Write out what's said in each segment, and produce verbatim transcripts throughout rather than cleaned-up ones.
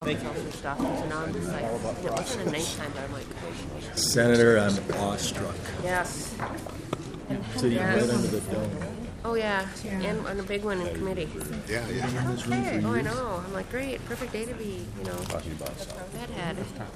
selfish doctors, and now I'm just like, it wasn't a nice time, but I'm like, Senator, I'm awestruck. yes. So you Yes. right under the dome. Oh yeah, and, and a big one in committee. Yeah, yeah. Okay. Oh, I know. I'm like, great, perfect day to be, you know, redhead.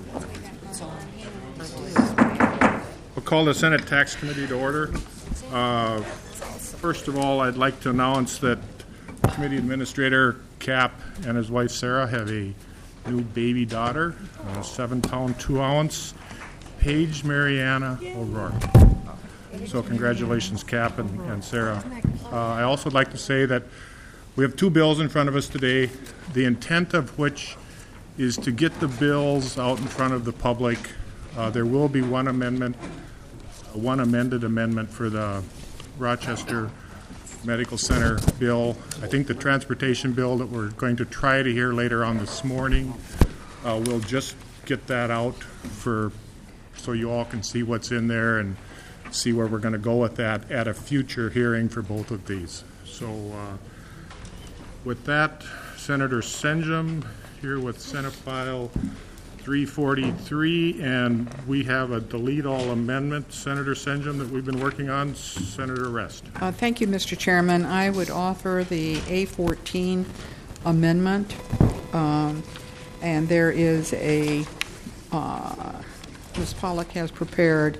We'll call the Senate Tax Committee to order. Uh, First of all, I'd like to announce that Committee Administrator Cap and his wife Sarah have a new baby daughter, a seven-pound, two-ounce, Paige Mariana O'Rourke. So congratulations, Cap and, and Sarah. Uh, I also would like to say that we have two bills in front of us today, the intent of which is to get the bills out in front of the public. Uh, there will be one amendment, one amended amendment for the Rochester Medical Center bill. I think the transportation bill that we're going to try to hear later on this morning, uh, we'll just get that out for so you all can see what's in there and see where we're going to go with that at a future hearing for both of these. So uh, with that, Senator Senjum here with Senate File three forty-three, and we have a delete all amendment, Senator Senjum, that we've been working on. Senator Rest. Uh, thank you, Mister Chairman. I would offer the A fourteen amendment, um, and there is a, uh, Miz Pollack has prepared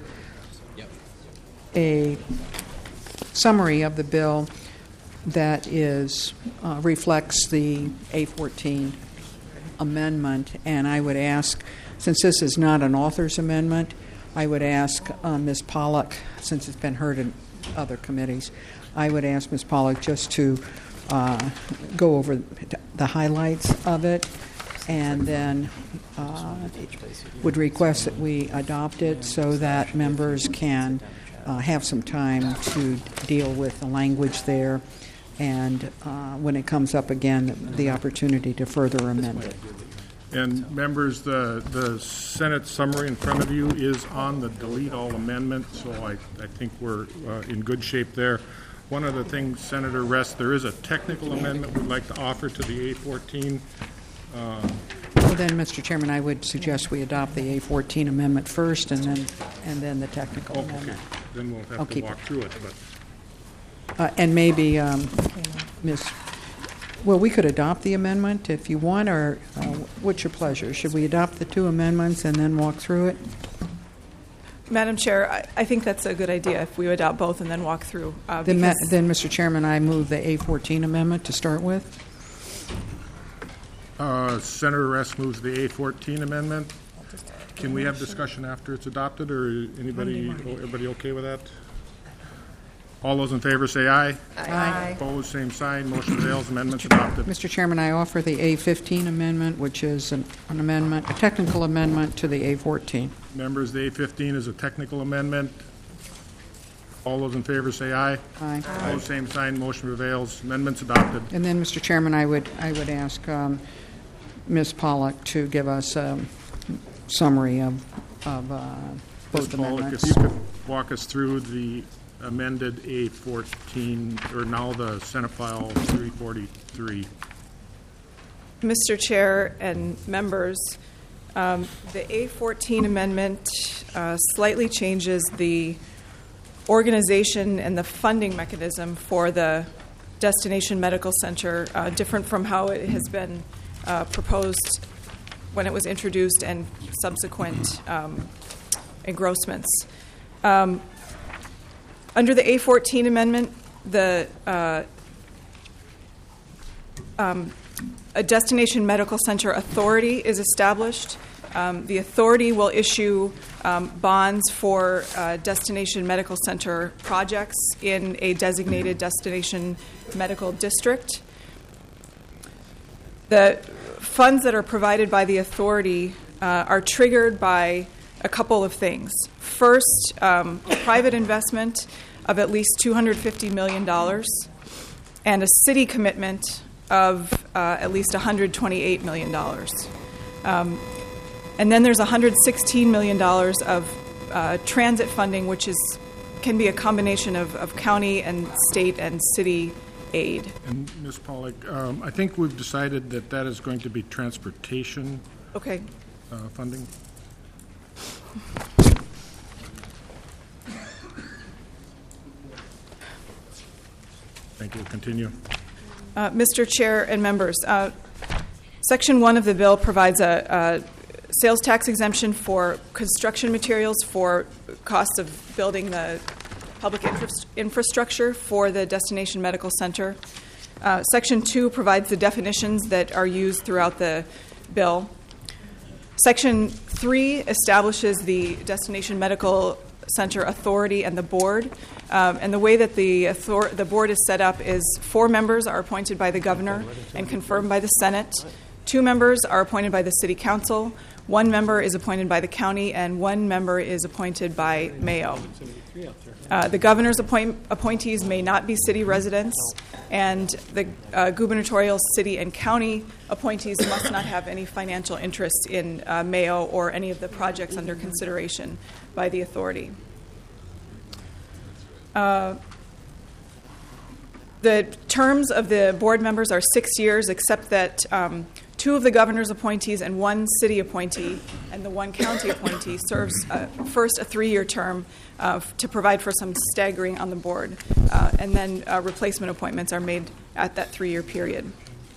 a summary of the bill that is uh, reflects the A fourteen amendment, and I would ask, since this is not an author's amendment, I would ask uh, Miz Pollack, since it's been heard in other committees, I would ask Miz Pollack just to uh, go over the highlights of it, and then uh, would request that we adopt it so that members can uh, have some time to deal with the language there, and uh, when it comes up again, the opportunity to further amend it. And members, the, the Senate summary in front of you is on the delete all amendment, so I, I think we're uh, in good shape there. One of the things, Senator Rest, there is a technical amendment we'd like to offer to the A fourteen. Uh, well, then, Mister Chairman, I would suggest we adopt the A fourteen amendment first, and then and then the technical okay. amendment. Then we'll have I'll to keep walk it. through it. But Uh, and maybe, um, Miz Well, we could adopt the amendment if you want, or uh, what's your pleasure? Should we adopt the two amendments and then walk through it? Madam Chair, I, I think that's a good idea if we adopt both and then walk through. Uh, then, ma- then, Mister Chairman, I move the A fourteen amendment to start with. uh, Senator Rest moves the A fourteen amendment. Can we have discussion after it's adopted, or anybody, everybody okay with that? All those in favor say aye. Aye. Opposed, same sign. Motion fails. Amendment's adopted. Mister Chairman, I offer the A fifteen amendment, which is an, an amendment, a technical amendment to the A fourteen. Members, the A fifteen is a technical amendment. All those in favor say aye. Aye. Opposed, same sign. Motion prevails. Amendment's adopted. And then, Mister Chairman, I would I would ask um, Miz Pollack to give us a summary of of uh, both Miz Pollack, amendments. if you could walk us through the amended A fourteen, or now the Senate File three forty-three. Mister Chair and members, um, the A fourteen amendment uh, slightly changes the organization and the funding mechanism for the Destination Medical Center, uh, different from how it has been uh, proposed when it was introduced and subsequent um, engrossments. Um, Under the A fourteen amendment, the uh, um, a Destination Medical Center authority is established. Um, the authority will issue um, bonds for uh, Destination Medical Center projects in a designated destination medical district. The funds that are provided by the authority uh, are triggered by a couple of things. First, um, private investment of at least two hundred fifty million dollars and a city commitment of uh, at least one hundred twenty-eight million dollars. Um, and then there's one hundred sixteen million dollars of uh, transit funding, which is can be a combination of, of county and state and city aid. And Miz Pollack, um, I think we've decided that that is going to be transportation Okay. uh, funding. Thank you. Continue. Uh, Mister Chair and members, uh, Section one of the bill provides a, a sales tax exemption for construction materials for costs of building the public infra- infrastructure for the Destination Medical Center. Uh, Section two provides the definitions that are used throughout the bill. Section three establishes the Destination Medical Center Authority and the board. Um, and the way that the, author- the board is set up is four members are appointed by the governor and confirmed by the Senate. Two members are appointed by the city council. One member is appointed by the county, and one member is appointed by Mayo. Uh, the governor's appoint- appointees may not be city residents, and the uh, gubernatorial city and county appointees must not have any financial interest in uh, Mayo or any of the projects under consideration by the authority. Uh, the terms of the board members are six years, except that um, two of the governor's appointees and one city appointee and the one county appointee serves uh, first a three-year term uh, to provide for some staggering on the board, uh, and then uh, replacement appointments are made at that three-year period.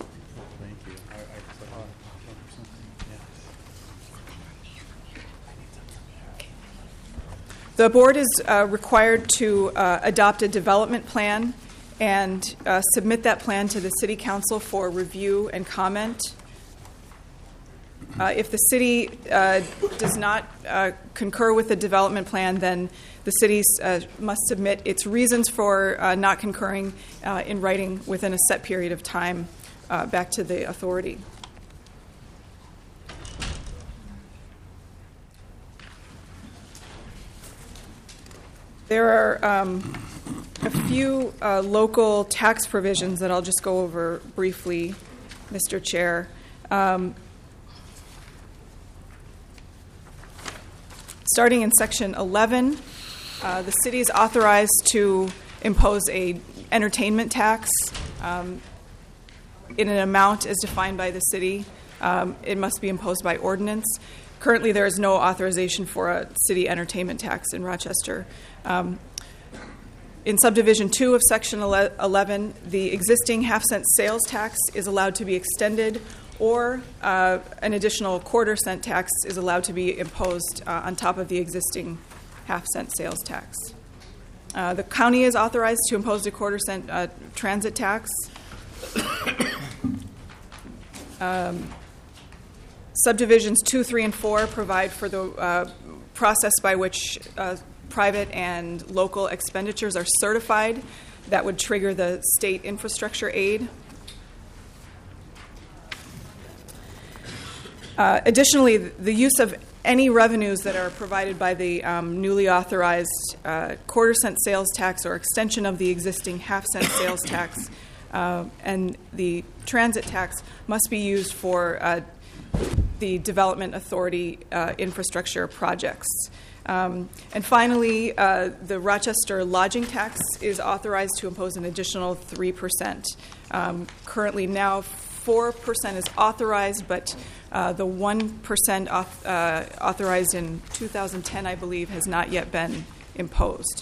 The board is uh, required to uh, adopt a development plan and uh, submit that plan to the city council for review and comment. Uh, if the city uh, does not uh, concur with the development plan, then the city uh, must submit its reasons for uh, not concurring uh, in writing within a set period of time uh, back to the authority. There are um, a few uh, local tax provisions that I'll just go over briefly, Mister Chair. Um, starting in Section eleven, uh, the city is authorized to impose a entertainment tax um, in an amount as defined by the city. Um, it must be imposed by ordinance. Currently, there is no authorization for a city entertainment tax in Rochester. Um, in subdivision two of section eleven, the existing half-cent sales tax is allowed to be extended, or uh, an additional quarter-cent tax is allowed to be imposed uh, on top of the existing half-cent sales tax. Uh, the county is authorized to impose a quarter-cent uh, transit tax. um, Subdivisions two, three, and four provide for the uh, process by which uh, private and local expenditures are certified that would trigger the state infrastructure aid. Uh, additionally, the use of any revenues that are provided by the um, newly authorized uh, quarter cent sales tax or extension of the existing half cent sales tax uh, and the transit tax must be used for uh, the Development Authority uh, infrastructure projects. Um, and finally, uh, the Rochester lodging tax is authorized to impose an additional three percent. Um, currently now four percent is authorized, but uh, the one percent auth- uh, authorized in two thousand ten, I believe, has not yet been imposed.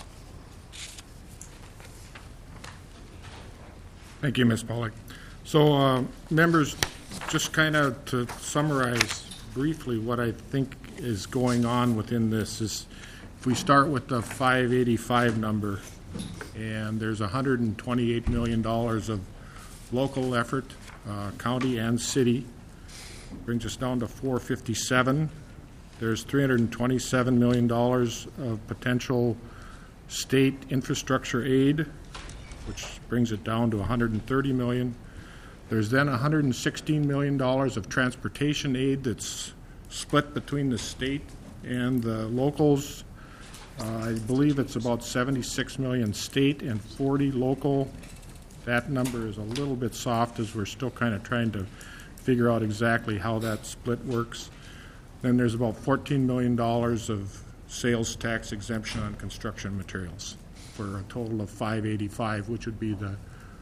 Thank you, Miz Pollack. So, uh, members, just kind of to summarize briefly what I think is going on within this is if we start with the five eighty-five number, and there's one hundred twenty-eight million dollars of local effort, uh, county and city, brings us down to four fifty-seven. There's three hundred twenty-seven million dollars of potential state infrastructure aid, which brings it down to one hundred thirty million dollars. There's then one hundred sixteen million dollars of transportation aid that's split between the state and the locals. Uh, I believe it's about seventy-six million dollars state and forty local. That number is a little bit soft as we're still kind of trying to figure out exactly how that split works. Then there's about fourteen million dollars of sales tax exemption on construction materials for a total of five eighty-five, which would be the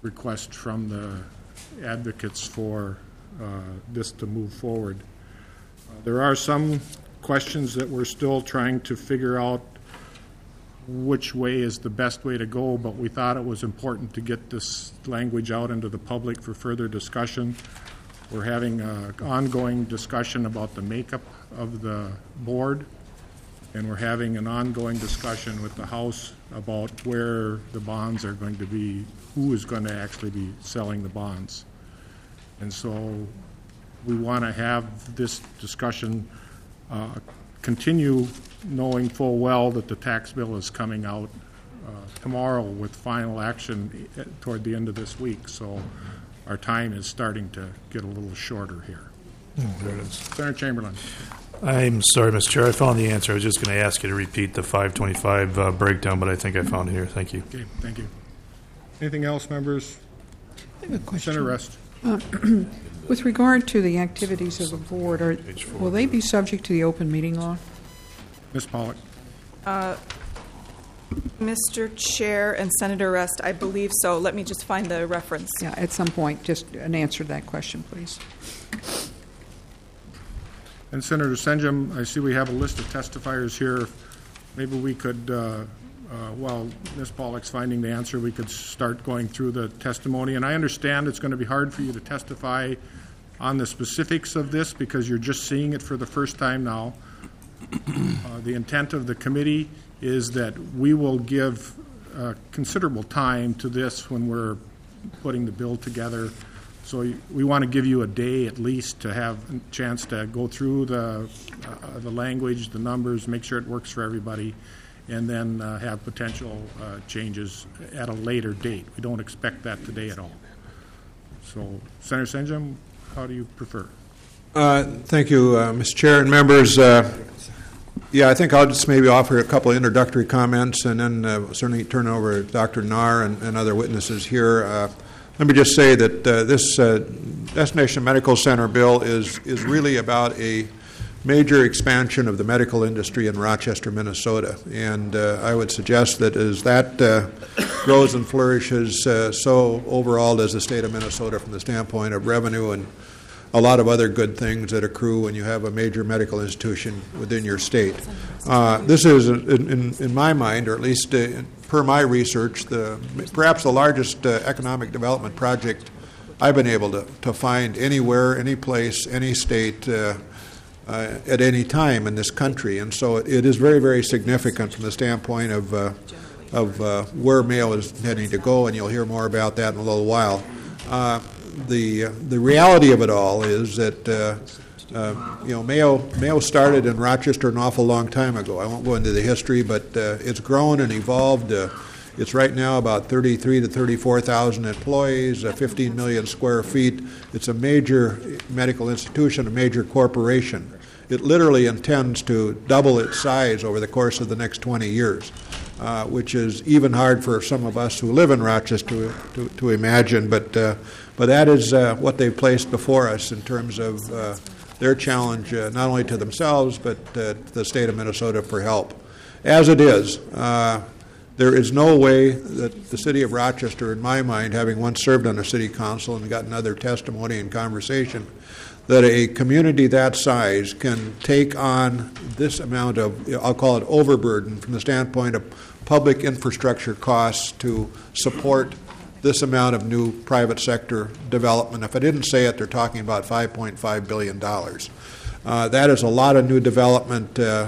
request from the advocates for uh, this to move forward. Uh, there are some questions that we're still trying to figure out which way is the best way to go, but we thought it was important to get this language out into the public for further discussion. We're having an ongoing discussion about the makeup of the board, and we're having an ongoing discussion with the House about where the bonds are going to be, who is going to actually be selling the bonds. And so we want to have this discussion uh, continue, knowing full well that the tax bill is coming out uh, tomorrow with final action toward the end of this week. So our time is starting to get a little shorter here. Oh, there it is. Senator Chamberlain. I'm sorry, Mister Chair. I found the answer. I was just going to ask you to repeat the five twenty-five uh, breakdown, but I think I found it here. Thank you. Okay, thank you. Anything else, members? I have a question. Senator Rest. Uh, with regard to the activities of the board, are, will they be subject to the open meeting law? Miz Pollack. Uh, Mister Chair and Senator Rest, I believe so. Let me just find the reference. Yeah, at some point, just an answer to that question, please. And Senator Senjum, I see we have a list of testifiers here. Maybe we could, uh, uh, while Miz Pollack's finding the answer, we could start going through the testimony. And I understand it's going to be hard for you to testify on the specifics of this because you're just seeing it for the first time now. Uh, the intent of the committee is that we will give uh, considerable time to this when we're putting the bill together. So we want to give you a day at least to have a chance to go through the uh, the language, the numbers, make sure it works for everybody, and then uh, have potential uh, changes at a later date. We don't expect that today at all. So, Senator Senjum, how do you prefer? Uh, thank you, uh, Mister Chair and members. Uh, yeah, I think I'll just maybe offer a couple of introductory comments and then uh, certainly turn it over to Doctor Nahr and, and other witnesses here. Uh, Let me just say that uh, this uh, Destination Medical Center bill is is really about a major expansion of the medical industry in Rochester, Minnesota. And uh, I would suggest that as that uh, grows and flourishes, uh, so overall does the state of Minnesota from the standpoint of revenue and a lot of other good things that accrue when you have a major medical institution within your state. Uh, this is, in, in, in my mind, or at least uh, per my research, the perhaps the largest uh, economic development project I've been able to, to find anywhere, any place, any state, uh, uh, at any time in this country. And so it, it is very, very significant from the standpoint of, uh, of uh, where Mayo is heading to go, and you'll hear more about that in a little while. Uh, the, uh, the reality of it all is that uh, Uh, you know, Mayo Mayo started in Rochester an awful long time ago. I won't go into the history, but uh, it's grown and evolved. Uh, it's right now about thirty-three to thirty-four thousand employees, uh, fifteen million square feet. It's a major medical institution, a major corporation. It literally intends to double its size over the course of the next twenty years, uh, which is even hard for some of us who live in Rochester to, to, to imagine. But uh, but that is uh, what they've placed before us in terms of uh, their challenge uh, not only to themselves but uh, to the state of Minnesota for help. As it is, uh, there is no way that the city of Rochester, in my mind, having once served on a city council and gotten other testimony and conversation, that a community that size can take on this amount of, I'll call it overburden from the standpoint of public infrastructure costs to support this amount of new private sector development. If I didn't say it, they're talking about five point five billion dollars. Uh, that is a lot of new development. Uh,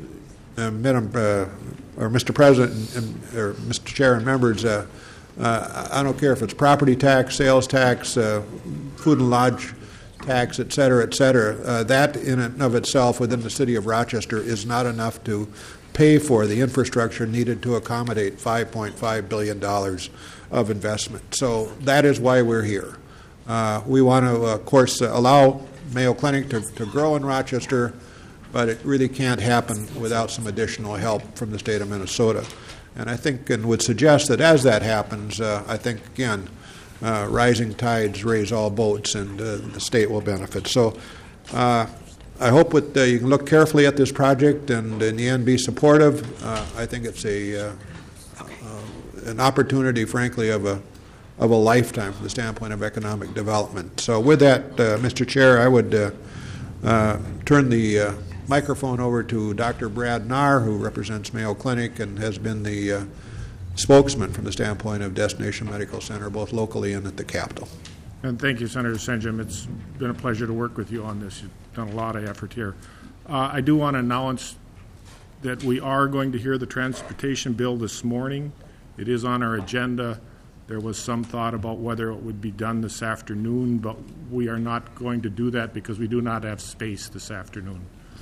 uh, Madam, uh, or Mister President, and, or Mister Chair and members, uh, uh, I don't care if it's property tax, sales tax, uh, food and lodge tax, et cetera, et cetera. Uh, that in and of itself within the city of Rochester is not enough to pay for the infrastructure needed to accommodate five point five billion dollars of investment. So that is why we're here. Uh, we want to, of course, uh, allow Mayo Clinic to, to grow in Rochester, but it really can't happen without some additional help from the state of Minnesota. And I think and would suggest that as that happens, uh, I think, again, uh, rising tides raise all boats, and uh, the state will benefit. So uh, I hope that uh, you can look carefully at this project and in the end be supportive. Uh, I think it's a uh, uh, an opportunity, frankly, of a of a lifetime from the standpoint of economic development. So with that, uh, Mister Chair, I would uh, uh, turn the uh, microphone over to Doctor Brad Nahr, who represents Mayo Clinic and has been the uh, spokesman from the standpoint of Destination Medical Center, both locally and at the Capitol. And thank you, Senator Senjum. It's been a pleasure to work with you on this. You've done a lot of effort here. Uh, I do want to announce that we are going to hear the transportation bill this morning. It is on our agenda. There was some thought about whether it would be done this afternoon, but we are not going to do that because we do not have space this afternoon.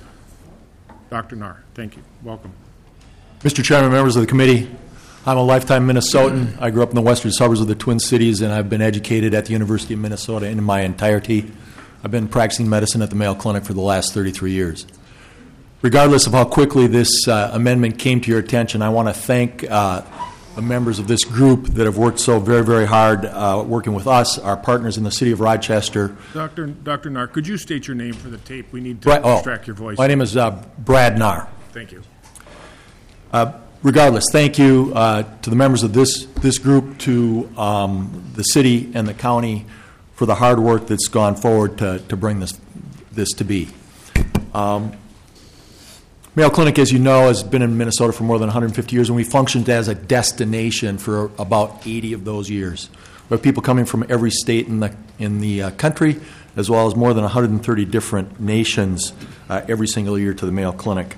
Doctor Nahr, thank you. Welcome. Mister Chairman, members of the committee, I'm a lifetime Minnesotan. I grew up in the western suburbs of the Twin Cities, and I've been educated at the University of Minnesota in my entirety. I've been practicing medicine at the Mayo Clinic for the last thirty-three years. Regardless of how quickly this uh, amendment came to your attention, I want to thank uh, the members of this group that have worked so very, very hard uh, working with us, our partners in the city of Rochester. Doctor Doctor Nahr, could you state your name for the tape? We need to Brad, oh, extract your voice. My name is uh, Brad Nahr. Thank you. Uh, regardless, thank you uh, to the members of this, this group, to um, the city and the county for the hard work that's gone forward to, to bring this, this to be. Um, Mayo Clinic, as you know, has been in Minnesota for more than one hundred fifty years, and we functioned as a destination for about eighty of those years. We have people coming from every state in the, in the uh, country, as well as more than one hundred thirty different nations uh, every single year to the Mayo Clinic.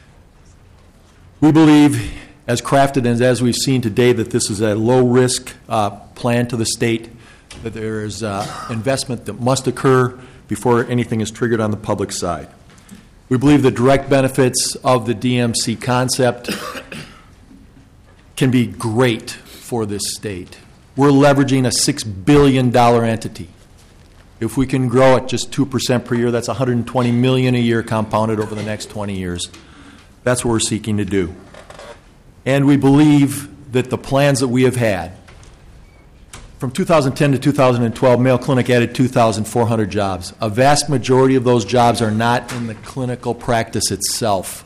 We believe, as crafted and as we've seen today, that this is a low-risk uh, plan to the state, that there is uh, investment that must occur before anything is triggered on the public side. We believe the direct benefits of the D M C concept can be great for this state. We're leveraging a six billion dollars entity. If we can grow at just two percent per year, that's one hundred twenty million dollars a year compounded over the next twenty years. That's what we're seeking to do. And we believe that the plans that we have had, from two thousand ten to two thousand twelve, Mayo Clinic added two thousand four hundred jobs. A vast majority of those jobs are not in the clinical practice itself.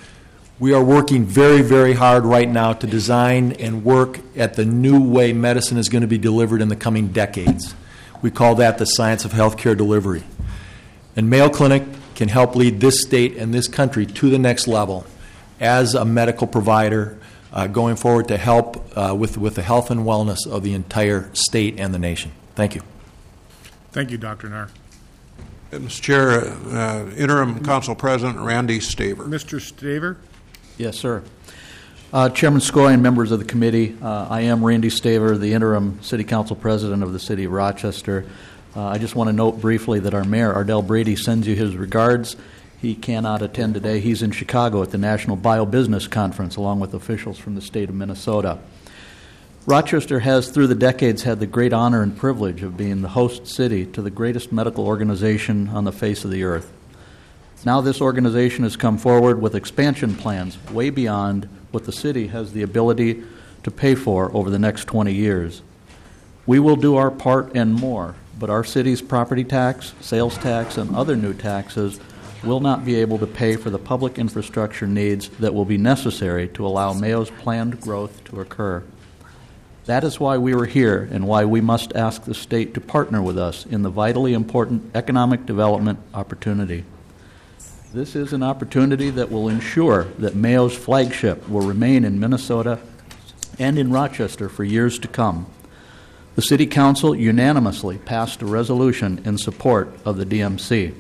We are working very, very hard right now to design and work at the new way medicine is going to be delivered in the coming decades. We call that the science of healthcare delivery. And Mayo Clinic can help lead this state and this country to the next level as a medical provider uh, going forward to help uh, with, with the health and wellness of the entire state and the nation. Thank you. Thank you, Doctor Nahr. Uh, Mister Chair, uh, Interim Council President Randy Staver. Mister Staver? Yes, sir. Uh, Chairman Skoy and members of the committee, uh, I am Randy Staver, the Interim City Council President of the City of Rochester. Uh, I just want to note briefly that our Mayor, Ardell Brady, sends you his regards. He cannot attend today. He's in Chicago at the National Biobusiness Conference along with officials from the state of Minnesota. Rochester has, through the decades, had the great honor and privilege of being the host city to the greatest medical organization on the face of the earth. Now this organization has come forward with expansion plans way beyond what the city has the ability to pay for over the next twenty years. We will do our part and more, but our city's property tax, sales tax, and other new taxes will not be able to pay for the public infrastructure needs that will be necessary to allow Mayo's planned growth to occur. That is why we are here and why we must ask the state to partner with us in the vitally important economic development opportunity. This is an opportunity that will ensure that Mayo's flagship will remain in Minnesota and in Rochester for years to come. The City Council unanimously passed a resolution in support of the D M C.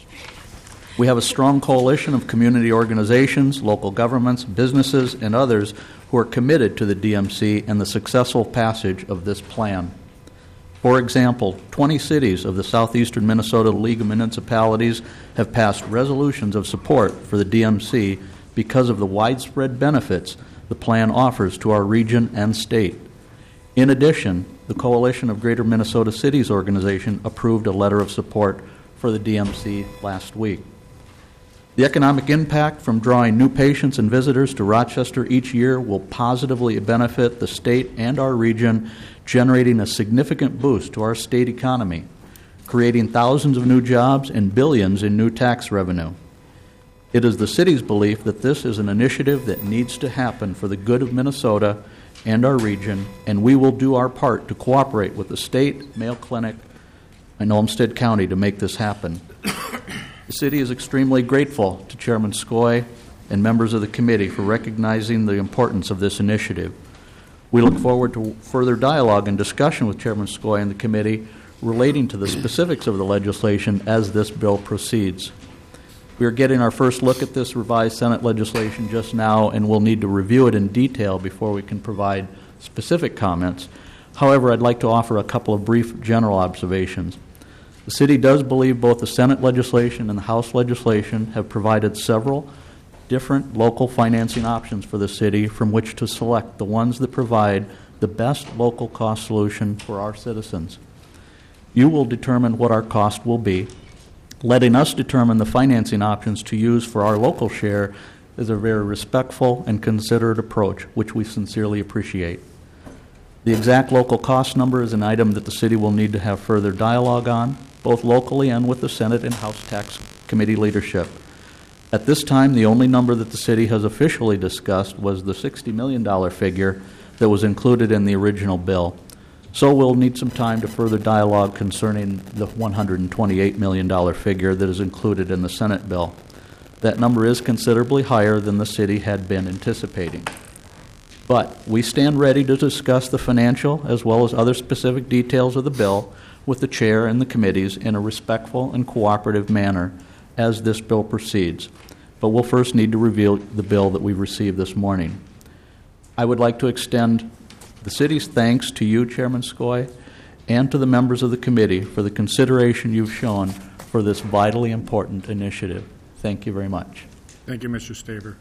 We have a strong coalition of community organizations, local governments, businesses, and others who are committed to the D M C and the successful passage of this plan. For example, twenty cities of the Southeastern Minnesota League of Municipalities have passed resolutions of support for the D M C because of the widespread benefits the plan offers to our region and state. In addition, the Coalition of Greater Minnesota Cities organization approved a letter of support for the D M C last week. The economic impact from drawing new patients and visitors to Rochester each year will positively benefit the state and our region, generating a significant boost to our state economy, creating thousands of new jobs and billions in new tax revenue. It is the city's belief that this is an initiative that needs to happen for the good of Minnesota and our region, and we will do our part to cooperate with the state, Mayo Clinic, and Olmsted County to make this happen. The city is extremely grateful to Chairman Skoye and members of the committee for recognizing the importance of this initiative. We look forward to further dialogue and discussion with Chairman Skoye and the committee relating to the specifics of the legislation as this bill proceeds. We are getting our first look at this revised Senate legislation just now, and we'll need to review it in detail before we can provide specific comments. However, I'd like to offer a couple of brief general observations. The city does believe both the Senate legislation and the House legislation have provided several different local financing options for the city from which to select the ones that provide the best local cost solution for our citizens. You will determine what our cost will be. Letting us determine the financing options to use for our local share is a very respectful and considerate approach, which we sincerely appreciate. The exact local cost number is an item that the city will need to have further dialogue on, both locally and with the Senate and House Tax Committee leadership. At this time, the only number that the city has officially discussed was the sixty million dollars figure that was included in the original bill. So we'll need some time to further dialogue concerning the one hundred twenty-eight million dollars figure that is included in the Senate bill. That number is considerably higher than the city had been anticipating. But we stand ready to discuss the financial as well as other specific details of the bill with the chair and the committees in a respectful and cooperative manner as this bill proceeds. But we'll first need to review the bill that we received this morning. I would like to extend the city's thanks to you, Chairman Skoye, and to the members of the committee for the consideration you've shown for this vitally important initiative. Thank you very much. Thank you, Mister Staver.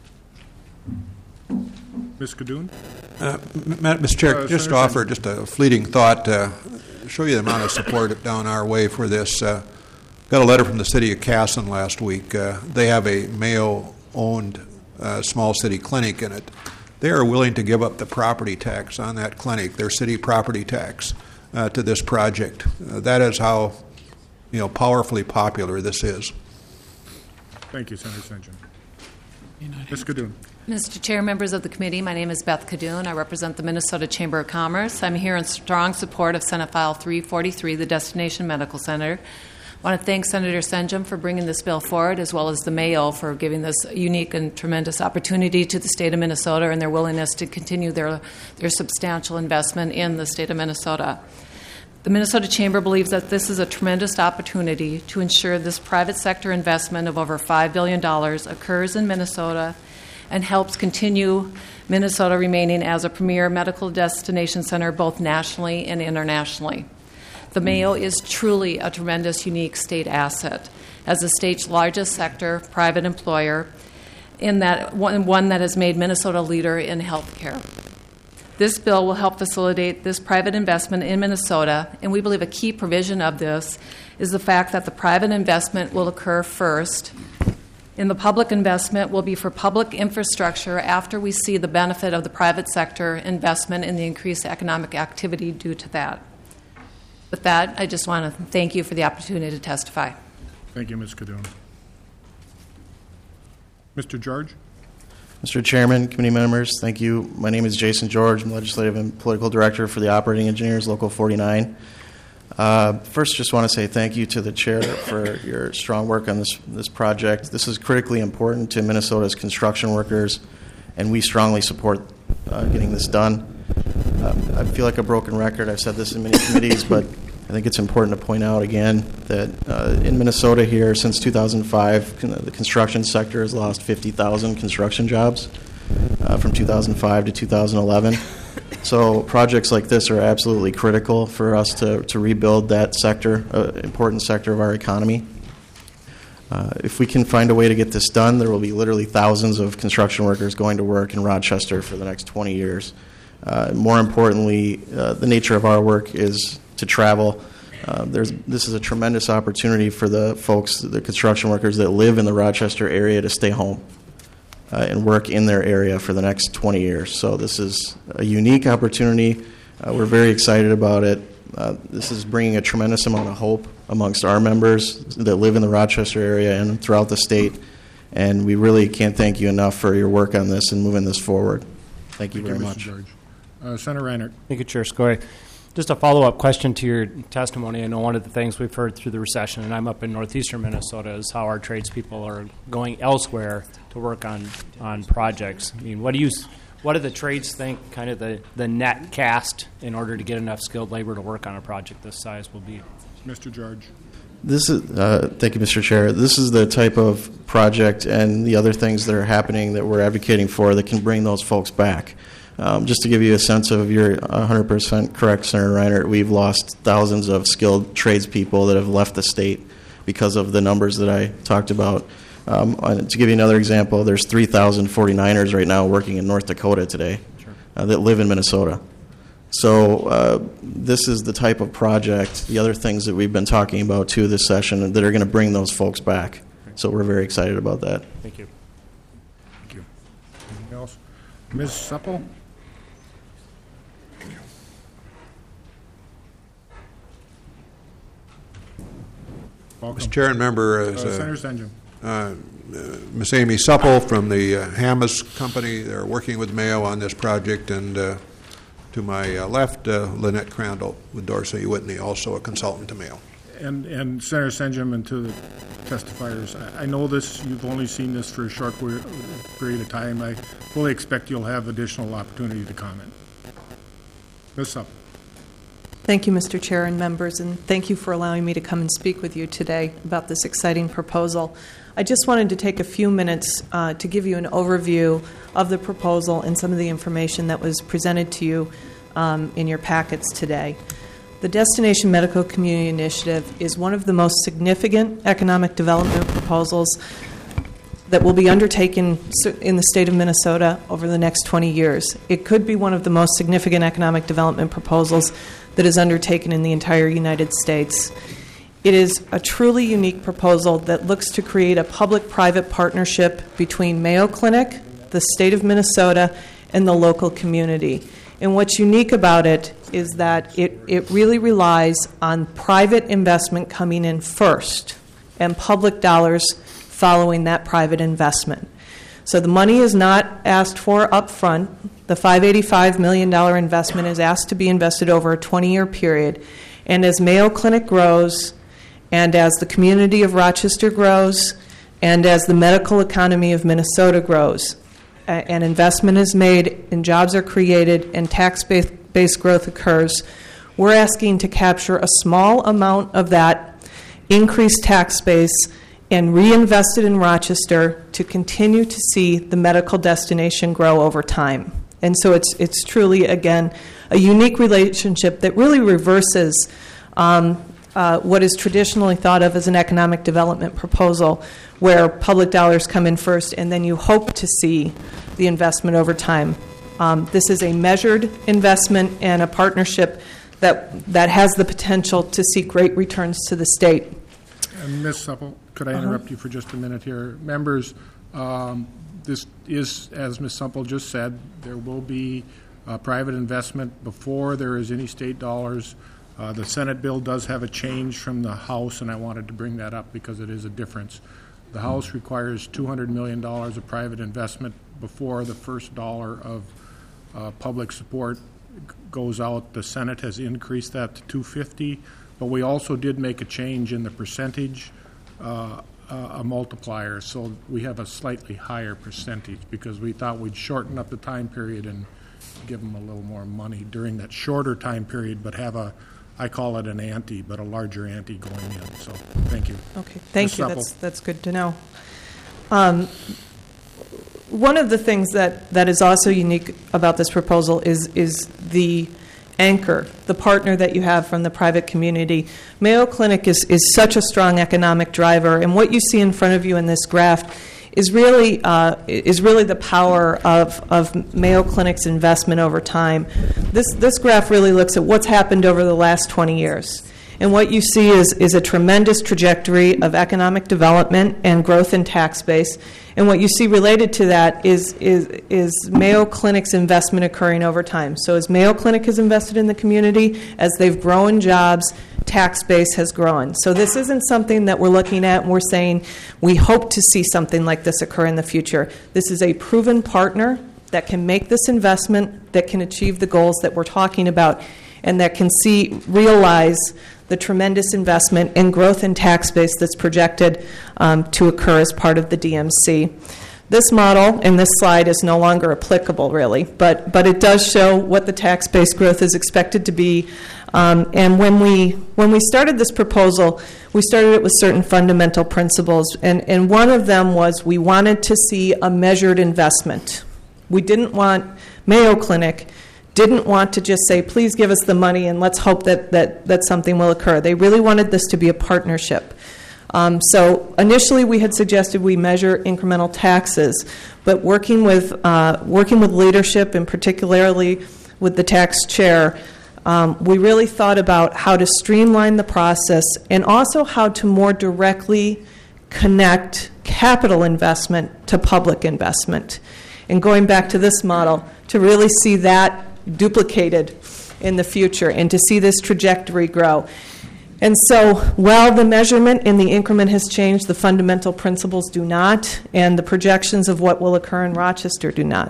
Miz Kadoun? Uh, M- Mister Chair, Uh, just to Senator offer just a fleeting thought, uh, show you the amount of support down our way for this. Uh, got a letter from the city of Casson last week. Uh, they have a Mayo-owned uh, small city clinic in it. They are willing to give up the property tax on that clinic, their city property tax, uh, to this project. Uh, that is how, you know, powerfully popular this is. Thank you, Senator St. John. Miz Kadoun? Mister Chair, members of the committee, my name is Beth Kadoun. I represent the Minnesota Chamber of Commerce. I'm here in strong support of Senate File three forty-three, the Destination Medical Center. I want to thank Senator Senjum for bringing this bill forward, as well as the Mayo for giving this unique and tremendous opportunity to the state of Minnesota and their willingness to continue their, their substantial investment in the state of Minnesota. The Minnesota Chamber believes that this is a tremendous opportunity to ensure this private sector investment of over five billion dollars occurs in Minnesota and helps continue Minnesota remaining as a premier medical destination center both nationally and internationally. The Mayo is truly a tremendous, unique state asset as the state's largest sector private employer, in that one, one that has made Minnesota a leader in health care. This bill will help facilitate this private investment in Minnesota, and we believe a key provision of this is the fact that the private investment will occur first, and the public investment will be for public infrastructure after we see the benefit of the private sector investment and the increased economic activity due to that. With that, I just want to thank you for the opportunity to testify. Thank you, Miz Kadoun. Mister George? Mister Chairman, committee members, thank you. My name is Jason George. I'm Legislative and Political Director for the Operating Engineers, Local forty-nine. Uh, first, just want to say thank you to the Chair for your strong work on this, this project. This is critically important to Minnesota's construction workers, and we strongly support uh, getting this done. Uh, I feel like a broken record. I've said this in many committees, but I think it's important to point out again that uh, in Minnesota here, since two thousand five, con- the construction sector has lost fifty thousand construction jobs uh, from two thousand five to two thousand eleven. So projects like this are absolutely critical for us to, to rebuild that sector, uh, important sector of our economy. Uh, if we can find a way to get this done, there will be literally thousands of construction workers going to work in Rochester for the next twenty years. Uh, more importantly, uh, the nature of our work is to travel. Uh, there's, this is a tremendous opportunity for the folks, the construction workers that live in the Rochester area to stay home uh, and work in their area for the next twenty years. So this is a unique opportunity. Uh, we're very excited about it. Uh, this is bringing a tremendous amount of hope amongst our members that live in the Rochester area and throughout the state. And we really can't thank you enough for your work on this and moving this forward. Thank you Thank very you, much. Mister George. Uh, Senator Reinert. Thank you, Chair Scoy. Just a follow-up question to your testimony. I know one of the things we've heard through the recession, and I'm up in northeastern Minnesota, is how our tradespeople are going elsewhere to work on, on projects. I mean, what do you, what do the trades think kind of the, the net cast in order to get enough skilled labor to work on a project this size will be? Mister George. This is, uh, thank you, Mister Chair. This is the type of project and the other things that are happening that we're advocating for that can bring those folks back. Um, just to give you a sense of, you're one hundred percent correct, Senator Reinert, we've lost thousands of skilled tradespeople that have left the state because of the numbers that I talked about. Um, to give you another example, there's three thousand forty-niners right now working in North Dakota today sure. uh, that live in Minnesota. So uh, this is the type of project, the other things that we've been talking about too this session that are going to bring those folks back. So we're very excited about that. Thank you. Thank you. Anything else? Miz Supple? Welcome. Mister Chair and member, uh, Senator Senjum. Uh, uh, Miz Amy Supple from the uh, Hamas Company. They're working with Mayo on this project, and uh, to my uh, left, uh, Lynette Crandall with Dorsey Whitney, also a consultant to Mayo. And, and Senator Senjum, and to the testifiers, I, I know this, you've only seen this for a short period of time. I fully expect you'll have additional opportunity to comment. Miz Supple. Thank you, Mister Chair and members, and thank you for allowing me to come and speak with you today about this exciting proposal. I just wanted to take a few minutes uh, to give you an overview of the proposal and some of the information that was presented to you um, in your packets today. The Destination Medical Community Initiative is one of the most significant economic development proposals that will be undertaken in the state of Minnesota over the next twenty years. It could be one of the most significant economic development proposals that is undertaken in the entire United States. It is a truly unique proposal that looks to create a public-private partnership between Mayo Clinic, the state of Minnesota, and the local community. And what's unique about it is that it, it really relies on private investment coming in first and public dollars following that private investment. So the money is not asked for up front. The five hundred eighty-five million dollars investment is asked to be invested over a twenty-year period. And as Mayo Clinic grows, and as the community of Rochester grows, and as the medical economy of Minnesota grows, an investment is made and jobs are created and tax-based growth occurs, we're asking to capture a small amount of that increased tax base and reinvest it in Rochester to continue to see the medical destination grow over time. And so it's it's truly, again, a unique relationship that really reverses um, uh, what is traditionally thought of as an economic development proposal, where public dollars come in first and then you hope to see the investment over time. Um, this is a measured investment and a partnership that that has the potential to see great returns to the state. And Miz Supple, could I interrupt uh-huh. you for just a minute here? Members, um, this is, as Miz Supple just said, there will be uh, private investment before there is any state dollars. Uh, the Senate bill does have a change from the House, and I wanted to bring that up because it is a difference. The House requires two hundred million dollars of private investment before the first dollar of uh, public support goes out. The Senate has increased that to two hundred fifty dollars, but we also did make a change in the percentage, uh, uh, a multiplier, so we have a slightly higher percentage because we thought we'd shorten up the time period and give them a little more money during that shorter time period, but have a, I call it an ante, but a larger ante going in. So thank you. Okay, thank you. That's, that's good to know. Um, one of the things that, that is also unique about this proposal is is the anchor, the partner that you have from the private community. Mayo Clinic is, is such a strong economic driver, and what you see in front of you in this graph is really uh, is really the power of, of Mayo Clinic's investment over time. This this graph really looks at what's happened over the last twenty years. And what you see is, is a tremendous trajectory of economic development and growth in tax base. And what you see related to that is, is, is Mayo Clinic's investment occurring over time. So as Mayo Clinic has invested in the community, as they've grown jobs, tax base has grown. So this isn't something that we're looking at and we're saying we hope to see something like this occur in the future. This is a proven partner that can make this investment, that can achieve the goals that we're talking about, and that can see, realize the tremendous investment and growth in tax base that's projected um, to occur as part of the D M C. This model in this slide is no longer applicable, really, but, but it does show what the tax base growth is expected to be. Um, and when we when we started this proposal, we started it with certain fundamental principles, and, and one of them was we wanted to see a measured investment. We didn't want Mayo Clinic didn't want to just say, please give us the money and let's hope that, that, that something will occur. They really wanted this to be a partnership. Um, so initially we had suggested we measure incremental taxes, but working with, uh, working with leadership, and particularly with the tax chair, um, we really thought about how to streamline the process and also how to more directly connect capital investment to public investment. And going back to this model, to really see that duplicated in the future and to see this trajectory grow. And so while the measurement in the increment has changed, the fundamental principles do not, and the projections of what will occur in Rochester do not.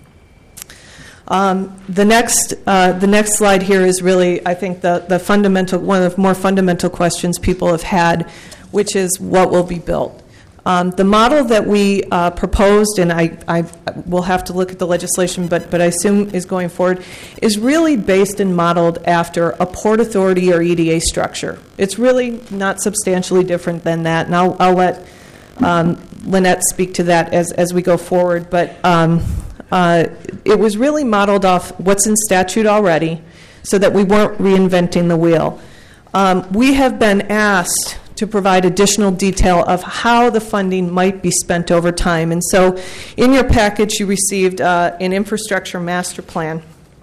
Um, the next uh, the next slide here is really, I think, the, the fundamental one of the more fundamental questions people have had, which is what will be built. Um, the model that we uh, proposed, and I, I will have to look at the legislation, but, but I assume is going forward, is really based and modeled after a Port Authority or E D A structure. It's really not substantially different than that, and I'll, I'll let um, Lynette speak to that as, as we go forward. But um, uh, it was really modeled off what's in statute already so that we weren't reinventing the wheel. Um, we have been asked to provide additional detail of how the funding might be spent over time. And so in your package, you received uh, an infrastructure master plan.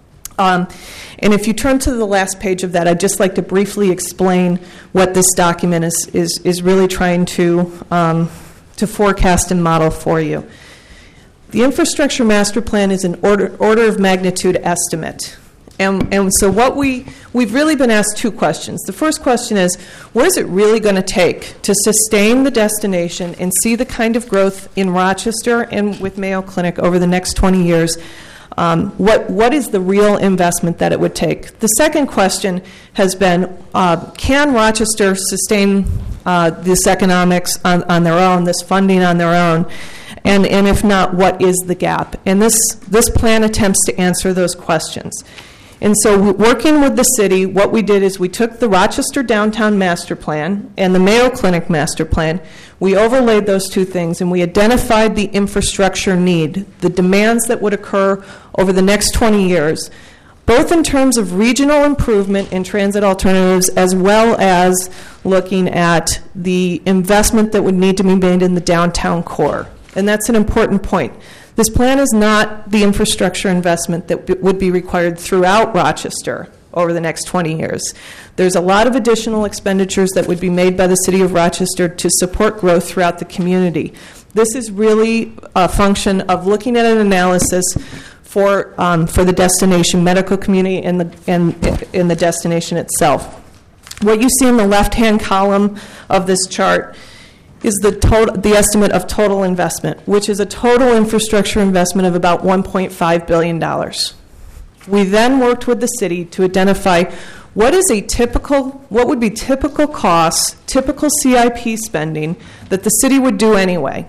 Um, and if you turn to the last page of that, I'd just like to briefly explain what this document is, is, is really trying to, um, to forecast and model for you. The infrastructure master plan is an order, order of magnitude estimate. And, and so what we, we've really been asked two questions. The first question is, what is it really going to take to sustain the destination and see the kind of growth in Rochester and with Mayo Clinic over the next twenty years? Um, what, what is the real investment that it would take? The second question has been, uh, can Rochester sustain uh, this economics on, on their own, this funding on their own? And, and if not, what is the gap? And this, this plan attempts to answer those questions. And so working with the city, what we did is we took the Rochester Downtown Master Plan and the Mayo Clinic Master Plan, we overlaid those two things, and we identified the infrastructure need, the demands that would occur over the next twenty years, both in terms of regional improvement in transit alternatives as well as looking at the investment that would need to be made in the downtown core. And that's an important point. This plan is not the infrastructure investment that b- would be required throughout Rochester over the next twenty years. There's a lot of additional expenditures that would be made by the City of Rochester to support growth throughout the community. This is really a function of looking at an analysis for um, for the destination medical community and the and in the destination itself. What you see in the left-hand column of this chart is the total, the estimate of total investment, which is a total infrastructure investment of about one point five billion dollars. We then worked with the city to identify what is a typical, what would be typical costs, typical C I P spending that the city would do anyway.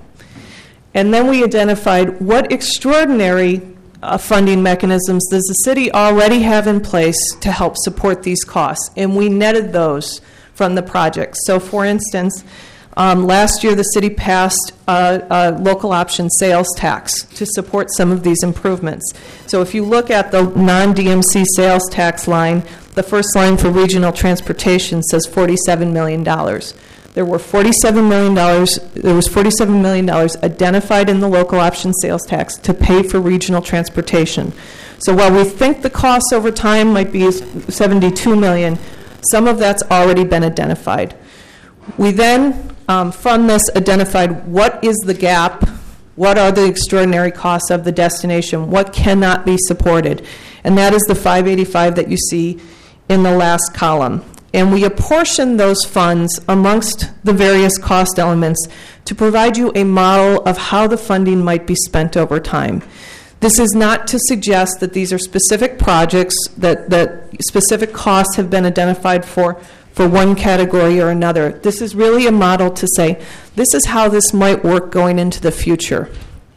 And then we identified what extraordinary uh, funding mechanisms does the city already have in place to help support these costs, and we netted those from the project. So for instance, Um, last year, the city passed a, a local option sales tax to support some of these improvements. So if you look at the non-D M C sales tax line, the first line for regional transportation says forty-seven million dollars. There were forty-seven million dollars, there was forty-seven million dollars identified in the local option sales tax to pay for regional transportation. So while we think the costs over time might be seventy-two million dollars, some of that's already been identified. We then Um, from this, identified what is the gap, what are the extraordinary costs of the destination, what cannot be supported, and that is the five eighty-five that you see in the last column. And we apportion those funds amongst the various cost elements to provide you a model of how the funding might be spent over time. This is not to suggest that these are specific projects, that, that specific costs have been identified for, for one category or another. This is really a model to say, this is how this might work going into the future.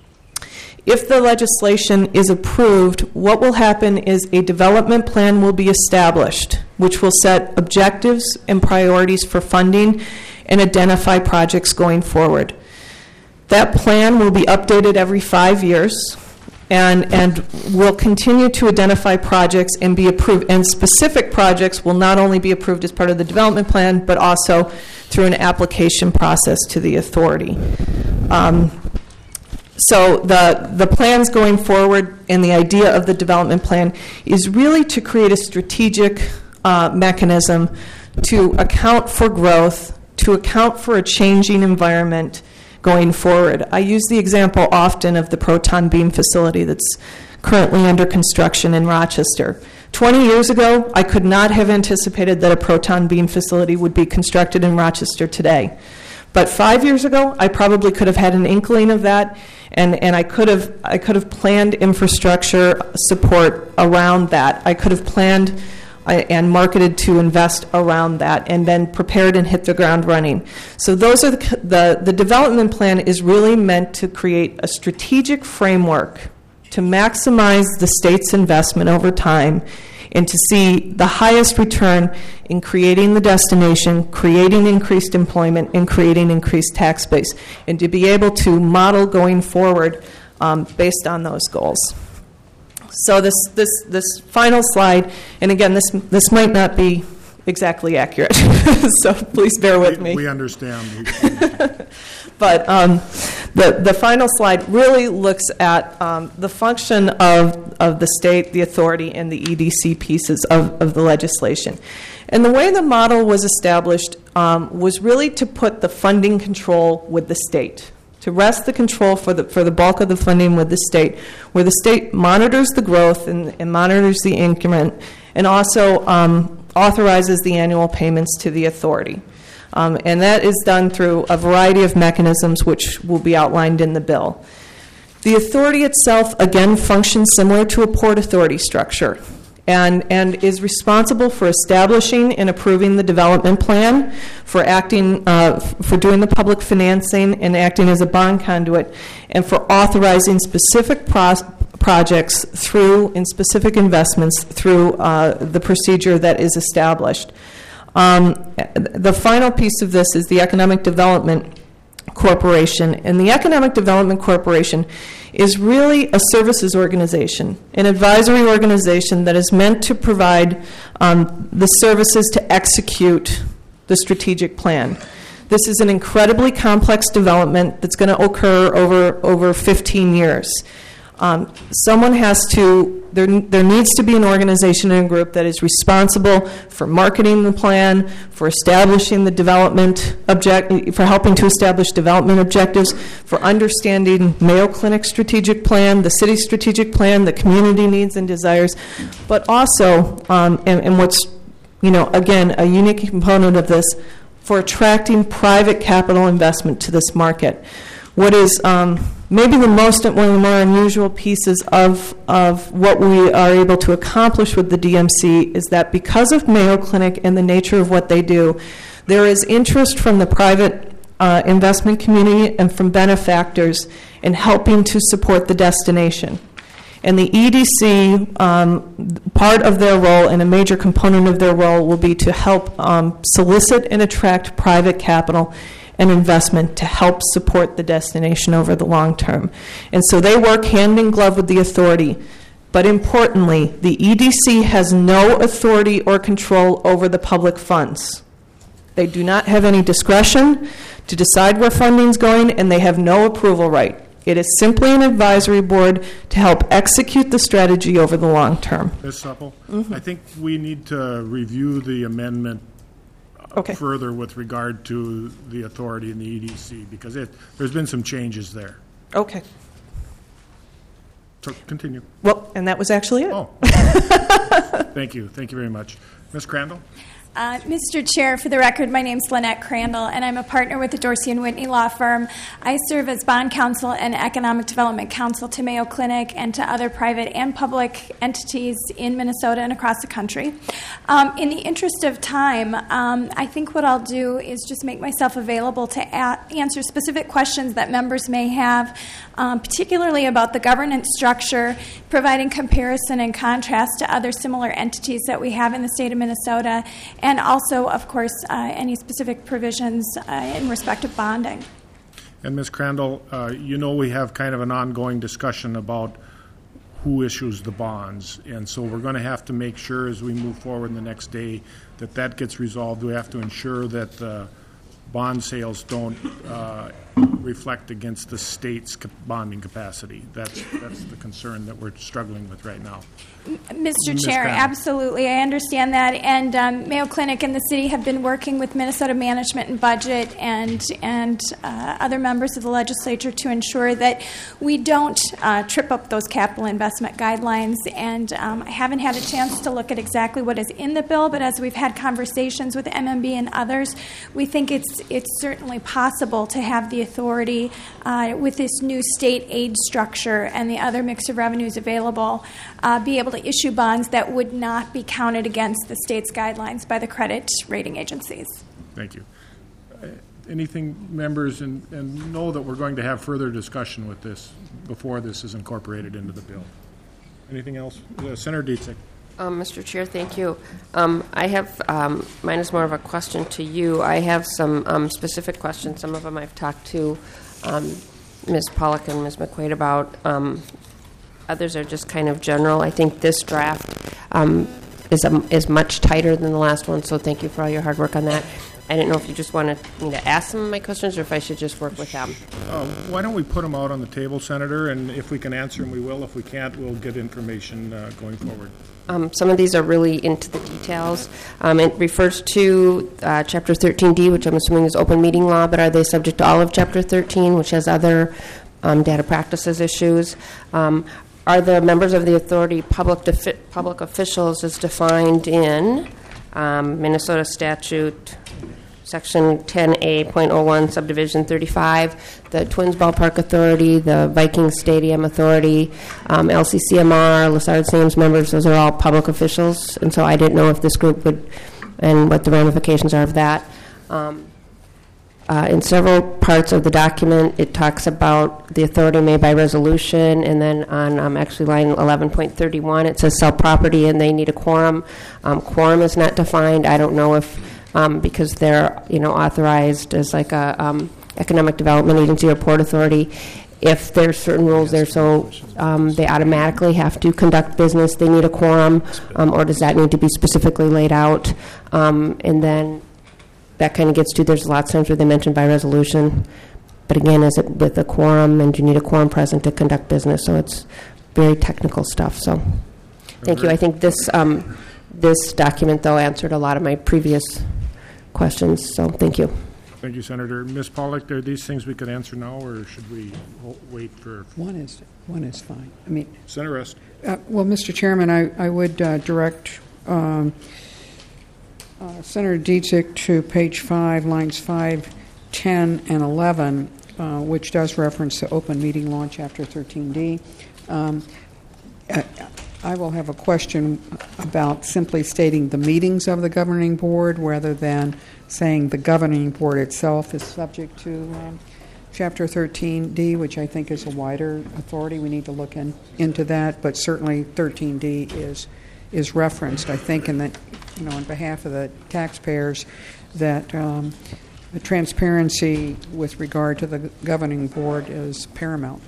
If the legislation is approved, what will happen is a development plan will be established, which will set objectives and priorities for funding and identify projects going forward. That plan will be updated every five years and, and will continue to identify projects and be approved. And specific projects will not only be approved as part of the development plan, but also through an application process to the authority. Um, So the, the plans going forward and the idea of the development plan is really to create a strategic uh, mechanism to account for growth, to account for a changing environment going forward. I use the example often of the proton beam facility that's currently under construction in Rochester. twenty years ago, I could not have anticipated that a proton beam facility would be constructed in Rochester today. But five years ago, I probably could have had an inkling of that, and, and I could have I could have planned infrastructure support around that. I could have planned uh, and marketed to invest around that, and then prepared and hit the ground running. So those are the, the the development plan is really meant to create a strategic framework to maximize the state's investment over time, and to see the highest return in creating the destination, creating increased employment, and creating increased tax base, and to be able to model going forward um, based on those goals. So this this this final slide, and again, this this might not be exactly accurate, so please bear with me. We, we understand. But um, the, the final slide really looks at um, the function of, of the state, the authority, and the E D C pieces of, of the legislation. And the way the model was established um, was really to put the funding control with the state, to rest the control for the, for the bulk of the funding with the state, where the state monitors the growth and, and monitors the increment, and also um, authorizes the annual payments to the authority. Um, and that is done through a variety of mechanisms which will be outlined in the bill. The authority itself, again, functions similar to a port authority structure and, and is responsible for establishing and approving the development plan, for acting, uh, for doing the public financing and acting as a bond conduit, and for authorizing specific pro- projects through, in specific investments through uh, the procedure that is established. Um, the final piece of this is the Economic Development Corporation. And the Economic Development Corporation is really a services organization, an advisory organization that is meant to provide um, the services to execute the strategic plan. This is an incredibly complex development that's going to occur over, over fifteen years. Um, someone has to, there, there needs to be an organization and a group that is responsible for marketing the plan, for establishing the development object, for helping to establish development objectives, for understanding Mayo Clinic strategic plan, the city strategic plan, the community needs and desires, but also, um, and, and what's, you know, again, a unique component of this, for attracting private capital investment to this market. What is um, maybe the most, one of the more unusual pieces of, of what we are able to accomplish with the D M C is that because of Mayo Clinic and the nature of what they do, there is interest from the private uh, investment community and from benefactors in helping to support the destination. And the E D C, um, part of their role and a major component of their role will be to help um, solicit and attract private capital and investment to help support the destination over the long term. And so they work hand in glove with the authority. But importantly, the E D C has no authority or control over the public funds. They do not have any discretion to decide where funding is going, and they have no approval right. It is simply an advisory board to help execute the strategy over the long term. Miz Supple, mm-hmm. I think we need to review the amendment okay. further with regard to the authority in the E D C, because it, there's been some changes there. Okay. So continue. Well, and that was actually it. Oh. Thank you. Thank you very much. Miz Crandall? Uh, Mister Chair, for the record, my name's Lynette Crandall, and I'm a partner with the Dorsey and Whitney Law Firm. I serve as bond counsel and economic development counsel to Mayo Clinic and to other private and public entities in Minnesota and across the country. Um, in the interest of time, um, I think what I'll do is just make myself available to a- answer specific questions that members may have, um, particularly about the governance structure, providing comparison and contrast to other similar entities that we have in the state of Minnesota, and also, of course, uh, any specific provisions uh, in respect of bonding. And Miz Crandall, uh, you know we have kind of an ongoing discussion about who issues the bonds, and so we're going to have to make sure as we move forward in the next day that that gets resolved. We have to ensure that uh, bond sales don't uh, reflect against the state's bonding capacity. That's that's the concern that we're struggling with right now. Mister Miz Chair, Crandall. absolutely. I understand that. And um, Mayo Clinic and the city have been working with Minnesota Management and Budget and, and uh, other members of the legislature to ensure that we don't uh, trip up those capital investment guidelines. And um, I haven't had a chance to look at exactly what is in the bill, but as we've had conversations with M M B and others, we think it's, it's certainly possible to have the authority uh, with this new state aid structure and the other mix of revenues available, uh, be able to issue bonds that would not be counted against the state's guidelines by the credit rating agencies. Thank you. Uh, anything, members, and, and know that we're going to have further discussion with this before this is incorporated into the bill. Anything else? Uh, Senator Dietzig. Um, Mister Chair, thank you. Um, I have, um, mine is more of a question to you. I have some um, specific questions. Some of them I've talked to um, Miz Pollock and Miz McQuaid about. Um, others are just kind of general. I think this draft um, is a, is much tighter than the last one, so thank you for all your hard work on that. I didn't know if you just wanted me to ask some of my questions or if I should just work with them. Uh, why don't we put them out on the table, Senator, and if we can answer them, we will. If we can't, we'll get information uh, going forward. Um, some of these are really into the details. Um, it refers to uh, Chapter thirteen D, which I'm assuming is open meeting law, but are they subject to all of Chapter thirteen, which has other um, data practices issues? Um, are the members of the authority public defi- public officials as defined in um, Minnesota statute Section ten A point oh one, Subdivision thirty-five, the Twins Ballpark Authority, the Viking Stadium Authority, um, L C C M R, Lessard Sames members, those are all public officials, and so I didn't know if this group would, and what the ramifications are of that. Um, uh, in several parts of the document, it talks about the authority made by resolution, and then on um, actually line eleven point thirty-one, it says sell property and they need a quorum. Um, quorum is not defined. I don't know if Um, because they're, you know, authorized as like a um, economic development agency or port authority. If there's certain rules there, so um, they automatically have to conduct business, they need a quorum, um, or does that need to be specifically laid out? Um, and then that kind of gets to, there's lots of times where they mention by resolution, but again, is it with a quorum, and you need a quorum present to conduct business, so it's very technical stuff. So thank you. I think this um, this document, though, answered a lot of my previous questions, so thank you. Thank you, Senator. Miz Pollock, are these things we could answer now, or should we ho- wait for... One is one is fine. I mean, Senator Rest. Uh, well, Mister Chairman, I, I would uh, direct um, uh, Senator Dietzig to page five, lines five, ten, and eleven, uh, which does reference the open meeting law, Chapter thirteen D. Um, uh, I will have a question about simply stating the meetings of the governing board rather than saying the governing board itself is subject to um, Chapter thirteen D, which I think is a wider authority. We need to look in, into that, but certainly thirteen D is is referenced. I think, in that, you know, on behalf of the taxpayers, that um, the transparency with regard to the governing board is paramount.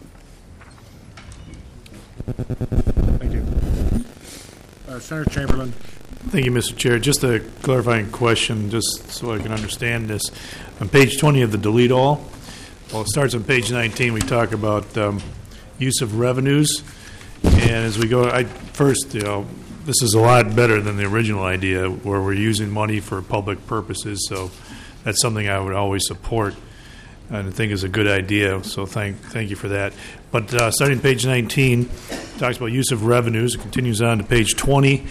Thank you. Uh, Senator Chamberlain. Thank you, Mister Chair. Just a clarifying question, just so I can understand this. On page twenty of the delete all, well, it starts on page nineteen. We talk about um, use of revenues. And as we go, I first, you know, this is a lot better than the original idea where we're using money for public purposes. So that's something I would always support and I think is a good idea. So thank thank you for that. But uh, starting page nineteen, talks about use of revenues. It continues on to page twenty.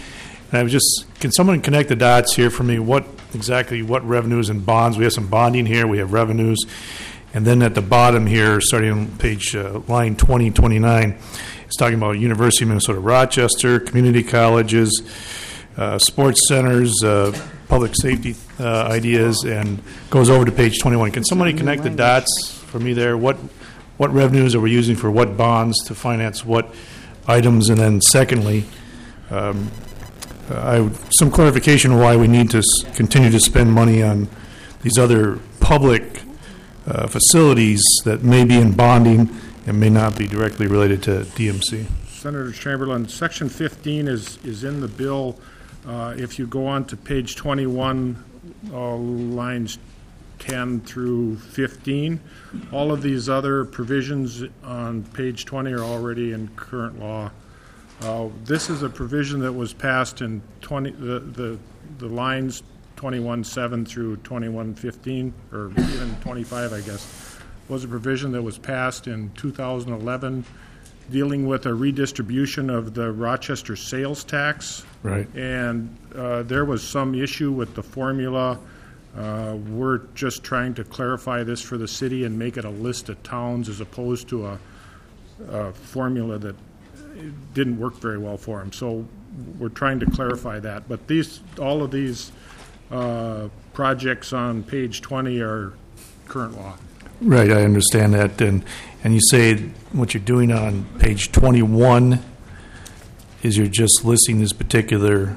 And I was just, can someone connect the dots here for me? What exactly, what revenues and bonds? We have some bonding here, we have revenues. And then at the bottom here, starting on page, uh, line twenty twenty-nine, it's talking about University of Minnesota Rochester, community colleges, uh, sports centers, uh, public safety uh, ideas, and goes over to page twenty-one. Can somebody connect the dots for me there? What what revenues are we using for what bonds to finance what items? And then secondly, um, I would, some clarification on why we need to s- continue to spend money on these other public uh, facilities that may be in bonding and may not be directly related to D M C. Senator Chamberlain, Section fifteen is, is in the bill. Uh, if you go on to page twenty-one, uh, lines ten through fifteen, all of these other provisions on page twenty are already in current law. Uh, this is a provision that was passed in twenty, the, the, the lines twenty-one seven through twenty-one fifteen, or even twenty-five, I guess, was a provision that was passed in two thousand eleven dealing with a redistribution of the Rochester sales tax. Right. And uh, there was some issue with the formula. Uh, we're just trying to clarify this for the city and make it a list of towns as opposed to a, a formula that didn't work very well for them. So we're trying to clarify that. But these, all of these uh, projects on page twenty are current law. Right, I understand that. And and you say what you're doing on page twenty-one is you're just listing this particular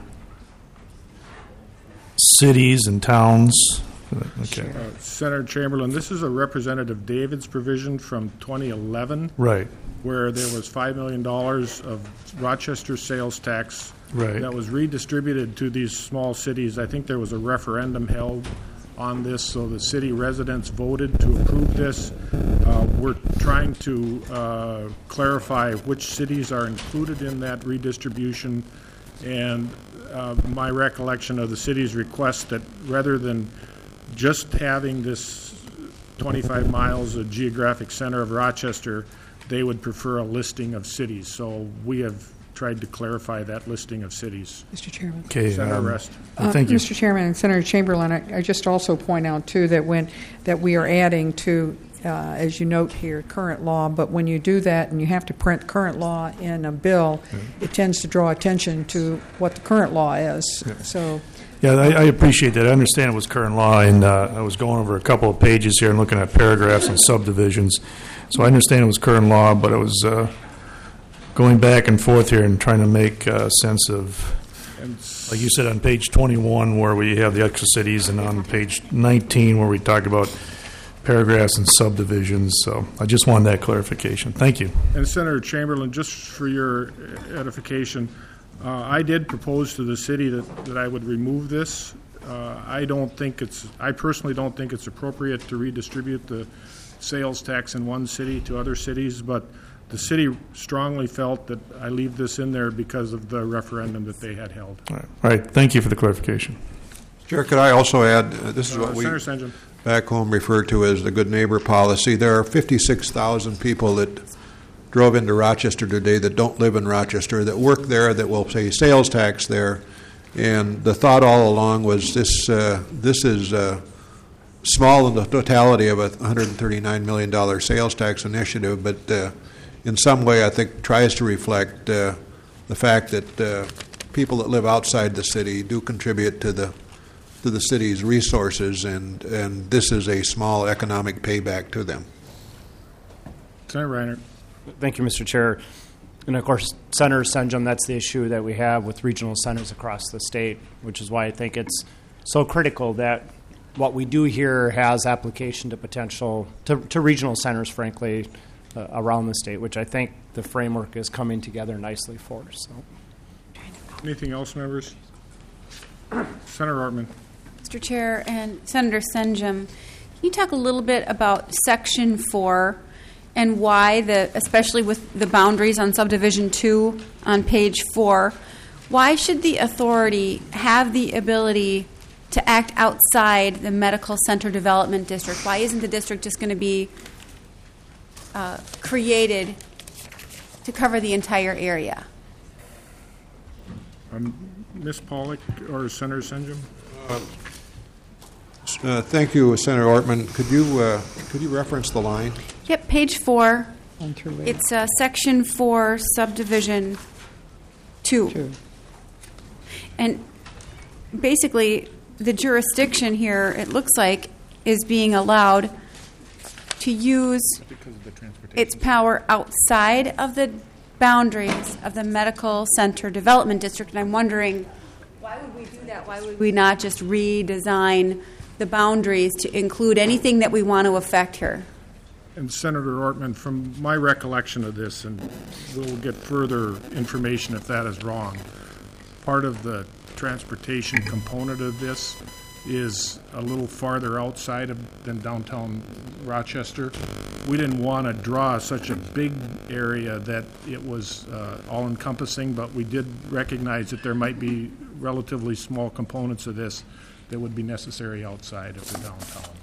cities and towns. Okay. Uh, Senator Chamberlain, this is a Representative Davids provision from twenty eleven. Right. Where there was five million dollars of Rochester sales tax Right. that was redistributed to these small cities. I think there was a referendum held on this, so the city residents voted to approve this. Uh, we're trying to uh, clarify which cities are included in that redistribution, and uh, my recollection of the city's request that rather than just having this twenty-five miles of geographic center of Rochester, they would prefer a listing of cities. So we have tried to clarify that listing of cities. Mister Chairman. Okay. Senator um, Rest. uh, thank you. Mister Chairman and Senator Chamberlain, I, I just also point out, too, that when that we are adding to, uh, as you note here, current law, but when you do that and you have to print current law in a bill, Mm-hmm. it tends to draw attention to what the current law is. So. Yeah, I, I appreciate that. I understand it was current law, and uh, I was going over a couple of pages here and looking at paragraphs and subdivisions. So I understand it was current law, but it was uh, going back and forth here and trying to make uh, sense of, like you said, on page twenty-one where we have the extra cities, and on page nineteen where we talk about paragraphs and subdivisions. So I just wanted that clarification. Thank you. And Senator Chamberlain, just for your edification, uh, I did propose to the city that, that I would remove this. Uh, I don't think it's, I personally don't think it's appropriate to redistribute the sales tax in one city to other cities, but the city strongly felt that I leave this in there because of the referendum that they had held. All right. All right. Thank you for the clarification. Chair, could I also add, uh, this is what Uh, we Senator St. John. back home refer to as the good neighbor policy. There are fifty-six thousand people that drove into Rochester today that don't live in Rochester, that work there, that will pay sales tax there. And the thought all along was this uh, this is uh, small in the totality of a one hundred thirty-nine million dollars sales tax initiative, but uh, in some way I think tries to reflect uh, the fact that uh, people that live outside the city do contribute to the to the city's resources, and, and this is a small economic payback to them. Senator Reiner. Thank you, Mister Chair. And of course, Senator Senjum, that's the issue that we have with regional centers across the state, which is why I think it's so critical that what we do here has application to potential, to, to regional centers, frankly, uh, around the state, which I think the framework is coming together nicely for. So, Anything else, members? Senator Ortman. Mister Chair and Senator Senjum, can you talk a little bit about Section four and why, the, especially with the boundaries on Subdivision two on page four, why should the authority have the ability to act outside the Medical Center Development District? Why isn't the district just going to be uh, created to cover the entire area? I'm Miz Pollack or Senator Senjum? Uh, thank you, Senator Ortman. Could you uh, could you reference the line? Yep, page four. One through eight. It's uh, section four, subdivision two. Two. And basically, the jurisdiction here, it looks like, is being allowed to use its power outside of the boundaries of the Medical Center Development District. And I'm wondering, why would we do that? Why would we not just redesign the boundaries to include anything that we want to affect here? And Senator Ortman, from my recollection of this, and we'll get further information if that is wrong, part of the transportation component of this is a little farther outside of than downtown Rochester. We didn't want to draw such a big area that it was uh, all-encompassing, but we did recognize that there might be relatively small components of this that would be necessary outside of the downtown.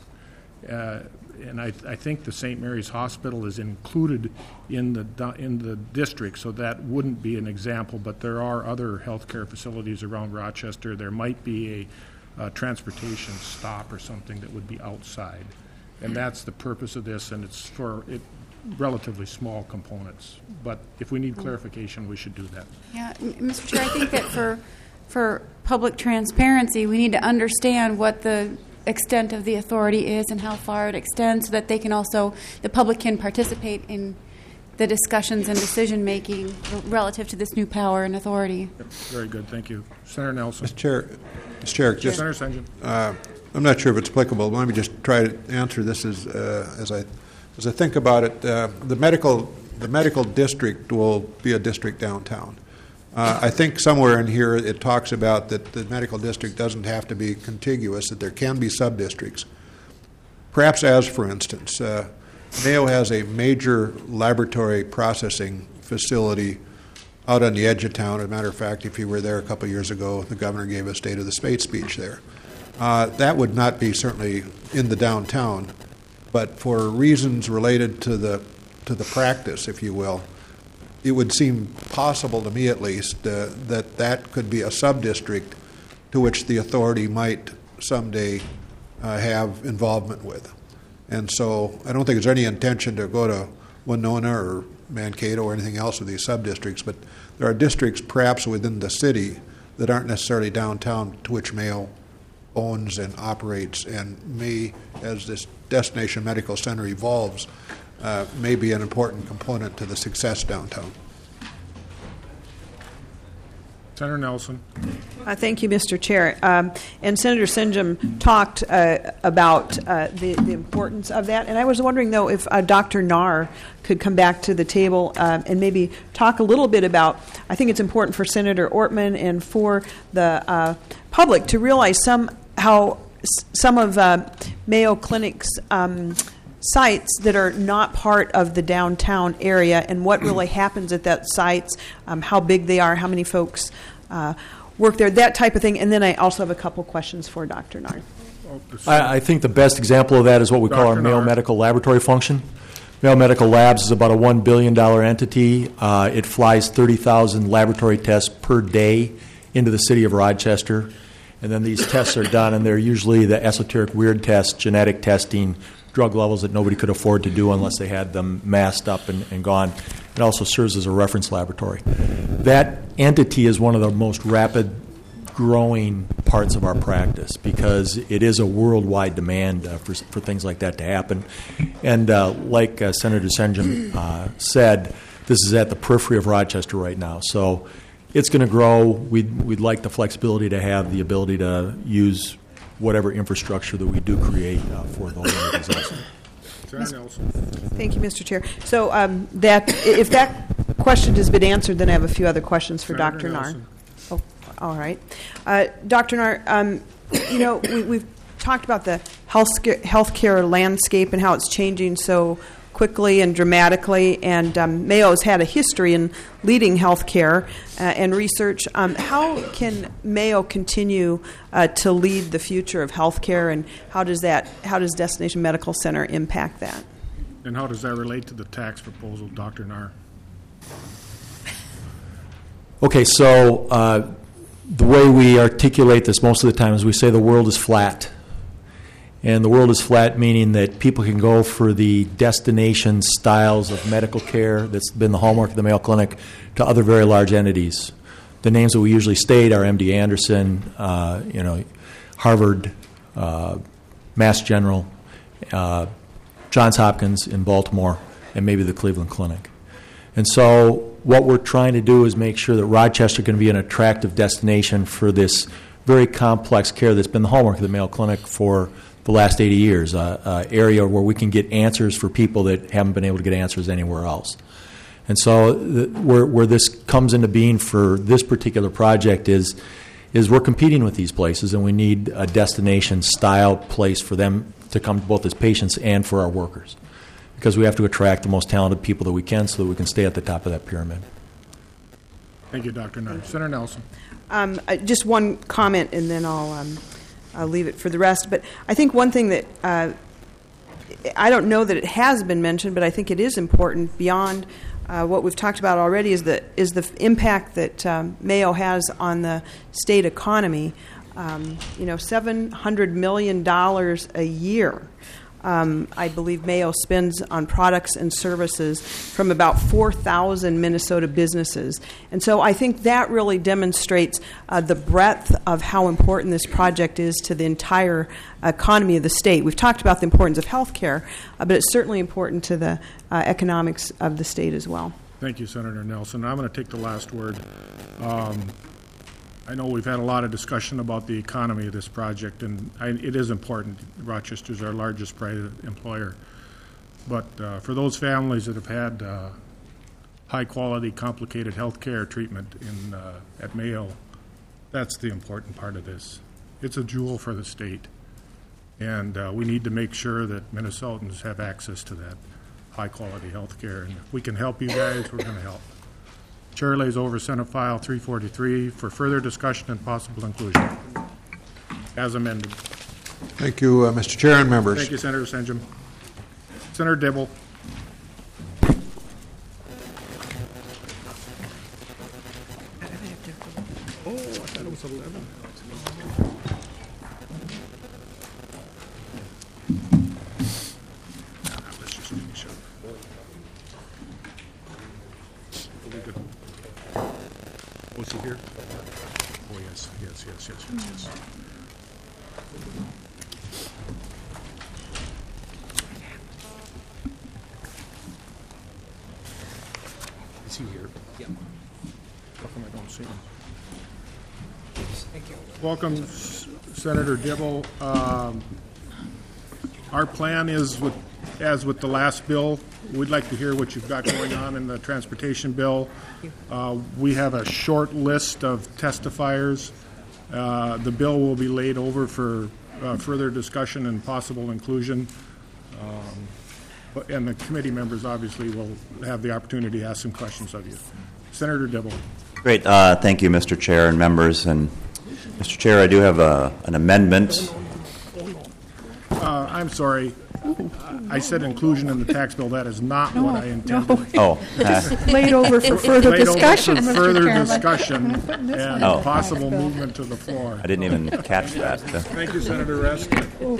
Uh, and I, I think the Saint Mary's Hospital is included in the do- in the district, so that wouldn't be an example. But there are other healthcare facilities around Rochester. There might be a uh, transportation stop or something that would be outside, and that's the purpose of this. And it's for it, relatively small components. But if we need clarification, we should do that. Yeah, M- Mister Chair, I think that for for public transparency, we need to understand what the extent of the authority is and how far it extends, so that they can also, the public can participate in the discussions and decision making relative to this new power and authority. Yep, very good, thank you, Senator Nelson. Mister Chair, Mister Chair, just, Senator Senjum. Uh, I'm not sure if it's applicable. But let me just try to answer this as uh, as I as I think about it. Uh, the medical the medical district will be a district downtown. Uh, I think somewhere in here it talks about that the medical district doesn't have to be contiguous, that there can be sub-districts. Perhaps as, for instance, uh, Mayo has a major laboratory processing facility out on the edge of town. As a matter of fact, if you were there a couple of years ago, the governor gave a State of the State speech there. Uh, that would not be certainly in the downtown, but for reasons related to the to the practice, if you will, it would seem possible to me at least uh, that that could be a sub-district to which the authority might someday uh, have involvement with. And so I don't think there's any intention to go to Winona or Mankato or anything else with these sub-districts, but there are districts perhaps within the city that aren't necessarily downtown to which Mayo owns and operates, and may, as this destination medical center evolves, Uh, may be an important component to the success downtown. Senator Nelson. Uh, thank you, Mister Chair. Um, and Senator Senjum talked uh, about uh, the, the importance of that. And I was wondering, though, if uh, Doctor Nahr could come back to the table um, and maybe talk a little bit about, I think it's important for Senator Ortman and for the uh, public to realize some, how s- some of uh, Mayo Clinic's um, sites that are not part of the downtown area and what really happens at that sites, um, how big they are, how many folks uh, work there, that type of thing. And then I also have a couple questions for Doctor Nahr. I, I think the best example of that is what we call our Doctor Mayo Nahr. Medical Laboratory function. Mayo Medical Labs is about a one billion dollars entity. Uh, it flies thirty thousand laboratory tests per day into the city of Rochester. And then these tests are done, and they're usually the esoteric weird tests, genetic testing, drug levels that nobody could afford to do unless they had them masked up and, and gone. It also serves as a reference laboratory. That entity is one of the most rapid growing parts of our practice because it is a worldwide demand uh, for, for things like that to happen. And uh, like uh, Senator Senjum uh, said, this is at the periphery of Rochester right now. So it's going to grow. We'd, we'd like the flexibility to have the ability to use whatever infrastructure that we do create uh, for those organizations. Senator Nelson. Thank you, Mister Chair. So um, that if that question has been answered, then I have a few other questions for Senator Doctor Nahr. Nelson. Oh, all right. Uh, Doctor Nahr, um, you know, we, we've talked about the health healthcare landscape and how it's changing so quickly and dramatically, and um, Mayo's had a history in leading healthcare uh, and research. Um, how can Mayo continue uh, to lead the future of healthcare, and how does that, how does Destination Medical Center impact that? And how does that relate to the tax proposal, Doctor Nahr? Okay, so uh, the way we articulate this most of the time is we say the world is flat. And the world is flat, meaning that people can go for the destination styles of medical care that's been the hallmark of the Mayo Clinic to other very large entities. The names that we usually state are M D Anderson, uh, you know, Harvard, uh, Mass General, uh, Johns Hopkins in Baltimore, and maybe the Cleveland Clinic. And so what we're trying to do is make sure that Rochester can be an attractive destination for this very complex care that's been the hallmark of the Mayo Clinic for the last eighty years, an uh, uh, area where we can get answers for people that haven't been able to get answers anywhere else. And so the, where, where this comes into being for this particular project is, is we're competing with these places, and we need a destination-style place for them to come both as patients and for our workers, because we have to attract the most talented people that we can so that we can stay at the top of that pyramid. Thank you, Doctor Nutter. Senator Nelson. Um, uh, just one comment, and then I'll, um, I'll leave it for the rest. But I think one thing that uh, I don't know that it has been mentioned, but I think it is important beyond uh, what we've talked about already is the is the impact that um, Mayo has on the state economy. Um, you know, seven hundred million dollars a year. Um, I believe Mayo spends on products and services from about four thousand Minnesota businesses. And so I think that really demonstrates uh, the breadth of how important this project is to the entire economy of the state. We've talked about the importance of health care, uh, but it's certainly important to the uh, economics of the state as well. Thank you, Senator Nelson. I'm going to take the last word. Um, I know we've had a lot of discussion about the economy of this project, and I, it is important. Rochester's our largest private employer. But uh, for those families that have had uh, high-quality, complicated health care treatment in, uh, at Mayo, that's the important part of this. It's a jewel for the state, and uh, we need to make sure that Minnesotans have access to that high-quality health care. And if we can help you guys, we're going to help. Chair lays over Senate File three forty-three for further discussion and possible inclusion. As amended. Thank you, uh, Mister Chair and members. Thank you, Senator Senjum. Senator Dibble. Oh, I thought it was eleven. Let's just finish up. Was he here? Oh, yes, yes, yes, yes, yes, yes. Is he here? Yeah. How come I don't see him? Thank you. Welcome, S- Senator Dibble. Um, our plan is, with, as with the last bill, we'd like to hear what you've got going on in the transportation bill. Uh, we have a short list of testifiers. Uh, the bill will be laid over for uh, further discussion and possible inclusion. Um, but, and the committee members obviously will have the opportunity to ask some questions of you. Senator Dibble. Great. Uh, thank you, Mister Chair and members. And Mister Chair, I do have a, an amendment. Uh, I'm sorry. I said inclusion in the tax bill. That is not no, what I intended. No. Oh. Just laid over for further laid discussion, over for Mister further Chairman. discussion and oh. possible movement to the floor. I didn't even catch that. Thank you, Senator Rest.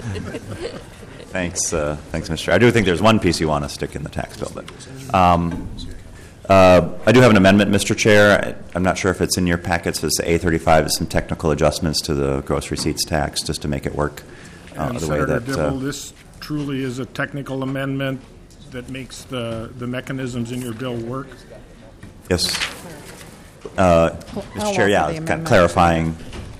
Thanks, uh, thanks, Mister Chair. I do think there's one piece you want to stick in the tax bill, but um, uh, I do have an amendment, Mister Chair. I, I'm not sure if it's in your packets. It's A thirty-five. It's some technical adjustments to the gross receipts tax just to make it work uh, and the Senator way that. Dibble, Uh, this truly is a technical amendment that makes the, the mechanisms in your bill work? Yes. Uh, Mister Chair, yeah, kind of clarifying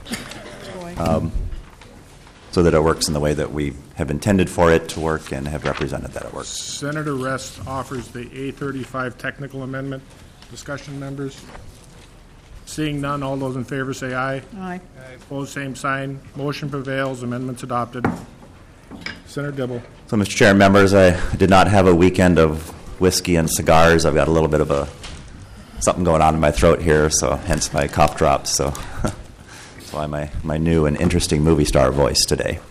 um, so that it works in the way that we have intended for it to work and have represented that it works. Senator Rest offers the A thirty-five technical amendment. Discussion, members? Seeing none, all those in favor say aye. Aye. Opposed, same sign. Motion prevails. Amendment's adopted. Senator Dibble. So, Mister Chair and members, I did not have a weekend of whiskey and cigars. I've got a little bit of a something going on in my throat here, so hence my cough drops. So that's why my, my new and interesting movie star voice today.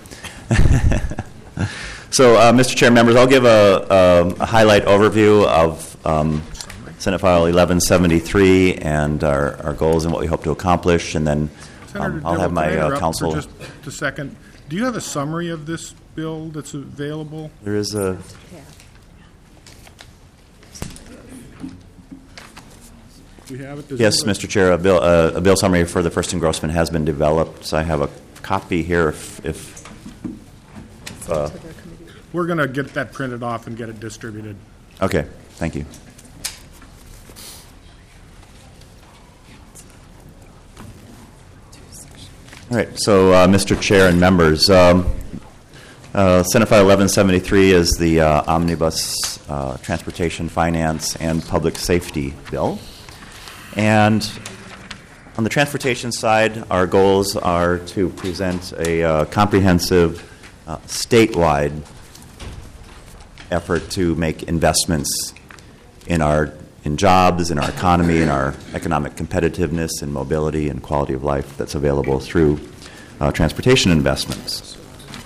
So, uh, Mister Chair and members, I'll give a, a, a highlight overview of um, Senate File eleven seventy-three and our, our goals and what we hope to accomplish, and then Senator um, I'll have Dibble, my can I uh, interrupt counsel. for just a second? Do you have a summary of this bill that's available? There is a. We have it? Does Yes, anybody- Mister Chair, a bill, uh, a bill summary for the first engrossment has been developed, so I have a copy here if, if uh, We're going to get that printed off and get it distributed. okay, thank you. All right, so, uh, Mister Chair and members, um, uh, Senate File eleven seventy-three is the uh, Omnibus uh, Transportation Finance and Public Safety Bill. And on the transportation side, our goals are to present a uh, comprehensive uh, statewide effort to make investments in our in jobs, in our economy, in our economic competitiveness and mobility and quality of life that's available through uh, transportation investments.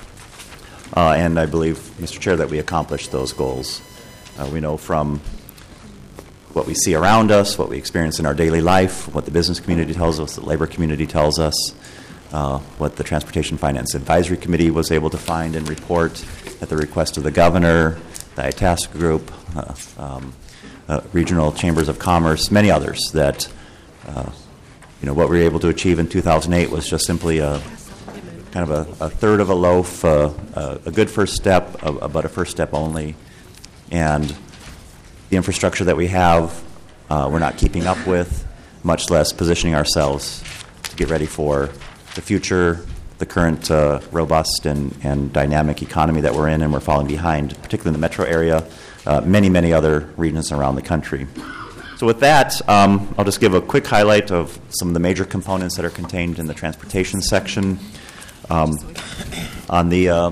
Uh, and I believe, Mister Chair, that we accomplished those goals. Uh, we know from what we see around us, what we experience in our daily life, what the business community tells us, the labor community tells us, uh, what the Transportation Finance Advisory Committee was able to find and report at the request of the governor, the Itasca Group, uh, um, uh, regional chambers of commerce, many others, that uh, you know what we were able to achieve in two thousand eight was just simply a kind of a, a third of a loaf, uh, a, a good first step, uh, but a first step only, and the infrastructure that we have, uh, we're not keeping up with, much less positioning ourselves to get ready for the future, the current uh, robust and, and dynamic economy that we're in, and we're falling behind, particularly in the metro area, uh, many, many other regions around the country. So with that, um, I'll just give a quick highlight of some of the major components that are contained in the transportation section. Um, on the uh,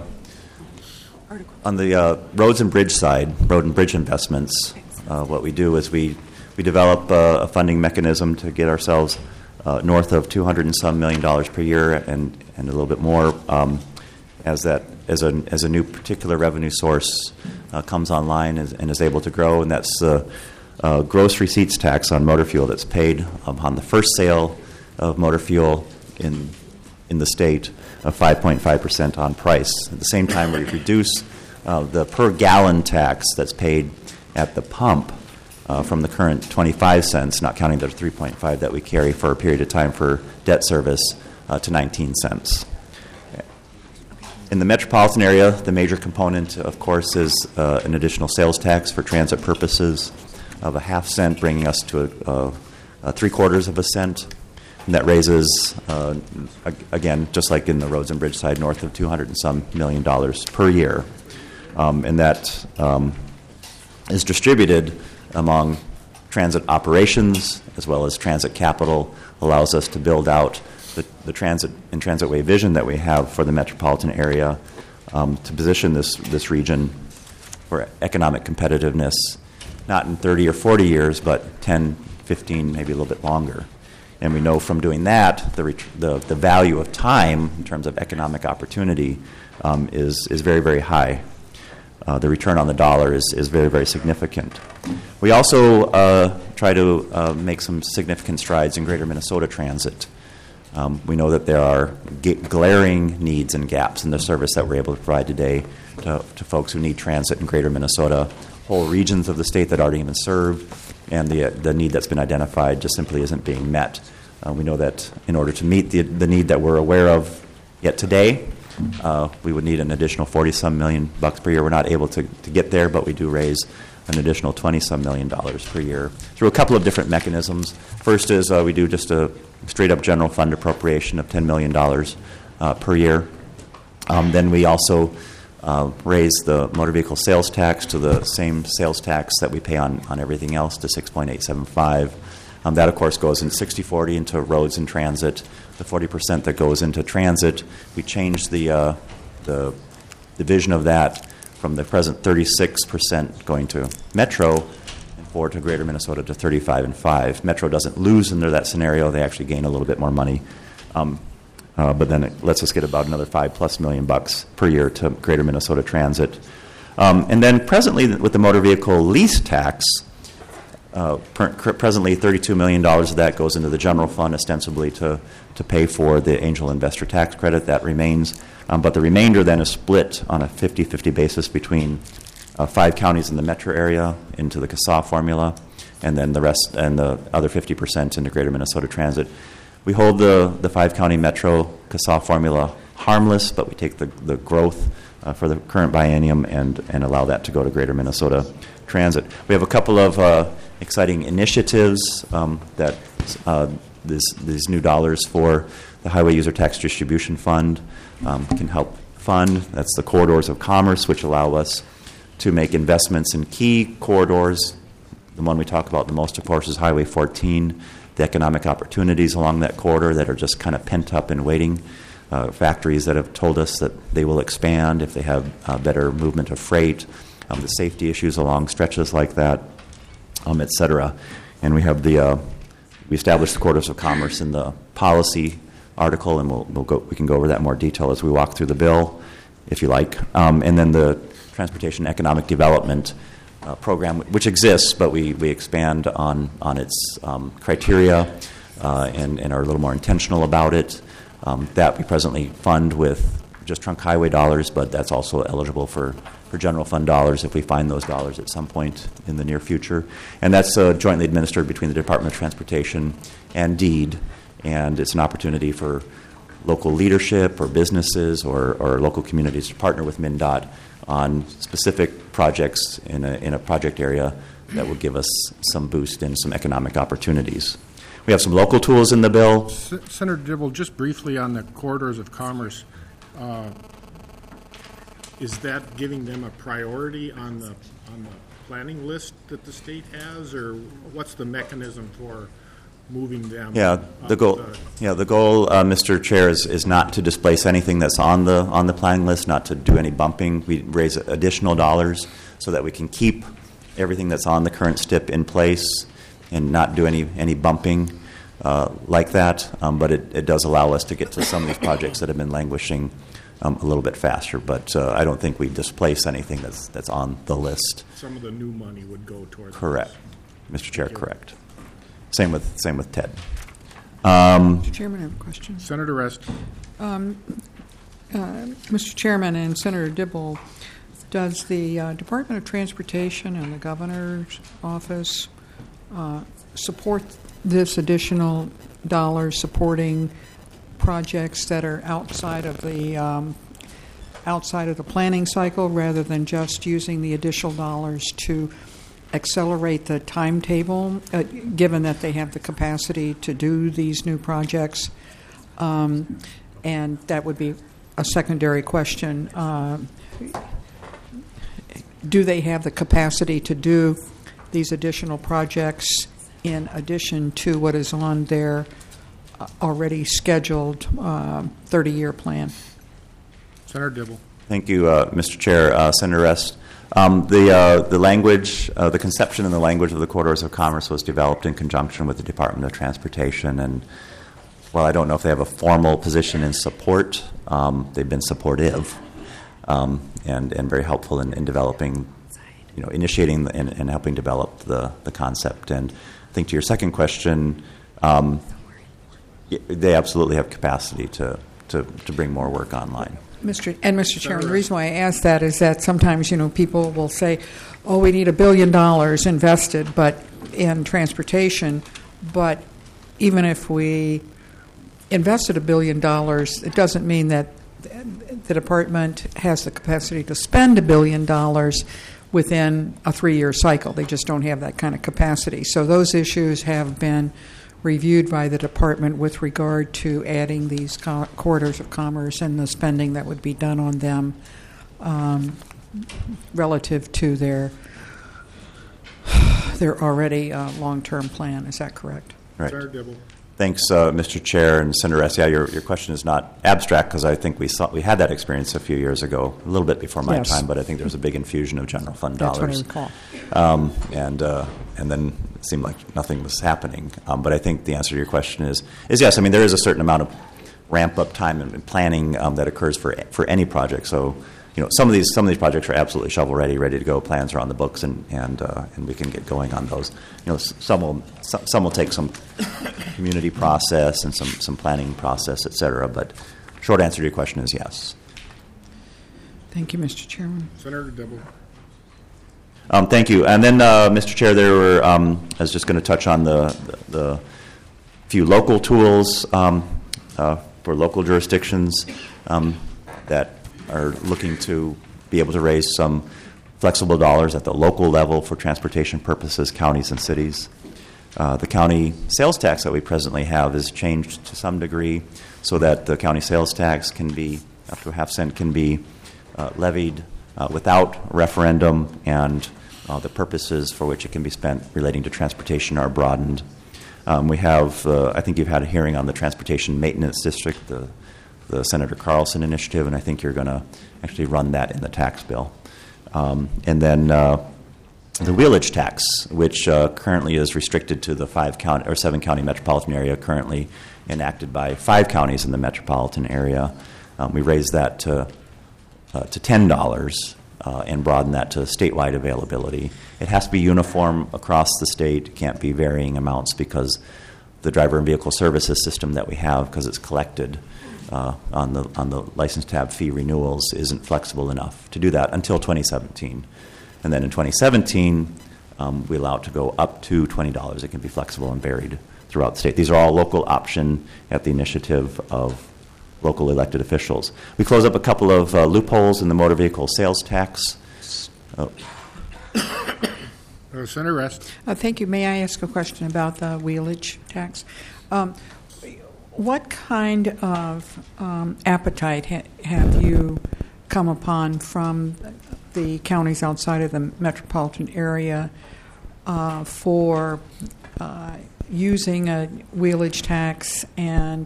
on the uh, roads and bridge side, road and bridge investments, uh, what we do is we, we develop uh, a funding mechanism to get ourselves uh, north of two hundred and some million dollars per year and, and a little bit more um, as that as a as a new particular revenue source uh, comes online and, and is able to grow, and that's the uh, gross receipts tax on motor fuel that's paid upon the first sale of motor fuel in in the state of five point five percent on price. At the same time, we reduce uh, the per gallon tax that's paid at the pump uh, from the current twenty-five cents, not counting the three point five that we carry for a period of time for debt service, uh, to nineteen cents. In the metropolitan area, the major component, of course, is uh, an additional sales tax for transit purposes of a half cent, bringing us to a, a, a three quarters of a cent. And that raises, uh, again, just like in the roads and bridge side, north of two hundred and some million dollars per year. Um, and that um, is distributed among transit operations as well as transit capital, allows us to build out the, the transit and transitway vision that we have for the metropolitan area um, to position this, this region for economic competitiveness, not in thirty or forty years, but ten, fifteen, maybe a little bit longer. And we know from doing that, the, ret- the, the value of time in terms of economic opportunity um, is, is very, very high. Uh, the return on the dollar is, is very, very significant. We also uh, try to uh, make some significant strides in Greater Minnesota Transit. Um, we know that there are g- glaring needs and gaps in the service that we're able to provide today to, to folks who need transit in Greater Minnesota, whole regions of the state that aren't even served, and the uh, the need that's been identified just simply isn't being met. Uh, we know that in order to meet the the need that we're aware of yet today, uh, we would need an additional forty-some million bucks per year. We're not able to, to get there, but we do raise an additional twenty-some million dollars per year through a couple of different mechanisms. First is uh, we do just a straight-up general fund appropriation of ten million dollars uh, per year. Um, then we also uh, raise the motor vehicle sales tax to the same sales tax that we pay on, on everything else, to six point eight seven five. Um, that, of course, goes in sixty forty into roads and transit. The forty percent that goes into transit, we change the, uh, the division of that from the present thirty-six percent going to Metro and four to Greater Minnesota to thirty-five and five. Metro doesn't lose under that scenario. They actually gain a little bit more money. Um, uh, but then it lets us get about another five plus million bucks per year to Greater Minnesota Transit. Um, and then presently with the motor vehicle lease tax, Uh, per, presently, thirty-two million dollars of that goes into the general fund, ostensibly to, to pay for the angel investor tax credit. That remains. Um, but the remainder then is split on a fifty-fifty basis between uh, five counties in the metro area into the C A S A formula, and then the rest and the other fifty percent into Greater Minnesota Transit. We hold the, the five-county metro C A S A formula harmless, but we take the, the growth uh, for the current biennium and, and allow that to go to Greater Minnesota Transit. We have a couple of uh, exciting initiatives um, that uh, this, these new dollars for the Highway User Tax Distribution Fund um, can help fund. That's the corridors of commerce, which allow us to make investments in key corridors. The one we talk about the most, of course, is Highway fourteen, the economic opportunities along that corridor that are just kind of pent up and waiting. Uh, factories that have told us that they will expand if they have uh, better movement of freight, um, the safety issues along stretches like that, um, et cetera. And we have the, uh, we established the corridors of commerce in the policy article, and we'll, we'll go, we can go over that in more detail as we walk through the bill, if you like. Um, and then the Transportation Economic Development uh, program, which exists, but we, we expand on, on its um, criteria uh, and, and are a little more intentional about it. Um, that we presently fund with just trunk highway dollars, but that's also eligible for, for general fund dollars if we find those dollars at some point in the near future. And that's uh, jointly administered between the Department of Transportation and DEED, and it's an opportunity for local leadership or businesses or, or local communities to partner with MnDOT on specific projects in a, in a project area that will give us some boost and some economic opportunities. We have some local tools in the bill. S- Senator Dibble, just briefly on the corridors of commerce, uh, is that giving them a priority on the on the planning list that the state has, or what's the mechanism for moving them? Yeah, the goal. The yeah, the goal, uh, Mister Chair, is, is not to displace anything that's on the on the planning list, not to do any bumping. We raise additional dollars so that we can keep everything that's on the current S T I P in place and not do any any bumping uh, like that. Um, but it, it does allow us to get to some of these projects that have been languishing um, a little bit faster. But uh, I don't think we displace anything that's that's on the list. Some of the new money would go towards. Correct, Mister Chair. Correct. Same with same with Ted. Um, Mister Chairman, I have a question. Senator Rest. Um, uh, Mister Chairman and Senator Dibble, does the uh, Department of Transportation and the Governor's Office uh, support this additional dollars supporting projects that are outside of the um, outside of the planning cycle, rather than just using the additional dollars to accelerate the timetable, uh, given that they have the capacity to do these new projects? Um, and that would be a secondary question. Uh, do they have the capacity to do these additional projects in addition to what is on their uh, already scheduled uh, thirty-year plan? Senator Dibble. Thank you, uh, Mister Chair. Uh, Senator Rest. Um, the uh, the language, uh, the conception and the language of the corridors of commerce was developed in conjunction with the Department of Transportation. And while I don't know if they have a formal position in support, um, they've been supportive um, and and very helpful in, in developing, you know, initiating and, and helping develop the the concept. And I think to your second question, um, they absolutely have capacity to, to, to bring more work online. Mister And Mister Chairman, the reason why I ask that is that sometimes, you know, people will say, oh, we need a billion dollars invested but in transportation, but even if we invested a billion dollars, it doesn't mean that the department has the capacity to spend a billion dollars within a three-year cycle. They just don't have that kind of capacity. So those issues have been reviewed by the department with regard to adding these co- corridors of commerce and the spending that would be done on them um, relative to their their already uh, long-term plan. Is that correct? Right. Thanks, uh, Mister Chair and Senator S. Yeah, your, your question is not abstract, because I think we saw we had that experience a few years ago, a little bit before my Yes. time, but I think there was a big infusion of general fund That's dollars. what I recall. Um, and uh, and then it seemed like nothing was happening. Um, but I think the answer to your question is is yes. I mean, there is a certain amount of ramp up time and planning um, that occurs for for any project. So you know, some of these some of these projects are absolutely shovel ready, ready to go. Plans are on the books, and and uh, and we can get going on those. You know, some will some, some will take some community process and some some planning process, et cetera. But short answer to your question is yes. Thank you, Mister Chairman. Senator Dibble. Um, thank you. And then, uh, Mister Chair, there were, um, I was just going to touch on the, the, the few local tools um, uh, for local jurisdictions um, that are looking to be able to raise some flexible dollars at the local level for transportation purposes, counties and cities. Uh, the county sales tax that we presently have is changed to some degree so that the county sales tax can be, up to a half cent, can be uh, levied uh, without referendum, and Uh, the purposes for which it can be spent relating to transportation are broadened. Um, we have, uh, I think you've had a hearing on the Transportation Maintenance District, the, the Senator Carlson initiative, and I think you're going to actually run that in the tax bill. Um, and then uh, the wheelage tax, which uh, currently is restricted to the five county or seven county metropolitan area, currently enacted by five counties in the metropolitan area. Um, we raised that to uh, to ten dollars. Uh, and broaden that to statewide availability. It has to be uniform across the state. It can't be varying amounts because the driver and vehicle services system that we have, because it's collected uh, on the on the license tab fee renewals, isn't flexible enough to do that until twenty seventeen. And then in twenty seventeen, um, we allow it to go up to twenty dollars. It can be flexible and varied throughout the state. These are all local option at the initiative of local elected officials. We close up a couple of uh, loopholes in the motor vehicle sales tax. Oh. Uh, Senator Rest. Uh, thank you. May I ask a question about the wheelage tax? Um, what kind of um, appetite ha- have you come upon from the counties outside of the metropolitan area uh, for uh, using a wheelage tax and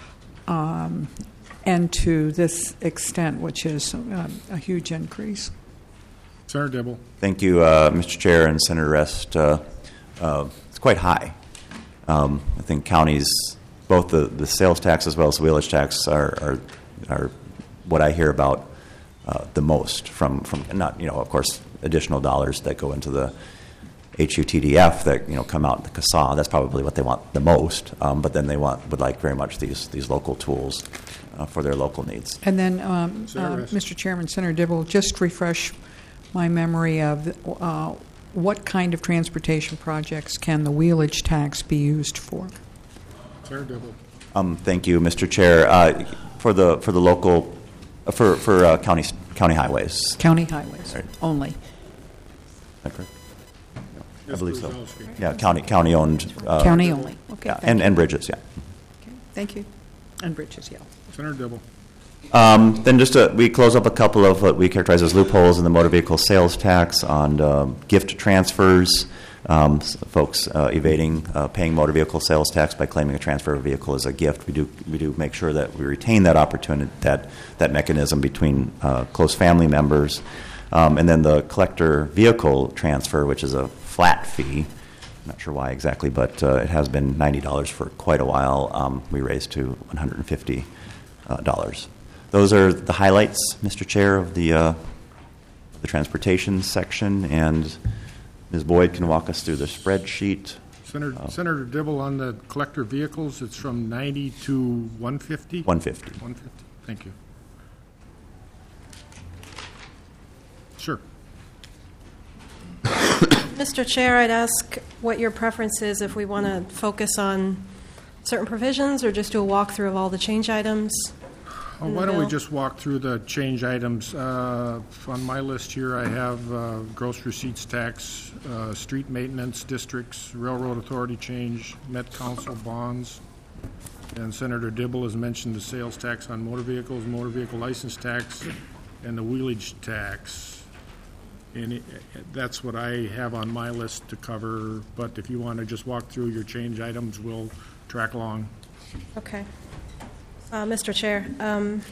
Um, and to this extent, which is uh, a huge increase? Senator Dibble. Thank you, uh, Mister Chair and Senator Rest. Uh, uh, it's quite high. Um, I think counties, both the, the sales tax as well as the wheelage tax, are are, are what I hear about uh, the most from, from not, you know, of course, additional dollars that go into the H U T D F that, you know, come out in the C A S A. That's probably what they want the most. Um, but then they want would like very much these these local tools uh, for their local needs. And then, um, uh, Mister Chairman, Senator Dibble, just refresh my memory of uh, what kind of transportation projects can the wheelage tax be used for? Senator Dibble. Um, thank you, Mister Chair. Uh, for the for the local uh, for for uh, county county highways. County highways right. only. Is that correct? I believe so. Yeah, county county owned. Uh, county only. Okay. Yeah, and, and bridges, yeah. Okay, thank you. And bridges, yeah. Senator Dibble. Um, then just a, we close up a couple of what we characterize as loopholes in the motor vehicle sales tax on um, gift transfers. Um, folks uh, evading uh, paying motor vehicle sales tax by claiming a transfer of a vehicle as a gift. We do we do make sure that we retain that opportunity, that that mechanism between uh, close family members. Um, and then the collector vehicle transfer, which is a flat fee. I'm not sure why exactly, but uh, it has been ninety dollars for quite a while. Um, we raised to one hundred fifty dollars. Uh, Those are the highlights, Mister Chair, of the uh, the transportation section, and Miz Boyd can walk us through the spreadsheet. Senator, uh, Senator Dibble, on the collector vehicles, it's from ninety to one fifty? one fifty. one fifty. Thank you. Sure. Mister Chair, I'd ask what your preference is, if we want to focus on certain provisions or just do a walkthrough of all the change items. Well, why don't we just walk through the change items? Uh, on my list here, I have uh, gross receipts tax, uh, street maintenance districts, railroad authority change, Met Council bonds, and Senator Dibble has mentioned the sales tax on motor vehicles, motor vehicle license tax, and the wheelage tax. And it, that's what I have on my list to cover, but if you want to just walk through your change items, we'll track along. Okay. Uh, Mister Chair, um,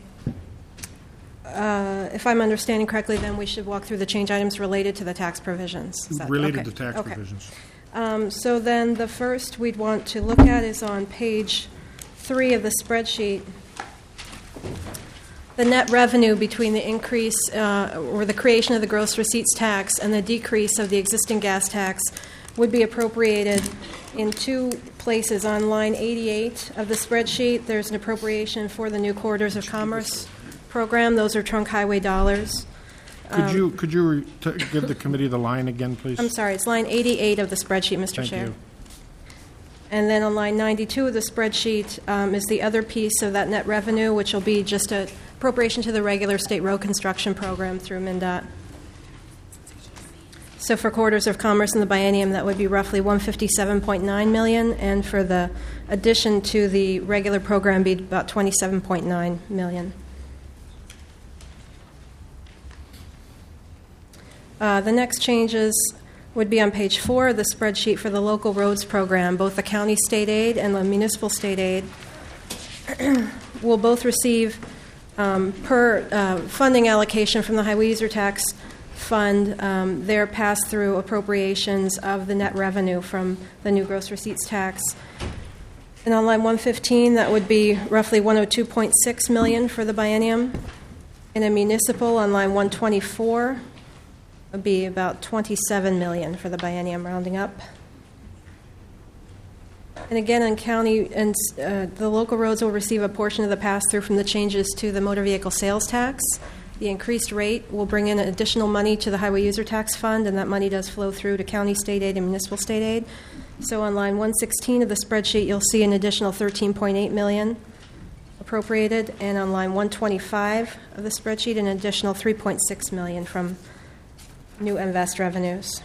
uh, if I'm understanding correctly, then we should walk through the change items related to the tax provisions. Is that, related okay. to tax okay. provisions. Um, so then the first we'd want to look at is on page three of the spreadsheet. the net revenue between the increase uh, or the creation of the gross receipts tax and the decrease of the existing gas tax would be appropriated in two places. On line eighty-eight of the spreadsheet, there's an appropriation for the new Corridors of Commerce program. Those are trunk highway dollars. Could Um, you, could you re- t- give the committee the line again, please? I'm sorry, it's line eighty-eight of the spreadsheet, Mister Thank Chair. you. And then on line ninety-two of the spreadsheet um, is the other piece of that net revenue, which will be just a appropriation to the regular state road construction program through MnDOT. So for Corridors of Commerce in the biennium, that would be roughly one hundred fifty-seven point nine million dollars, and for the addition to the regular program, be about twenty-seven point nine million dollars. Uh, the next changes would be on page four of the spreadsheet for the local roads program. Both the county state aid and the municipal state aid will both receive um, per uh, funding allocation from the highway user tax fund um, their pass-through appropriations of the net revenue from the new gross receipts tax. And on line one fifteen, that would be roughly one hundred two point six million dollars for the biennium. And a municipal on line one twenty-four would be about twenty-seven million dollars for the biennium, rounding up. And again, in county and uh, the local roads will receive a portion of the pass-through from the changes to the motor vehicle sales tax. The increased rate will bring in additional money to the highway user tax fund, and that money does flow through to county state aid and municipal state aid. So on line one sixteen of the spreadsheet, you'll see an additional thirteen point eight million dollars appropriated, and on line one twenty-five of the spreadsheet, an additional three point six million dollars from new invest revenues.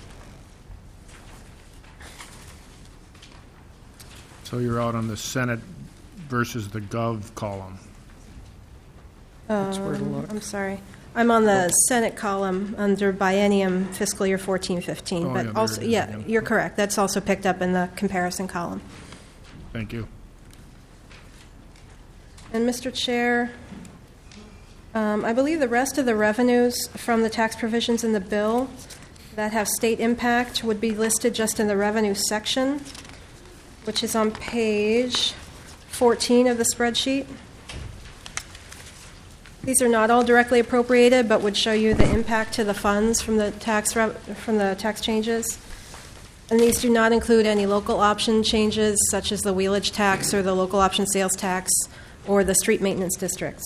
So you're out on the Senate versus the Gov column. Um, I'm sorry. I'm on the Senate column under biennium fiscal year fourteen fifteen, Oh, yeah, but there also, it is yeah, again. you're correct. That's also picked up in the comparison column. Thank you. And Mister Chair, um, I believe the rest of the revenues from the tax provisions in the bill that have state impact would be listed just in the revenue section, which is on page fourteen of the spreadsheet. These are not all directly appropriated, but would show you the impact to the funds from the tax rev- from the tax changes. And these do not include any local option changes, such as the wheelage tax or the local option sales tax or the street maintenance districts.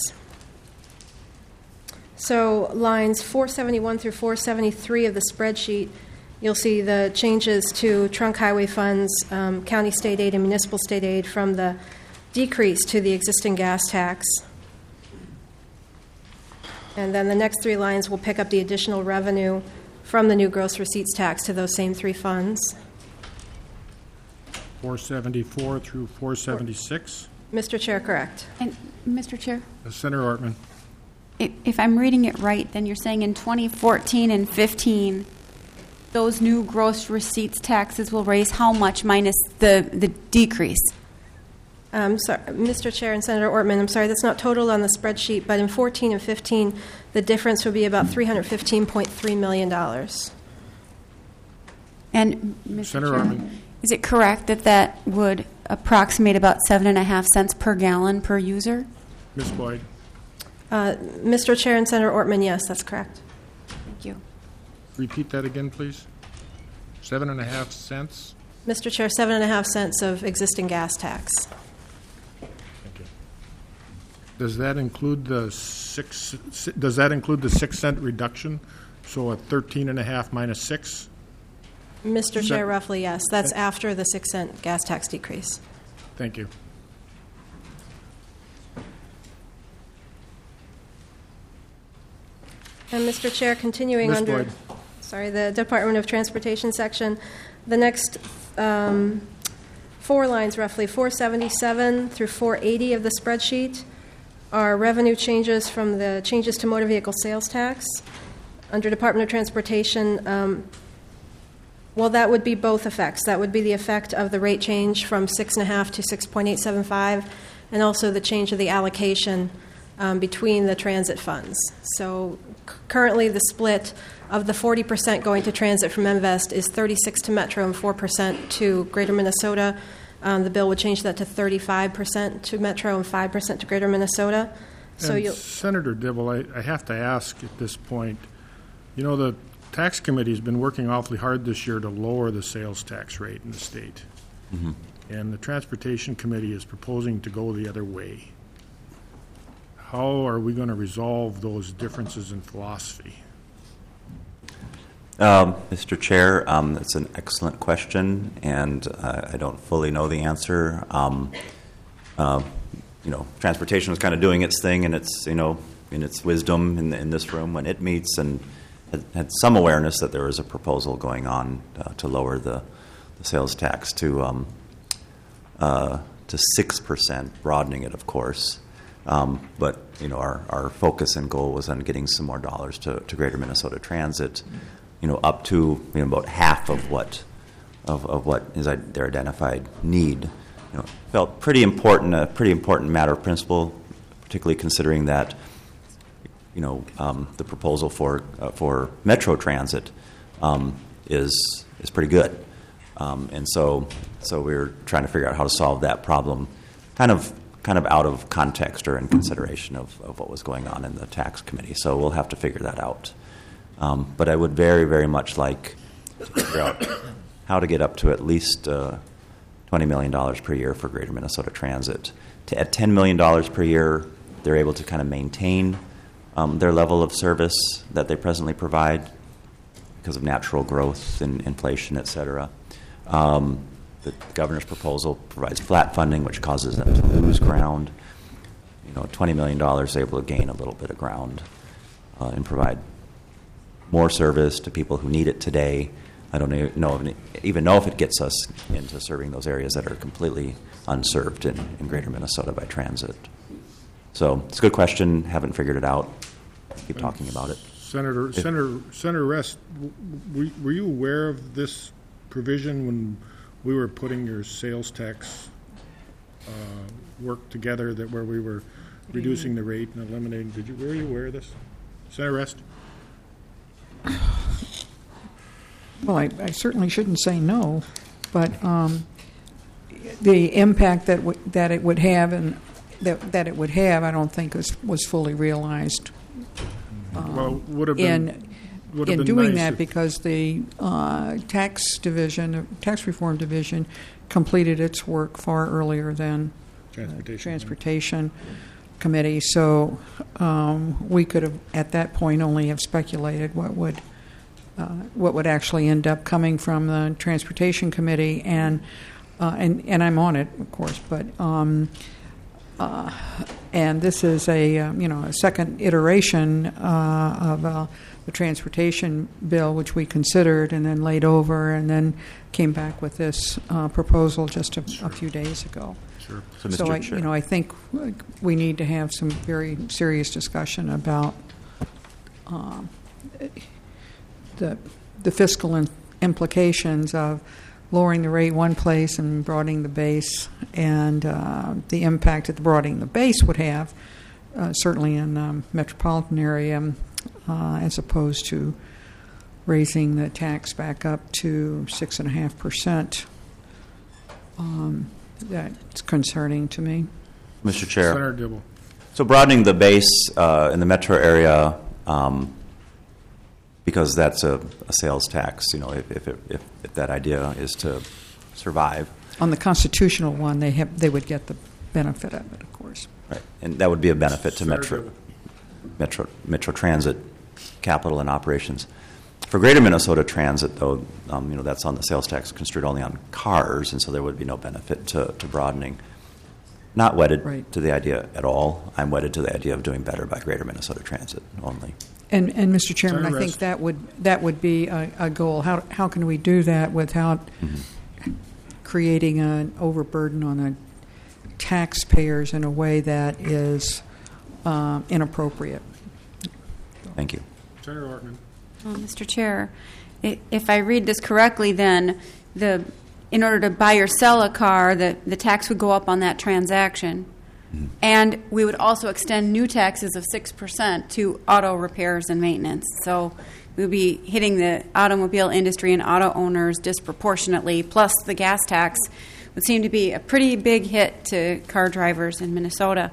So lines four seventy-one through four seventy-three of the spreadsheet, you'll see the changes to trunk highway funds, um, county state aid, and municipal state aid from the decrease to the existing gas tax. And then the next three lines will pick up the additional revenue from the new gross receipts tax to those same three funds. four seventy-four through four seventy-six. Mister Chair, correct. And, Mister Chair, Senator Ortman. i- if I'm reading it right, then you're saying in twenty fourteen and fifteen, those new gross receipts taxes will raise how much minus the, the decrease? Um, sorry, Mister Chair and Senator Ortman, I'm sorry, that's not totaled on the spreadsheet, but in fourteen and fifteen, the difference would be about three hundred fifteen point three million dollars. And, Mister Senator Chairman, Ortman. is it correct that that would approximate about seven and a half cents per gallon per user? Miz Boyd. Uh, Mister Chair and Senator Ortman, yes, that's correct. Thank you. Repeat that again, please. Seven and a half cents. Mister Chair, seven and a half cents of existing gas tax. Thank you. Does that include the six? Does that include the six cent reduction? So a thirteen and a half minus six. Mister Is Chair, that- roughly, yes. That's after the six cent gas tax decrease. Thank you. And Mister Chair, continuing Miz under, Boyd. sorry, the Department of Transportation section, the next um, four lines, roughly four seventy-seven through four eighty of the spreadsheet, are revenue changes from the changes to motor vehicle sales tax. Under Department of Transportation, um, well, that would be both effects. That would be the effect of the rate change from six and a half to six point eight seven five, and also the change of the allocation um, between the transit funds. So c- currently, the split of the forty percent going to transit from Invest is thirty-six to Metro and four percent to Greater Minnesota. Um, the bill would change that to thirty-five percent to Metro and five percent to Greater Minnesota. So And you'll, Senator Dibble, I, I have to ask at this point, you know, the tax committee's been working awfully hard this year to lower the sales tax rate in the state. Mhm. And the Transportation Committee is proposing to go the other way. How are we going to resolve those differences in philosophy? Um, Mister Chair, um, that's an excellent question, and uh, I don't fully know the answer. Um, uh, you know, transportation was kind of doing its thing, and its you know, in its wisdom in, in this room when it meets, and had, had some awareness that there was a proposal going on uh, to lower the, the sales tax to um, uh, to six percent, broadening it, of course. Um, but you know, our, our focus and goal was on getting some more dollars to, to Greater Minnesota Transit. You know, up to you know about half of what of, of what is their identified need. You know, felt pretty important, a pretty important matter of principle, particularly considering that you know um, the proposal for uh, for Metro Transit um, is is pretty good, um, and so so we're trying to figure out how to solve that problem, kind of kind of out of context or in consideration of, of what was going on in the tax committee. So we'll have to figure that out. Um, but I would very, very much like to figure out how to get up to at least uh, twenty million dollars per year for Greater Minnesota Transit. To, at ten million dollars per year, they're able to kind of maintain um, their level of service that they presently provide because of natural growth and inflation, et cetera. Um, the governor's proposal provides flat funding, which causes them to lose ground. You know, twenty million dollars, they're able to gain a little bit of ground uh, and provide more service to people who need it today. I don't know, even know if it gets us into serving those areas that are completely unserved in, in Greater Minnesota by transit. So it's a good question. Haven't figured it out. Keep talking about it. Senator If- Senator Senator Rest, w- w- were you aware of this provision when we were putting your sales tax uh, work together, that where we were reducing the rate and eliminating? Did you were you aware of this, Senator Rest? Well, I, I certainly shouldn't say no, but um, the impact that w- that it would have and that that it would have, I don't think was was fully realized. Um, Well, would have been- in would have in been doing nice that if- because the uh, tax division, uh, tax reform division, completed its work far earlier than Transportation. transportation committee. So um, we could have, at that point, only have speculated what would uh, what would actually end up coming from the transportation committee, and uh, and and I'm on it, of course, but. Um, uh, and this is a um, you know a second iteration uh, of uh, the transportation bill, which we considered and then laid over, and then came back with this uh, proposal just a, a few days ago. Sure. So, So, Mister I, Chair. you know, I think we need to have some very serious discussion about um, the the fiscal in- implications of lowering the rate one place and broadening the base, and uh, the impact that the broadening the base would have, uh, certainly in the um, metropolitan area, uh, as opposed to raising the tax back up to six and a half percent. Um, That's concerning to me. Mister Chair. Senator Dibble. So broadening the base uh, in the metro area, um, because that's a, a sales tax, you know, if, if, if, if that idea is to survive. On the constitutional one, they have they would get the benefit of it, of course. Right. And that would be a benefit to Senator Metro, Dibble. Metro, Metro Transit capital and operations. For Greater Minnesota Transit, though, um, you know, that's on the sales tax construed only on cars, and so there would be no benefit to, to broadening. Not wedded Right. to the idea at all. I'm wedded to the idea of doing better by Greater Minnesota Transit only. And, and Mister Chairman, Senator I think Rest. that would that would be a, a goal. How how can we do that without Mm-hmm. creating an overburden on the taxpayers in a way that is uh, inappropriate? Thank you. Senator Ortman. Well, Mister Chair, i- if I read this correctly, then the in order to buy or sell a car, the, the tax would go up on that transaction. And we would also extend new taxes of six percent to auto repairs and maintenance. So we would be hitting the automobile industry and auto owners disproportionately, plus the gas tax would seem to be a pretty big hit to car drivers in Minnesota.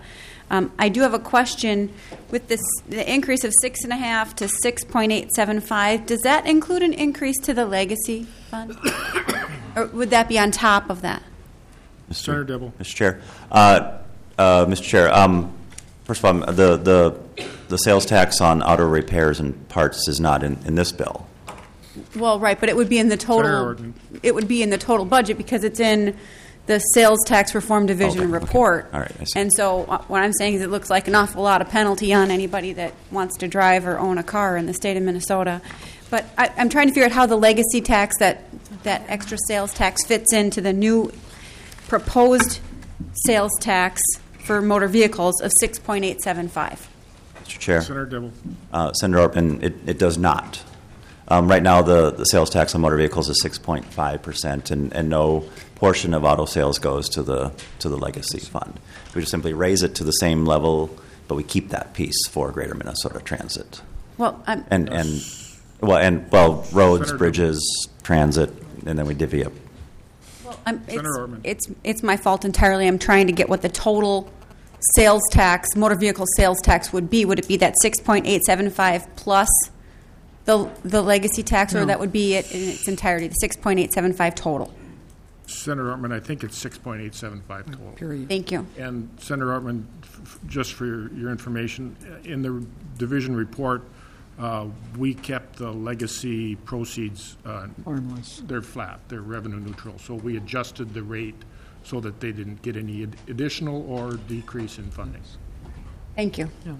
Um, I do have a question with this the increase of six and a half to six point eight seven five. Does that include an increase to the legacy fund, or would that be on top of that? Senator Dibble. Mister Chair, uh, uh, Mister Chair. Um, first of all, the the the sales tax on auto repairs and parts is not in, in this bill. Well, right, but it would be in the total. It would be in the total budget because it's in the Sales Tax Reform Division Okay, report. okay. All right, I see. And so uh, what I'm saying is it looks like an awful lot of penalty on anybody that wants to drive or own a car in the state of Minnesota. But I, I'm trying to figure out how the legacy tax, that that extra sales tax, fits into the new proposed sales tax for motor vehicles of six point eight seven five. Mister Chair. Senator Dibble. Uh, Senator Ortman, it, it does not. Um, right now, the, the sales tax on motor vehicles is six point five percent, and, and no portion of auto sales goes to the to the legacy fund. We just simply raise it to the same level, but we keep that piece for Greater Minnesota Transit. Well, I'm, And and well and well roads, Senator bridges, transit, and then we divvy up. well, I'm, it's, Senator Ortman. it's it's my fault entirely. I'm trying to get what the total sales tax, motor vehicle sales tax, would be. Would it be that six point eight seven five plus the the legacy tax, or No. that would be it in its entirety, the six point eight seven five total? Senator Ortman, I think it's six point eight seven five total. Period. Thank you. And Senator Ortman, f- f- just for your, your information, in the division report, uh, we kept the legacy proceeds, uh, Harmless. they're flat, they're revenue neutral. So we adjusted the rate so that they didn't get any ad- additional or decrease in funding. Thank you. Yeah.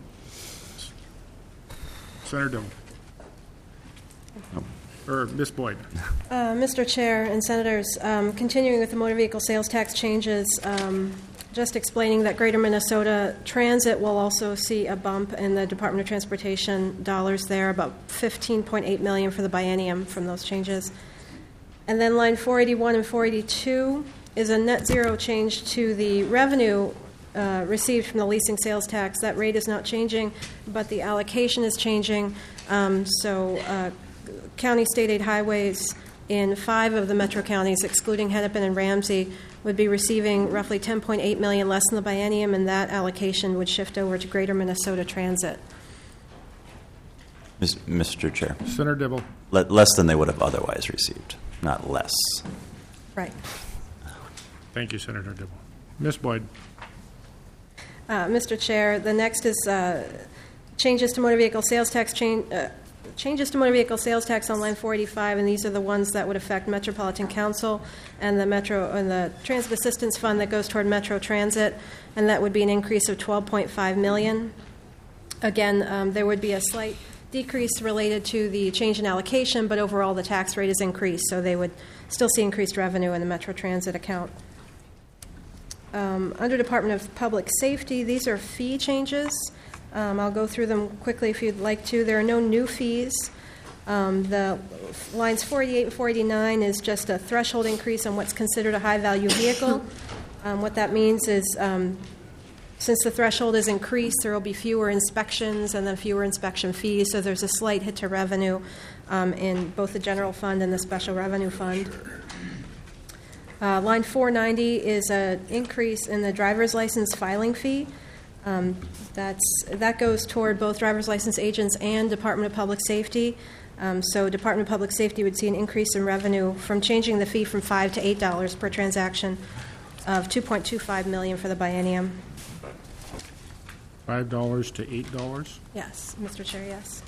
Senator Dibble. Or Miz Boyd. Uh, Mister Chair and Senators, um, continuing with the motor vehicle sales tax changes, um, just explaining that Greater Minnesota Transit will also see a bump in the Department of Transportation dollars there, about fifteen point eight million dollars for the biennium from those changes. And then line four eighty-one and four eighty-two is a net zero change to the revenue uh, received from the leasing sales tax. That rate is not changing, but the allocation is changing. Um, so uh, county state aid highways in five of the metro counties, excluding Hennepin and Ramsey, would be receiving roughly ten point eight million dollars less in the biennium, and that allocation would shift over to Greater Minnesota Transit. Miz- Mister Chair. Senator Dibble. Le- less than they would have otherwise received, not less. Right. Thank you, Senator Dibble. Miz Boyd. Uh, Mister Chair, the next is uh, changes to motor vehicle sales tax change. Uh, Changes to motor vehicle sales tax on line four eighty-five, and these are the ones that would affect Metropolitan Council and the Metro and the Transit Assistance Fund that goes toward Metro Transit, and that would be an increase of twelve point five million dollars. Again, um, there would be a slight decrease related to the change in allocation, but overall the tax rate is increased, so they would still see increased revenue in the Metro Transit account. Um, under Department of Public Safety, these are fee changes. Um, I'll go through them quickly if you'd like to. There are no new fees. Um, the lines four eighty-eight and four eighty-nine is just a threshold increase on what's considered a high-value vehicle. Um, what that means is um, since the threshold is increased, there will be fewer inspections and then fewer inspection fees, so there's a slight hit to revenue um, in both the general fund and the special revenue fund. Uh, line four ninety is an increase in the driver's license filing fee. Um, that's, that goes toward both driver's license agents and Department of Public Safety. Um, so Department of Public Safety would see an increase in revenue from changing the fee from five to eight dollars per transaction of two point two five million dollars for the biennium. Five dollars to eight dollars. Yes, Mister Chair, yes.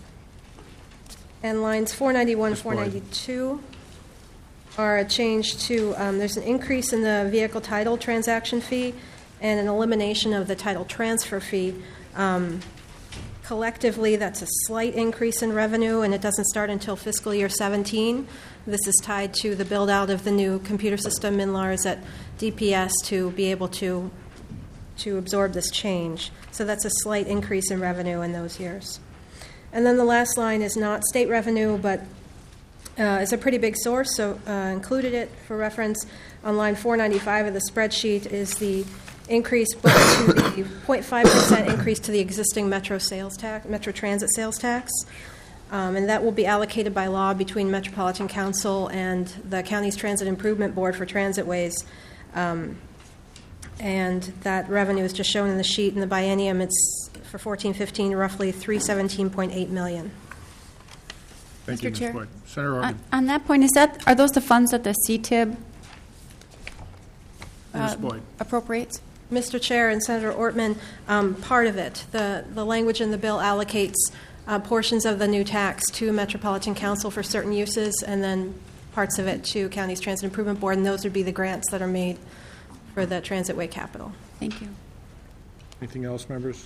And lines four ninety-one and four ninety-two are a change to, um, there's an increase in the vehicle title transaction fee and an elimination of the title transfer fee. Um, collectively, that's a slight increase in revenue, and it doesn't start until fiscal year seventeen. This is tied to the build-out of the new computer system in Lars at D P S to be able to to absorb this change. So that's a slight increase in revenue in those years. And then the last line is not state revenue, but uh, is a pretty big source, so uh, included it for reference. On line four ninety-five of the spreadsheet is the increase both to the zero point five percent increase to the existing Metro sales tax, Metro Transit sales tax, um, and that will be allocated by law between Metropolitan Council and the county's Transit Improvement Board for Transitways. Um, and that revenue is just shown in the sheet. In the biennium, it's for fourteen fifteen roughly three seventeen point eight million. Thank you, Mister Chair. Miz Boyd. Senator Orban. On, on that point, is that are those the funds that the C T I B Miz uh, Boyd. appropriates? Mister Chair and Senator Ortman, um, part of it, the, the language in the bill allocates uh, portions of the new tax to Metropolitan Council for certain uses, and then parts of it to County's Transit Improvement Board, and those would be the grants that are made for the Transitway Capital. Thank you. Anything else, members?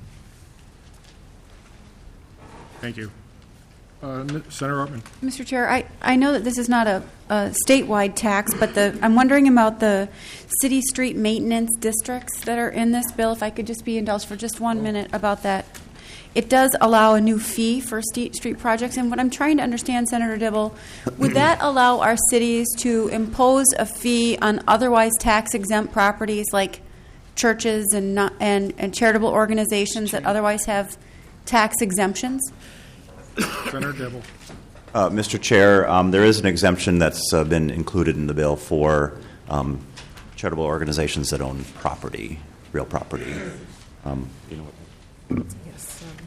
Thank you. Uh, Senator Ortman. Mister Chair, I, I know that this is not a, a statewide tax, but the I'm wondering about the city street maintenance districts that are in this bill. If I could just be indulged for just one minute about that. It does allow a new fee for street street projects, and what I'm trying to understand, Senator Dibble, would that allow our cities to impose a fee on otherwise tax-exempt properties like churches and, not, and, and charitable organizations that otherwise have tax exemptions? Senator Dibble. Uh, Mister Chair, um, there is an exemption that's uh, been included in the bill for um, charitable organizations that own property, real property. Um, you know what? Yes. Um,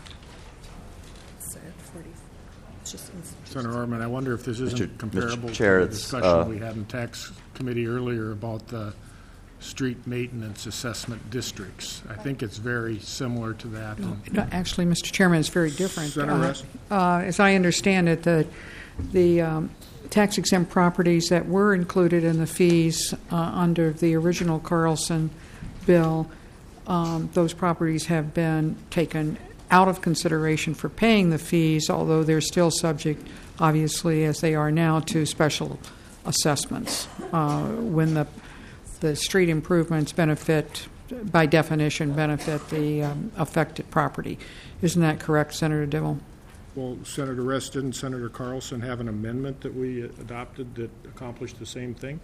Senator Ortman, I wonder if this isn't Mister comparable Mister Chair, to the it's, discussion uh, we had in tax committee earlier about the street maintenance assessment districts. I think it's very similar to that. No, no, actually, Mister Chairman, it's very different. Senator Uh, Rest? uh, As I understand it, the, the um, tax-exempt properties that were included in the fees uh, under the original Carlson bill, um, those properties have been taken out of consideration for paying the fees, although they're still subject, obviously, as they are now, to special assessments. Uh, when the the street improvements benefit, by definition, benefit the um, affected property. Isn't that correct, Senator Dibble? Well, Senator Rest, didn't Senator Carlson have an amendment that we adopted that accomplished the same thing?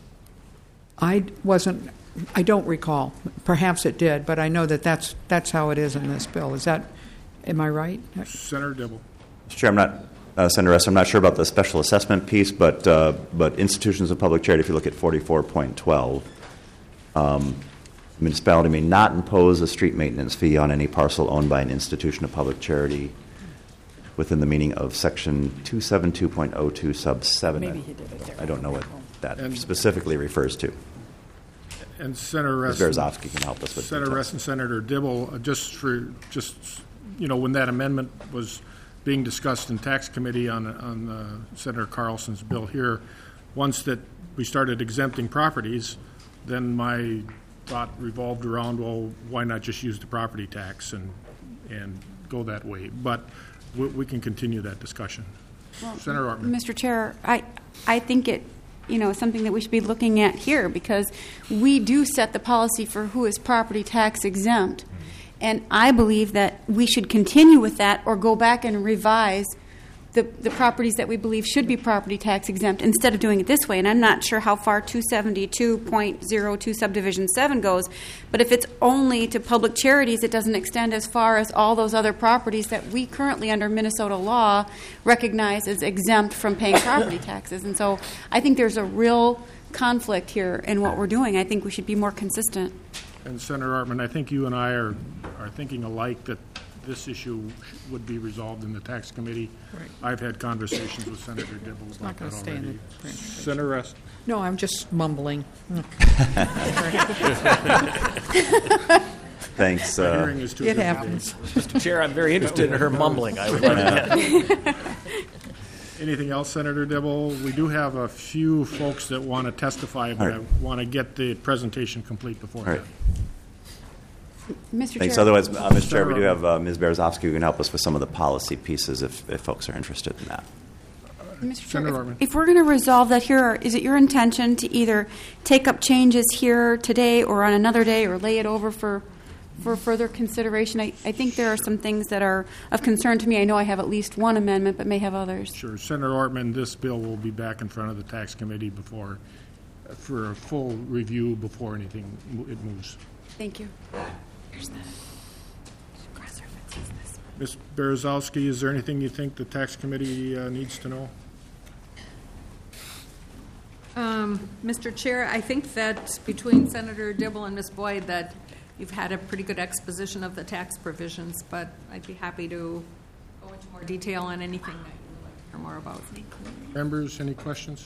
I wasn't, I don't recall. Perhaps it did, but I know that that's, that's how it is in this bill. Is that, am I right? Senator Dibble. Mister Chair, I'm not, uh, Senator Rest, I'm not sure about the special assessment piece, but uh, but institutions of public charity, if you look at forty-four point twelve, um, the municipality may not impose a street maintenance fee on any parcel owned by an institution of public charity within the meaning of section two seventy-two point oh two sub seven. Maybe he did it there. I don't know what that And- specifically refers to. And Senator Rest. Miz Berezovsky can help us with Senator details. Rest and Senator Dibble, uh, just for, just, you know, when that amendment was being discussed in tax committee on, on uh, Senator Carlson's bill here, once that we started exempting properties, then my thought revolved around, well, why not just use the property tax and, and go that way? But we, we can continue that discussion. Well, Senator Ortman. Mister Chair, I, I think it, you know, is something that we should be looking at here because we do set the policy for who is property tax exempt. And I believe that we should continue with that or go back and revise the, the properties that we believe should be property tax exempt instead of doing it this way. And I'm not sure how far two seventy-two point oh two subdivision seven goes, but if it's only to public charities, it doesn't extend as far as all those other properties that we currently under Minnesota law recognize as exempt from paying property taxes. And so I think there's a real conflict here in what we're doing. I think we should be more consistent. And Senator Ortman, I think you and I are, are thinking alike that this issue would be resolved in the tax committee. Right. I've had conversations with Senator Dibble not about gonna that stay in already. the transportation. Senator Rest. No, I'm just mumbling. Thanks. The Uh, hearing is too It good happens. today. Mister Chair, I'm very interested in her mumbling. I would like that. Anything else, Senator Dibble? We do have a few folks that want to testify, but All right. I want to get the presentation complete before All right. that. Mister Thanks. Chair. Otherwise, uh, Mister Chair, we do have uh, Miz Berezovsky who can help us with some of the policy pieces if, if folks are interested in that. Mister Chair, Senator if, Ortman. if we're going to resolve that here, is it your intention to either take up changes here today or on another day or lay it over for for further consideration? I, I think there are some things that are of concern to me. I know I have at least one amendment, but may have others. Sure. Senator Ortman, this bill will be back in front of the tax committee before, for a full review before anything mo- it moves. Thank you. Miz Berezovsky, is there anything you think the tax committee uh, needs to know? Um, Mister Chair, I think that between Senator Dibble and Miz Boyd that you've had a pretty good exposition of the tax provisions, but I'd be happy to go into more detail on anything that you would like to hear more about. Members, any questions?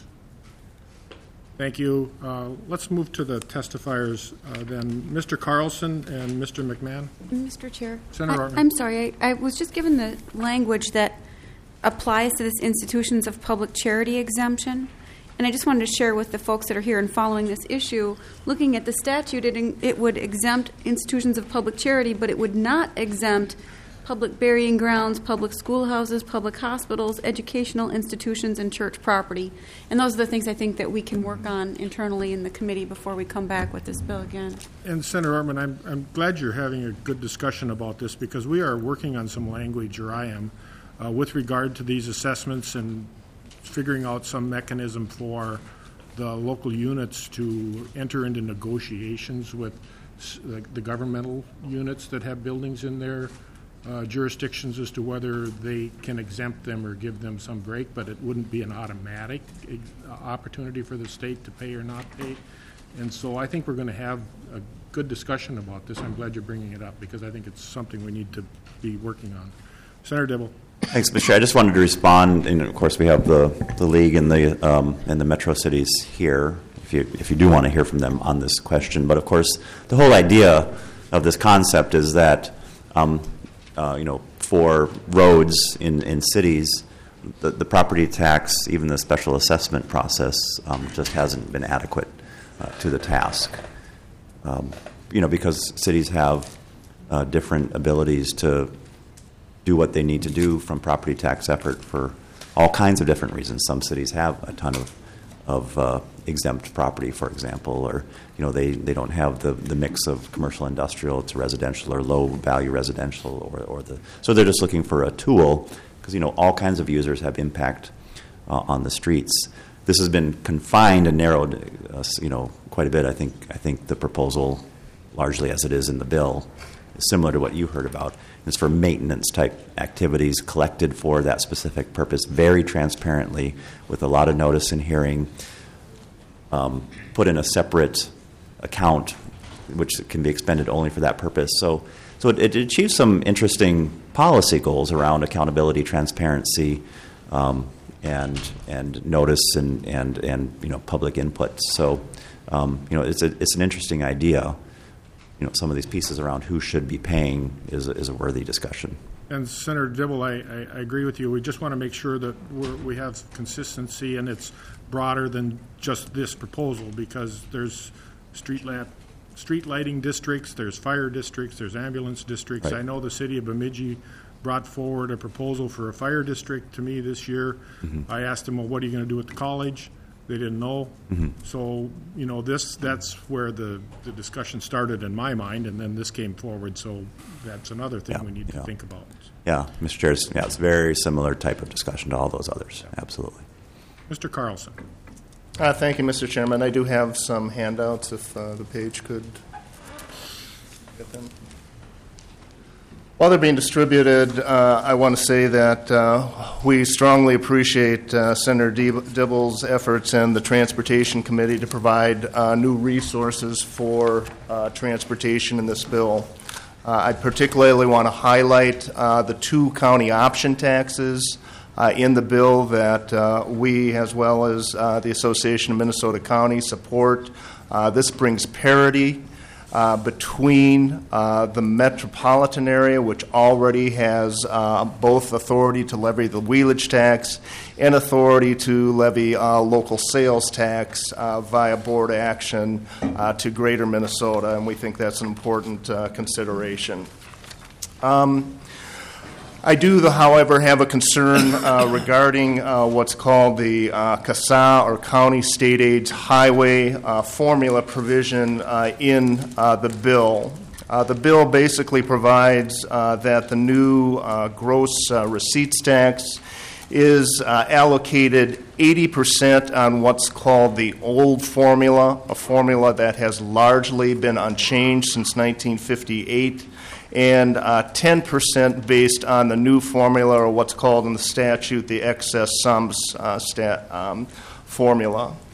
Thank you. Uh, let's move to the testifiers uh, then. Mister Carlson and Mister McMahon. Mister Chair. Senator I, Ortman. I'm sorry. I, I was just given the language that applies to this institutions of public charity exemption. And I just wanted to share with the folks that are here and following this issue, looking at the statute, it, it would exempt institutions of public charity, but it would not exempt public burying grounds, public schoolhouses, public hospitals, educational institutions, and church property. And those are the things I think that we can work on internally in the committee before we come back with this bill again. And Senator Ortman, I'm, I'm glad you're having a good discussion about this because we are working on some language, or I am, uh, with regard to these assessments and figuring out some mechanism for the local units to enter into negotiations with the, the governmental units that have buildings in their uh, jurisdictions as to whether they can exempt them or give them some break, but it wouldn't be an automatic ex- opportunity for the state to pay or not pay. And so I think we're going to have a good discussion about this. I'm glad you're bringing it up because I think it's something we need to be working on. Senator Dibble. Thanks, Mister Chair. I just wanted to respond, and of course we have the, the league and the um, and the metro cities here. If you if you do want to hear from them on this question, but of course the whole idea of this concept is that um, uh, you know for roads in, in cities, the, the property tax, even the special assessment process, um, just hasn't been adequate uh, to the task. Um, you know because cities have uh, different abilities to do what they need to do from property tax effort for all kinds of different reasons. Some cities have a ton of of uh, exempt property, for example, or you know they, they don't have the, the mix of commercial industrial to residential or low value residential, or, or the so they're just looking for a tool because you know all kinds of users have impact uh, on the streets. This has been confined and narrowed, uh, you know, quite a bit. I think I think the proposal, largely as it is in the bill, is similar to what you heard about. It's for maintenance type activities collected for that specific purpose, very transparently, with a lot of notice and hearing, um, put in a separate account, which can be expended only for that purpose. So, so it, it achieves some interesting policy goals around accountability, transparency, um, and and notice and and and you know public input. So, um, you know, it's a it's an interesting idea. You know, some of these pieces around who should be paying is a, is a worthy discussion. And Senator Dibble, I, I, I agree with you. We just want to make sure that we're, we have consistency and it's broader than just this proposal because there's street lamp, street lighting districts, there's fire districts, there's ambulance districts. Right. I know the city of Bemidji brought forward a proposal for a fire district to me this year. Mm-hmm. I asked them, well, what are you going to do with the college? They didn't know. Mm-hmm. So, you know, this that's where the, the discussion started in my mind, and then this came forward. So that's another thing yeah, we need yeah. to think about. Yeah, Mister Chair, it's, yeah, it's a very similar type of discussion to all those others. Absolutely. Mister Carlson. Uh, thank you, Mister Chairman. I do have some handouts if uh, the page could get them. While they're being distributed, uh, I want to say that uh, we strongly appreciate uh, Senator Dibble's efforts and the Transportation Committee to provide uh, new resources for uh, transportation in this bill. Uh, I particularly want to highlight uh, the two county option taxes uh, in the bill that uh, we, as well as uh, the Association of Minnesota Counties, support. Uh, this brings parity Uh, between uh, the metropolitan area, which already has uh, both authority to levy the wheelage tax and authority to levy uh, local sales tax uh, via board action uh, to greater Minnesota, and we think that's an important uh, consideration. Um, I do, however, have a concern uh, regarding uh, what's called the uh, C A S A, or County State Aids Highway uh, Formula provision uh, in uh, the bill. Uh, the bill basically provides uh, that the new uh, gross uh, receipts tax is uh, allocated eighty percent on what's called the old formula, a formula that has largely been unchanged since nineteen fifty-eight, and uh, ten percent based on the new formula, or what's called in the statute the excess sums uh, stat, um, formula.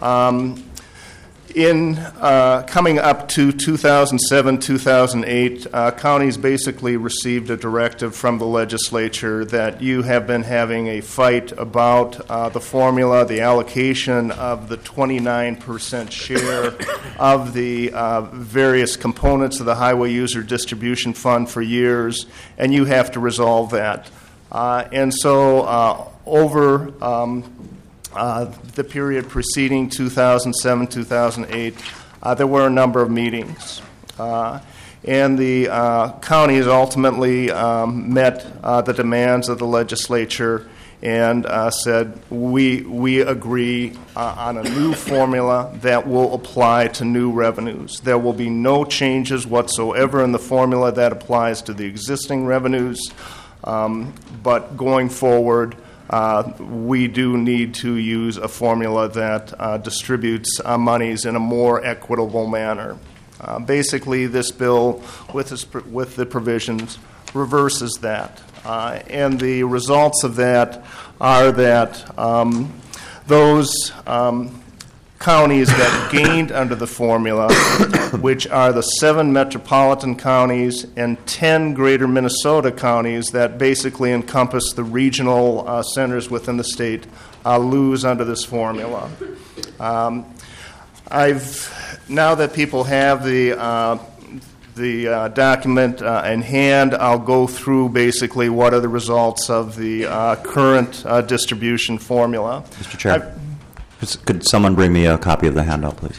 Um, In uh, coming up to two thousand seven, two thousand eight, uh, counties basically received a directive from the legislature that you have been having a fight about uh, the formula, the allocation of the twenty-nine percent share of the uh, various components of the Highway User Distribution Fund for years, and you have to resolve that. Uh, and so uh, over um, Uh, the period preceding two thousand seven, two thousand eight, uh, there were a number of meetings. Uh, and the uh, counties ultimately um, met uh, the demands of the legislature and uh, said, we, we agree uh, on a new formula that will apply to new revenues. There will be no changes whatsoever in the formula that applies to the existing revenues, um, but going forward, Uh, we do need to use a formula that uh, distributes uh, monies in a more equitable manner. Uh, basically, this bill, with, this, with the provisions, reverses that. Uh, and the results of that are that um, those um, counties that gained under the formula, which are the seven metropolitan counties and ten greater Minnesota counties that basically encompass the regional uh, centers within the state, uh, lose under this formula. Um, I've now that people have the uh, the uh, document uh, in hand, I'll go through basically what are the results of the uh, current uh, distribution formula. Mister Chair. I've, Could someone bring me a copy of the handout, please?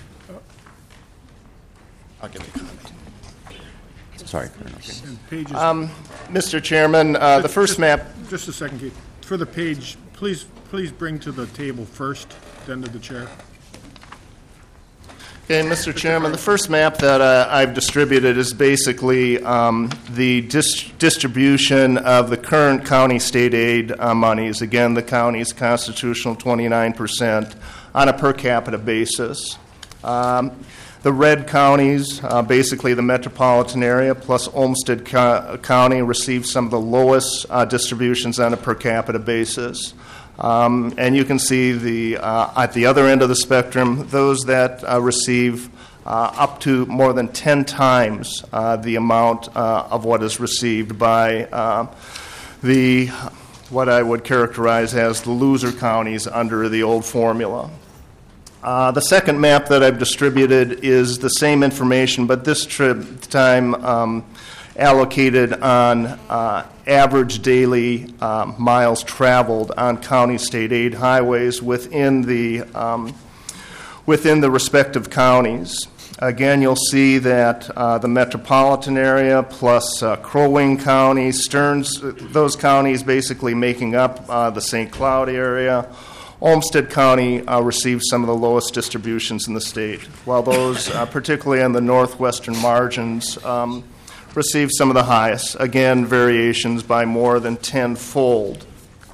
I'll give you a copy. Sorry. Um, Mister Chairman, uh, the first just, map. Just a second, Keith. For the page, please, please bring to the table first, then to the chair. Okay, Mister Chairman, the first map that uh, I've distributed is basically um, the dis- distribution of the current county state aid uh, monies. Again, the county's constitutional twenty-nine percent on a per capita basis. Um, the red counties, uh, basically the metropolitan area plus Olmsted co- County, receive some of the lowest uh, distributions on a per capita basis. Um, and you can see the uh, at the other end of the spectrum, those that uh, receive uh, up to more than ten times uh, the amount uh, of what is received by uh, the what I would characterize as the loser counties under the old formula. Uh, the second map that I've distributed is the same information, but this trip time um, allocated on uh, average daily uh, miles traveled on county state aid highways within the um, within the respective counties. Again, you'll see that uh, the metropolitan area plus uh, Crow Wing County, Stearns, those counties basically making up uh, the Saint Cloud area. Olmsted County uh, receives some of the lowest distributions in the state, while those, uh, particularly on the northwestern margins, um, receive some of the highest. Again, variations by more than tenfold.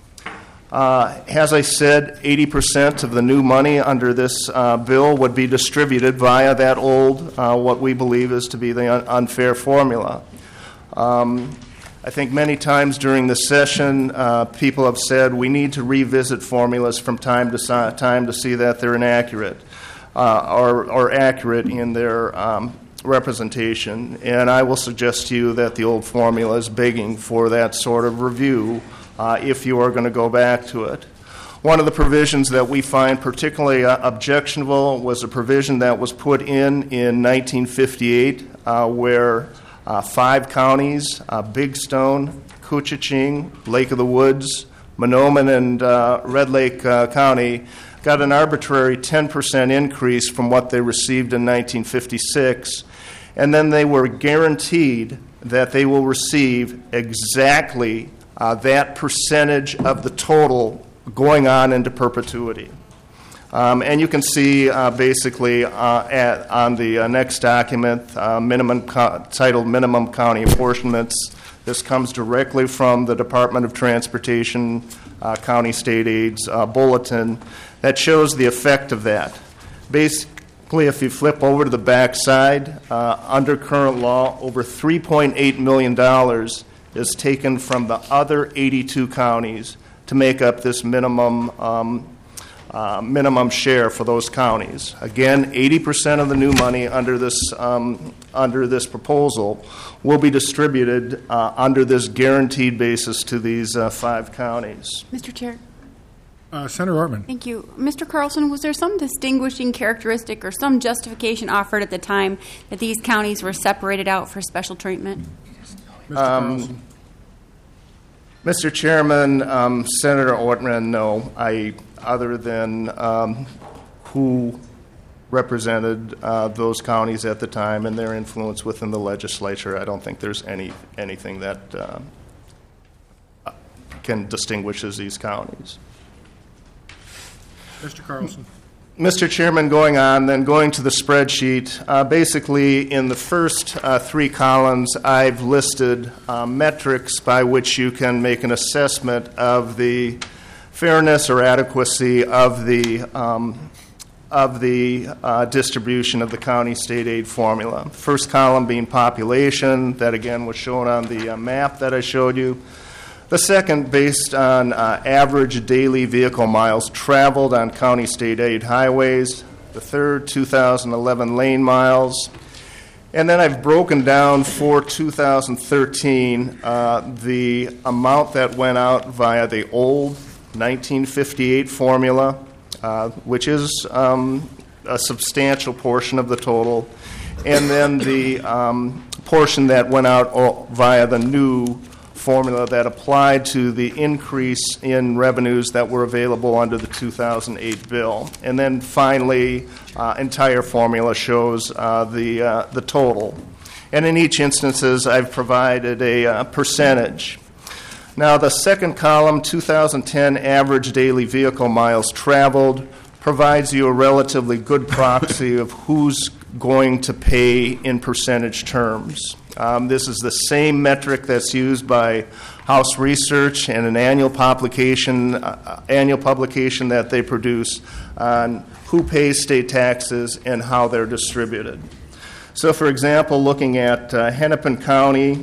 Uh, as I said, eighty percent of the new money under this uh, bill would be distributed via that old, uh, what we believe is to be the un- unfair formula. Um, I think many times during the session, uh, people have said we need to revisit formulas from time to si- time to see that they're inaccurate uh, or, or accurate in their um, representation. And I will suggest to you that the old formula is begging for that sort of review uh, if you are going to go back to it. One of the provisions that we find particularly uh, objectionable was a provision that was put in in nineteen fifty-eight uh, where uh, five counties, uh, Big Stone, Koochiching, Lake of the Woods, Mahnomen, and uh, Red Lake uh, County got an arbitrary ten percent increase from what they received in nineteen fifty-six, and then they were guaranteed that they will receive exactly uh, that percentage of the total going on into perpetuity. Um, and you can see uh, basically uh, at, on the uh, next document, uh, minimum co- titled Minimum County Apportionments. This comes directly from the Department of Transportation uh, County State Aids uh, Bulletin that shows the effect of that. Basically, if you flip over to the back side, uh, under current law, over three point eight million dollars is taken from the other eighty-two counties to make up this minimum um, uh, minimum share for those counties. Again, eighty percent of the new money under this um, under this proposal will be distributed uh, under this guaranteed basis to these uh, five counties. Mister Chair. Uh, Senator Ortman. Thank you. Mister Carlson, was there some distinguishing characteristic or some justification offered at the time that these counties were separated out for special treatment? Mister Um, Mister Chairman, um, Senator Ortman, no. I, other than um, who represented uh, those counties at the time and their influence within the legislature, I don't think there's any anything that uh, can distinguishes these counties. Mister Carlson. Mister Chairman, going on, then going to the spreadsheet, uh, basically in the first uh, three columns, I've listed uh, metrics by which you can make an assessment of the fairness or adequacy of the um, of the uh, distribution of the county state aid formula. First column being population, that again was shown on the uh, map that I showed you. The second, based on uh, average daily vehicle miles traveled on county state aid highways. The third, two thousand eleven lane miles. And then I've broken down for two thousand thirteen uh, the amount that went out via the old nineteen fifty-eight formula, uh, which is um, a substantial portion of the total, and then the um, portion that went out via the new formula that applied to the increase in revenues that were available under the two thousand eight bill. And then finally, uh, entire formula shows uh, the, uh, the total. And in each instances, I've provided a uh, percentage. Now, the second column, two thousand ten average daily vehicle miles traveled, provides you a relatively good proxy of who's going to pay in percentage terms. Um, this is the same metric that's used by House Research and an annual publication, uh, annual publication that they produce on who pays state taxes and how they're distributed. So, for example, looking at uh, Hennepin County,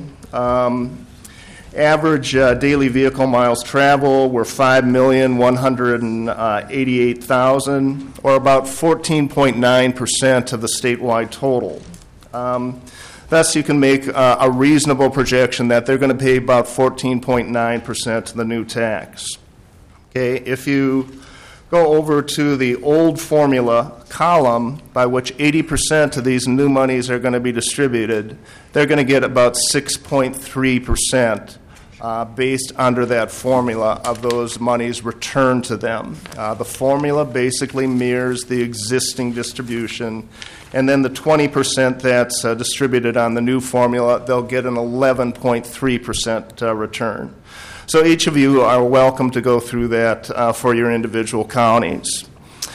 um, average uh, daily vehicle miles travel were five million one hundred eighty-eight thousand, or about fourteen point nine percent of the statewide total. Um, Thus, you can make uh, a reasonable projection that they're going to pay about fourteen point nine percent of the new tax. Okay, if you go over to the old formula column by which eighty percent of these new monies are going to be distributed, they're going to get about six point three percent uh, based under that formula of those monies returned to them. Uh, the formula basically mirrors the existing distribution. And then the twenty percent that's uh, distributed on the new formula, they'll get an eleven point three percent uh, return. So each of you are welcome to go through that uh, for your individual counties.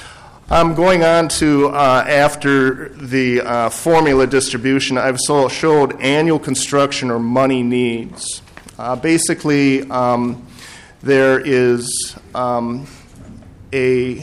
I'm going on to, uh, after the uh, formula distribution, I've so showed annual construction or money needs. Uh, basically, um, there is um, a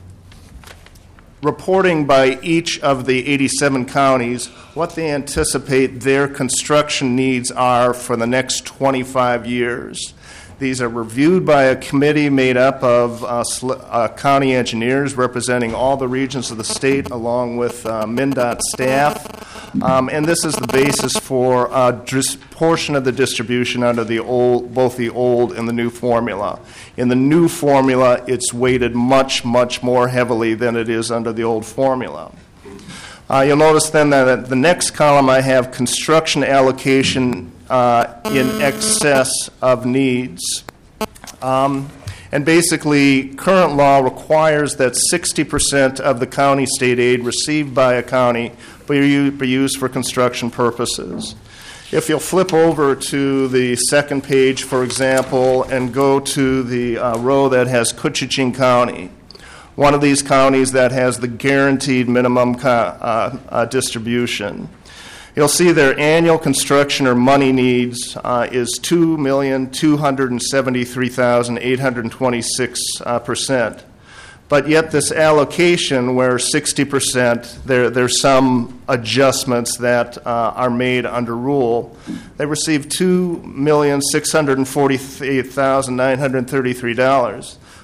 reporting by each of the eighty-seven counties what they anticipate their construction needs are for the next twenty-five years. These are reviewed by a committee made up of uh, sl- uh, county engineers representing all the regions of the state, along with uh, MnDOT staff. Um, and this is the basis for a dis- portion of the distribution under the old, both the old and the new formula. In the new formula, it's weighted much, much more heavily than it is under the old formula. Uh, you'll notice then that at the next column I have construction allocation uh, in excess of needs. Um, and basically, current law requires that sixty percent of the county state aid received by a county be, be used for construction purposes. If you'll flip over to the second page, for example, and go to the uh, row that has Cochiching County, one of these counties that has the guaranteed minimum co- uh, uh, distribution, you'll see their annual construction or money needs uh, is two million two hundred seventy-three thousand eight hundred twenty-six percent. But yet this allocation where sixty percent, there, there's some adjustments that uh, are made under rule. They receive two million six hundred forty-eight thousand nine hundred thirty-three dollars.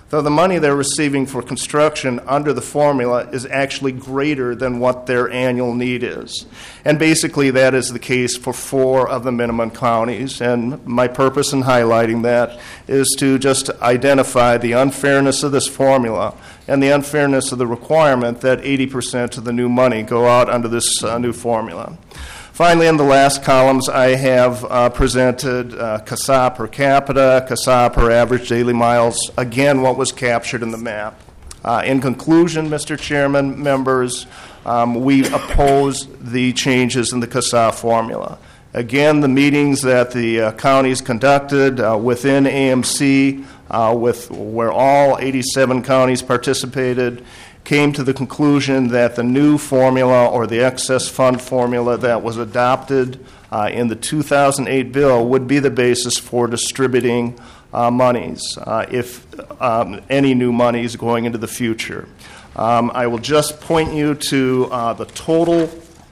though the money they're receiving for construction under the formula is actually greater than what their annual need is. And basically that is the case for four of the minimum counties. And my purpose in highlighting that is to just identify the unfairness of this formula and the unfairness of the requirement that eighty percent of the new money go out under this uh, new formula. Finally, in the last columns, I have uh, presented uh, C A S A per capita, C A S A per average daily miles, again, what was captured in the map. Uh, in conclusion, Mister Chairman, members, um, we oppose the changes in the C A S A formula. Again, the meetings that the uh, counties conducted uh, within A M C, uh, with where all eighty-seven counties participated, came to the conclusion that the new formula or the excess fund formula that was adopted uh, in the two thousand eight bill would be the basis for distributing uh, monies, uh, if um, any new monies going into the future. Um, I will just point you to uh, the total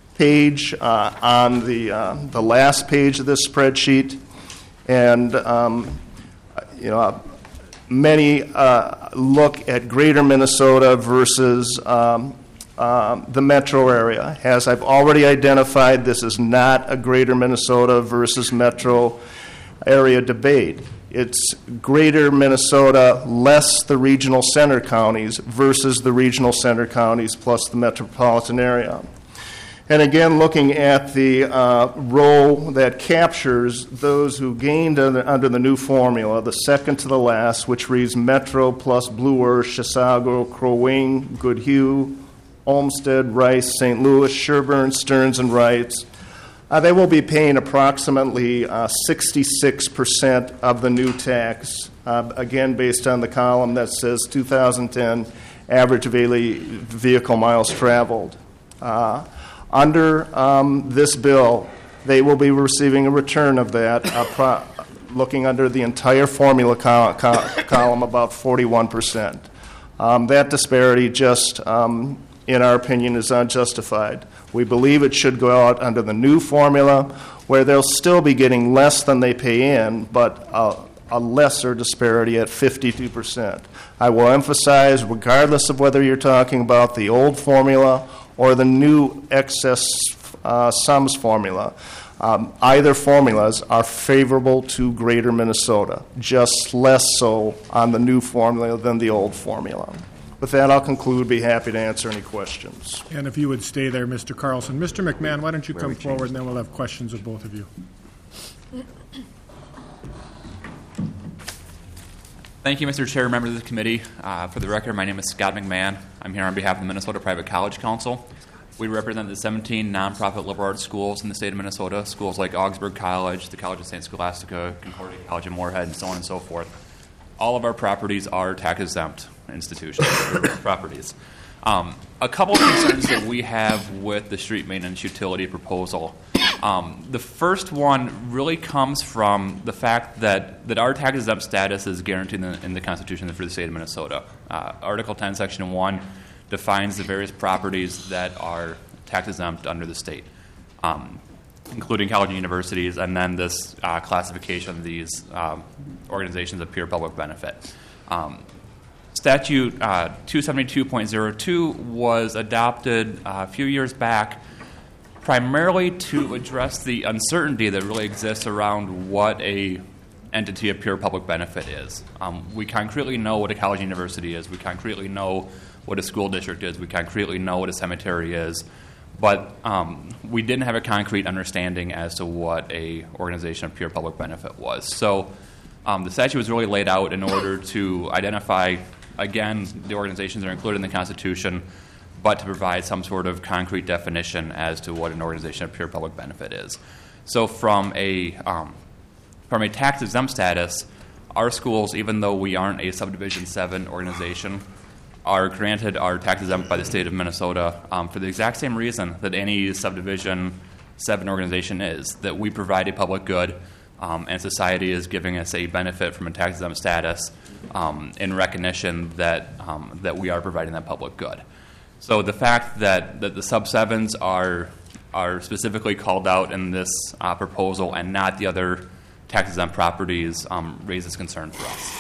page uh, on the, uh, the last page of this spreadsheet, and um, you know, many uh, look at greater Minnesota versus um, um, the metro area. As I've already identified, this is not a greater Minnesota versus metro area debate. It's greater Minnesota less the regional center counties versus the regional center counties plus the metropolitan area. And again, looking at the uh, row that captures those who gained under, under the new formula, the second to the last, which reads Metro plus Blue Earth, Chisago, Crow Wing, Goodhue, Olmsted, Rice, Saint Louis, Sherburne, Stearns, and Wrights, uh, they will be paying approximately uh, sixty-six percent of the new tax, uh, again, based on the column that says two thousand ten average daily vehicle miles traveled. Uh, Under um, this bill, they will be receiving a return of that, uh, pro- looking under the entire formula col- col- column, about forty-one percent. Um, that disparity just, um, in our opinion, is unjustified. We believe it should go out under the new formula, where they'll still be getting less than they pay in, but uh, a lesser disparity at fifty-two percent. I will emphasize, regardless of whether you're talking about the old formula or the new excess uh, sums formula, um, either formulas are favorable to greater Minnesota, just less so on the new formula than the old formula. With that, I'll conclude. Be happy to answer any questions. And if you would stay there, Mister Carlson. Mister McMahon, why don't you come forward, and then we'll have questions of both of you. Thank you, Mister Chair, members of the committee. Uh, for the record, my name is Scott McMahon. I'm here on behalf of the Minnesota Private College Council. We represent the seventeen nonprofit liberal arts schools in the state of Minnesota, schools like Augsburg College, the College of Saint Scholastica, Concordia College of Moorhead, and so on and so forth. All of our properties are tax-exempt institutions, properties. Um, a couple of concerns that we have with the street maintenance utility proposal. Um, the first one really comes from the fact that, that our tax-exempt status is guaranteed in the, in the Constitution for the state of Minnesota. Uh, Article ten, Section one defines the various properties that are tax-exempt under the state, um, including college and universities, and then this uh, classification of these um, organizations of pure public benefit. Um, Statute uh, two seventy-two point oh two was adopted uh, a few years back primarily to address the uncertainty that really exists around what a entity of pure public benefit is. Um, we concretely know what a college and university is. We concretely know what a school district is. We concretely know what a cemetery is. But um, we didn't have a concrete understanding as to what a organization of pure public benefit was. So um, the statute was really laid out in order to identify, again, the organizations that are included in the Constitution, but to provide some sort of concrete definition as to what an organization of pure public benefit is. So from a um, from a tax-exempt status, our schools, even though we aren't a Subdivision seven organization, are granted our tax-exempt by the state of Minnesota um, for the exact same reason that any Subdivision seven organization is, that we provide a public good, um, and society is giving us a benefit from a tax-exempt status um, in recognition that um, that we are providing that public good. So the fact that, that the sub-sevens are are specifically called out in this uh, proposal and not the other tax-exempt properties um, raises concern for us.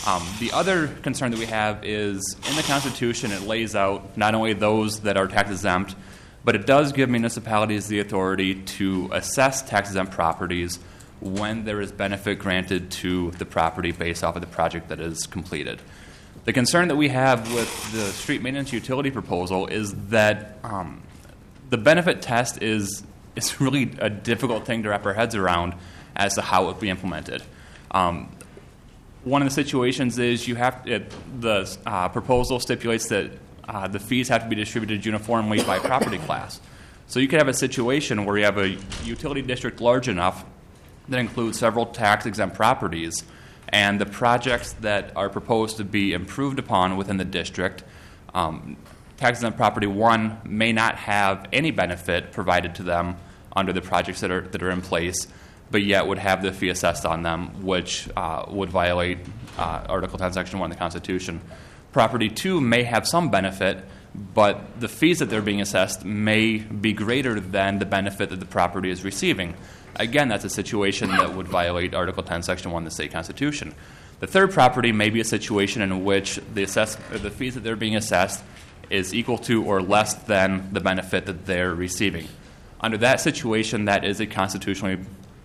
Um, the other concern that we have is in the Constitution it lays out not only those that are tax exempt, but it does give municipalities the authority to assess tax exempt properties when there is benefit granted to the property based off of the project that is completed. The concern that we have with the street maintenance utility proposal is that um, the benefit test is, is really a difficult thing to wrap our heads around as to how it would be implemented. Um, one of the situations is you have it, the uh, proposal stipulates that uh, the fees have to be distributed uniformly by property class. So you could have a situation where you have a utility district large enough that includes several tax-exempt properties, and the projects that are proposed to be improved upon within the district, um, tax-exempt property one may not have any benefit provided to them under the projects that are that are in place, but yet would have the fee assessed on them, which uh, would violate uh, Article ten, Section one of the Constitution. Property two may have some benefit, but the fees that they're being assessed may be greater than the benefit that the property is receiving. Again, that's a situation that would violate Article ten, Section one of the state constitution. The third property may be a situation in which the, assess- the fees that they're being assessed is equal to or less than the benefit that they're receiving. Under that situation, that is a constitutionally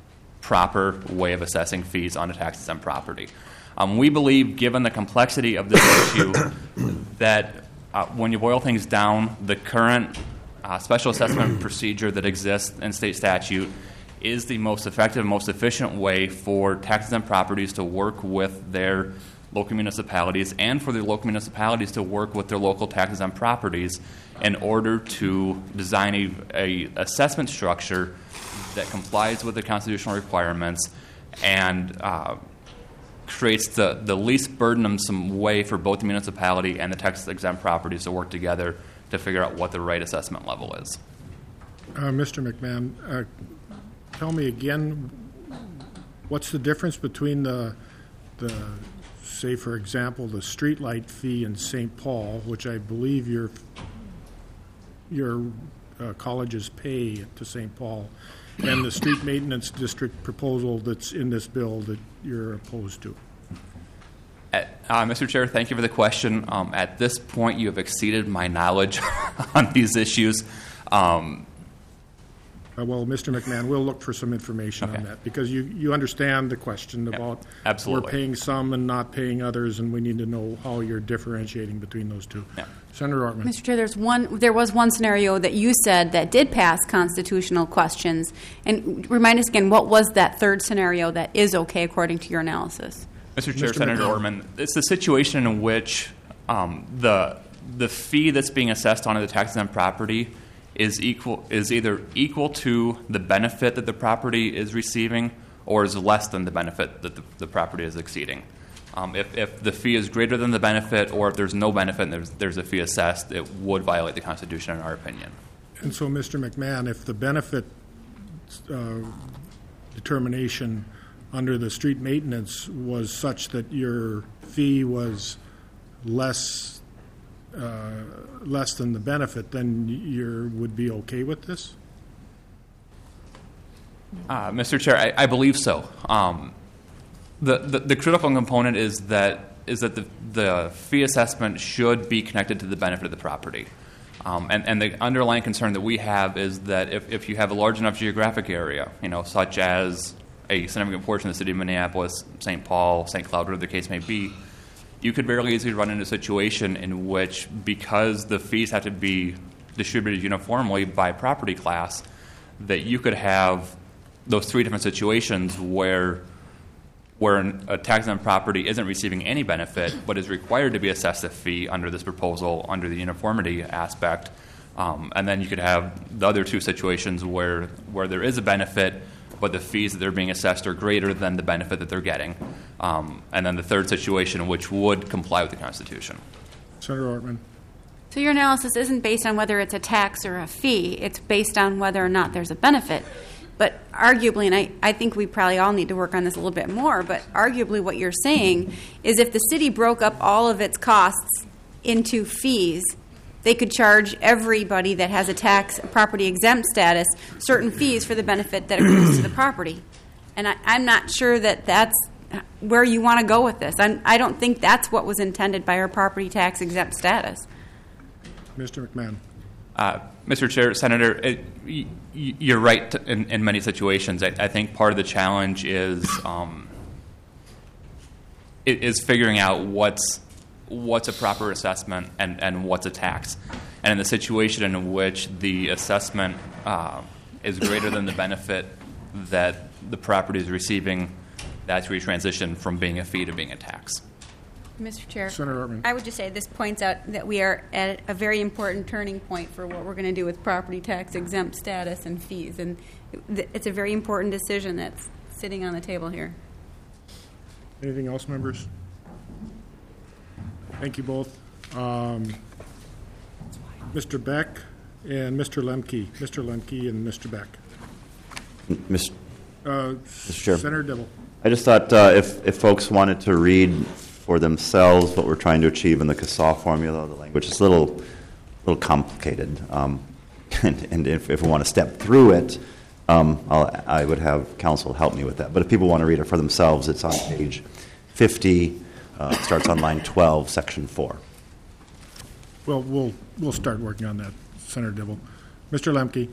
proper way of assessing fees on a tax-exempt property. Um, we believe, given the complexity of this issue, that uh, when you boil things down, the current uh, special assessment procedure that exists in state statute is the most effective, most efficient way for tax-exempt properties to work with their local municipalities and for the local municipalities to work with their local tax-exempt properties in order to design a, a assessment structure that complies with the constitutional requirements and uh, creates the, the least burdensome way for both the municipality and the tax-exempt properties to work together to figure out what the right assessment level is. Uh, Mister McMahon, uh, tell me again, what's the difference between the, the, say, for example, the streetlight fee in Saint Paul, which I believe your your uh, colleges pay to Saint Paul, and the street maintenance district proposal that's in this bill that you're opposed to? Uh, Mister Chair, thank you for the question. Um, at this point, you have exceeded my knowledge on these issues. Um, Uh, well, Mister McMahon, we'll look for some information Okay. on that, because you, you understand the question about absolutely. we're paying some and not paying others, and we need to know how you're differentiating between those two. Yeah. Senator Ortman. Mister Chair, there's one. There was one scenario that you said that did pass constitutional questions. And remind us again, what was that third scenario that is okay according to your analysis? Mister Chair, Mister Senator McMahon. Ortman, it's the situation in which um, the the fee that's being assessed onto the tax-exempt property is equal is either equal to the benefit that the property is receiving or is less than the benefit that the, the property is exceeding. Um, if, if the fee is greater than the benefit, or if there's no benefit and there's, there's a fee assessed, it would violate the Constitution in our opinion. And so, Mister McMahon, if the benefit uh, determination under the street maintenance was such that your fee was less uh, less than the benefit, then you would be okay with this? Uh, Mister Chair, I, I believe so. Um, the, the the critical component is that is that the the fee assessment should be connected to the benefit of the property. Um, and, and the underlying concern that we have is that if, if you have a large enough geographic area, you know, such as a significant portion of the city of Minneapolis, Saint Paul, Saint Cloud, whatever the case may be, you could very easily run into a situation in which, because the fees have to be distributed uniformly by property class, that you could have those three different situations where where a tax-exempt property isn't receiving any benefit but is required to be assessed a fee under this proposal under the uniformity aspect. Um, and then you could have the other two situations where where there is a benefit but the fees that they're being assessed are greater than the benefit that they're getting. Um, and then the third situation, which would comply with the Constitution. Senator Ortman. So your analysis isn't based on whether it's a tax or a fee. It's based on whether or not there's a benefit. But arguably, and I, I think we probably all need to work on this a little bit more, but arguably what you're saying is if the city broke up all of its costs into fees, they could charge everybody that has a tax property exempt status certain fees for the benefit that accrues to the property. And I, I'm not sure that that's where you want to go with this. And I don't think that's what was intended by our property tax exempt status. Mister McMahon. Uh, Mister Chair, Senator, it, y- y- you're right to, in, in many situations. I, I think part of the challenge is um, is figuring out what's what's a proper assessment and, and what's a tax. And in the situation in which the assessment uh, is greater than the benefit that the property is receiving, that's where you transition from being a fee to being a tax. Mister Chair, Senator Ortman. I would just say this points out that we are at a very important turning point for what we're going to do with property tax exempt status and fees. And it's a very important decision that's sitting on the table here. Anything else, members? Thank you both. Um, Mister Beck and Mister Lemke. Mister Lemke and Mister Beck. Mister Uh, Mister Chair. Senator Dibble. I just thought uh, if, if folks wanted to read for themselves what we're trying to achieve in the C A S A formula, the language is a little, little complicated. Um, and and if, if we want to step through it, um, I'll, I would have counsel help me with that. But if people want to read it for themselves, it's on page fifty. Uh, it starts on line twelve, section four. Well, we'll we'll start working on that, Senator Dibble. Mister Lemke.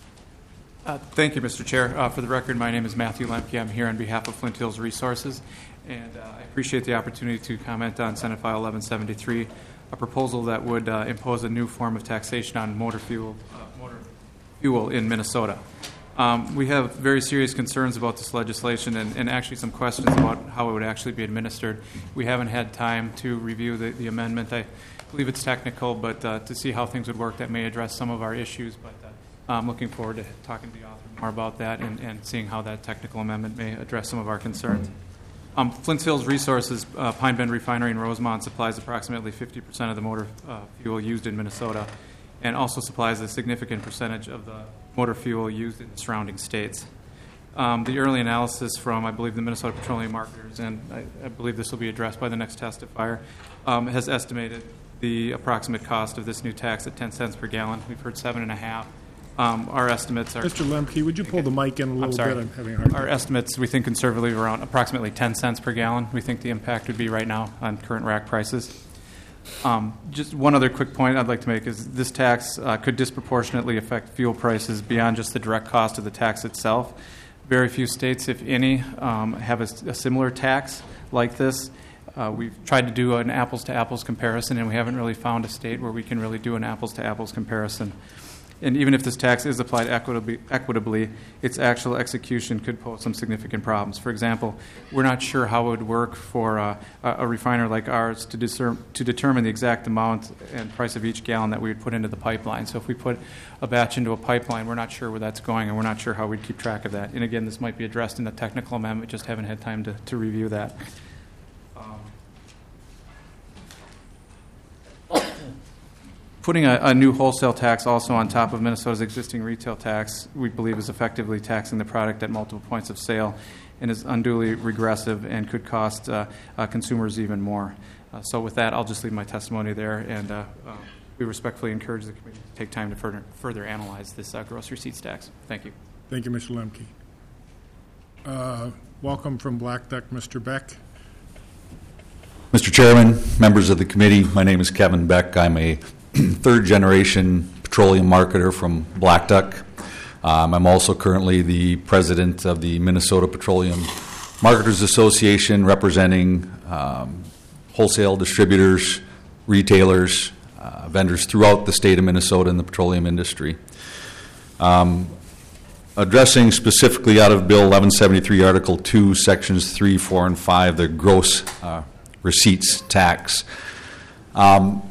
Uh, thank you, Mister Chair. Uh, for the record, my name is Matthew Lemke. I'm here on behalf of Flint Hills Resources, and uh, I appreciate the opportunity to comment on Senate File eleven seventy-three, a proposal that would uh, impose a new form of taxation on motor fuel, uh, motor fuel in Minnesota. Um, we have very serious concerns about this legislation and, and actually some questions about how it would actually be administered. We haven't had time to review the, the amendment. I believe it's technical, but uh, to see how things would work, that may address some of our issues. But uh, I'm looking forward to talking to the author more about that and, and seeing how that technical amendment may address some of our concerns. Um, Flint Hills Resources, uh, Pine Bend Refinery in Rosemont supplies approximately fifty percent of the motor uh, fuel used in Minnesota, and also supplies a significant percentage of the motor fuel used in the surrounding states. Um, the early analysis from, I believe, the Minnesota Petroleum Marketers, and I, I believe this will be addressed by the next testifier, um, has estimated the approximate cost of this new tax at ten cents per gallon. We've heard seven and a half. Um, our estimates are... Mister Lemke, would you pull the mic in a little I'm sorry. bit? I'm having a hard time. Our estimates, we think conservatively, around approximately ten cents per gallon. We think the impact would be right now on current rack prices. Um, just one other quick point I'd like to make is this tax uh, could disproportionately affect fuel prices beyond just the direct cost of the tax itself. Very few states, if any, um, have a, a similar tax like this. Uh, we've tried to do an apples-to-apples comparison, and we haven't really found a state where we can really do an apples-to-apples comparison. And even if this tax is applied equitably, equitably, its actual execution could pose some significant problems. For example, we're not sure how it would work for uh, a refiner like ours to, discern, to determine the exact amount and price of each gallon that we would put into the pipeline. So if we put a batch into a pipeline, we're not sure where that's going, and we're not sure how we'd keep track of that. And again, this might be addressed in the technical amendment, just haven't had time to, to review that. Putting a, a new wholesale tax also on top of Minnesota's existing retail tax, we believe is effectively taxing the product at multiple points of sale and is unduly regressive and could cost uh, uh, consumers even more. Uh, so with that, I'll just leave my testimony there, and uh, uh, we respectfully encourage the committee to take time to further, further analyze this uh, gross receipts tax. Thank you. Thank you, Mister Lemke. Uh, welcome from Black Duck, Mister Beck. Mister Chairman, members of the committee, my name is Kevin Beck. I'm a third-generation petroleum marketer from Black Duck. Um, I'm also currently the president of the Minnesota Petroleum Marketers Association, representing um, wholesale distributors, retailers, uh, vendors throughout the state of Minnesota in the petroleum industry. Um, addressing specifically out of Bill eleven seventy-three, Article two, Sections three, four, and five, the gross uh, receipts tax. Um,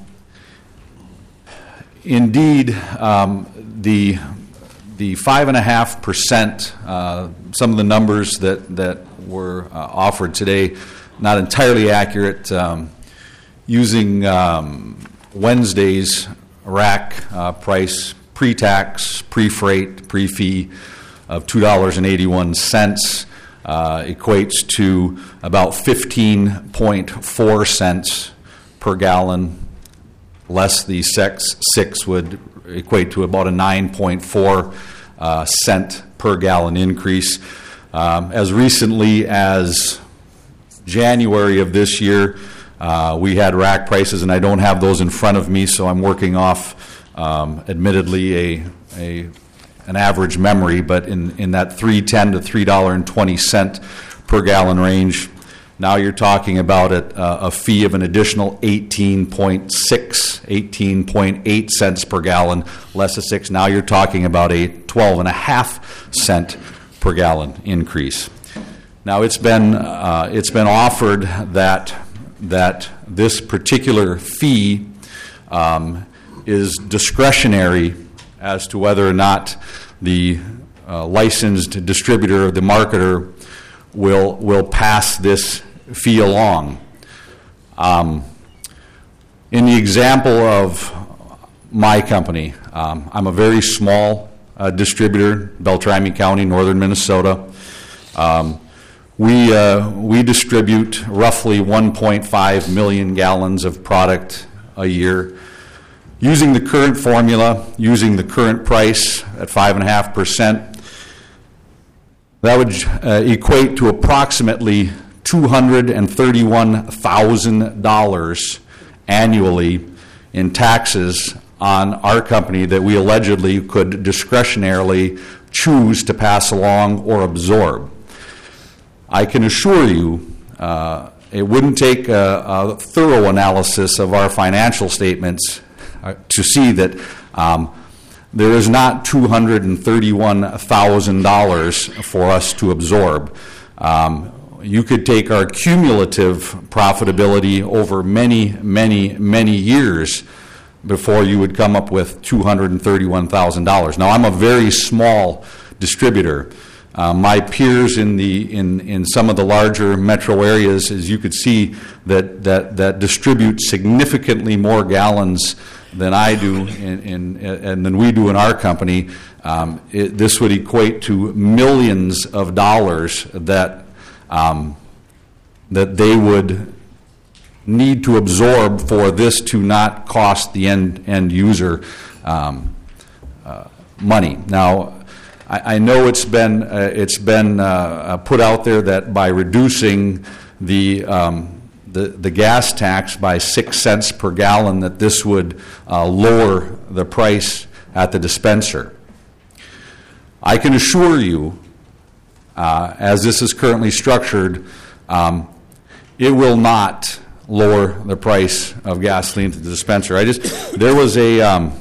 Indeed, um, the the five and a half percent, uh, some of the numbers that that were uh, offered today, not entirely accurate. Um, using um, Wednesday's rack uh, price, pre-tax, pre-freight, pre-fee of two dollars and eighty-one cents, uh, equates to about fifteen point four cents per gallon. Less the six, six would equate to about a nine point four uh, cent per gallon increase. Um, as recently as January of this year, uh, we had rack prices, and I don't have those in front of me, so I'm working off, um, admittedly, a, a an average memory, but in, in that three ten to three dollars and twenty cents per gallon range. Now you're talking about a, a fee of an additional eighteen point six, eighteen point eight cents per gallon, less a six. Now you're talking about a twelve and a half cent per gallon increase. Now it's been uh, it's been offered that that this particular fee um, is discretionary as to whether or not the uh, licensed distributor or the marketer will will pass this fee along. Um, in the example of my company, um, I'm a very small uh, distributor, Beltrami County, northern Minnesota. Um, we uh, we distribute roughly one point five million gallons of product a year. Using the current formula, using the current price at five point five percent, that would uh, equate to approximately two hundred thirty-one thousand dollars annually in taxes on our company that we allegedly could discretionarily choose to pass along or absorb. I can assure you uh, it wouldn't take a, a thorough analysis of our financial statements uh, to see that um, there is not two hundred thirty-one thousand dollars for us to absorb. Um, you could take our cumulative profitability over many, many, many years before you would come up with two hundred thirty-one thousand dollars. Now, I'm a very small distributor. Uh, my peers in the in, in some of the larger metro areas, as you could see, that that, that distribute significantly more gallons than I do in, in, and than we do in our company. Um, it, this would equate to millions of dollars that um, that they would need to absorb for this to not cost the end end user um, uh, money. Now, I, I know it's been uh, it's been uh, put out there that by reducing the um, The, the gas tax by six cents per gallon, that this would uh, lower the price at the dispenser. I can assure you, uh, as this is currently structured, um, it will not lower the price of gasoline at the dispenser. I just there was a, um,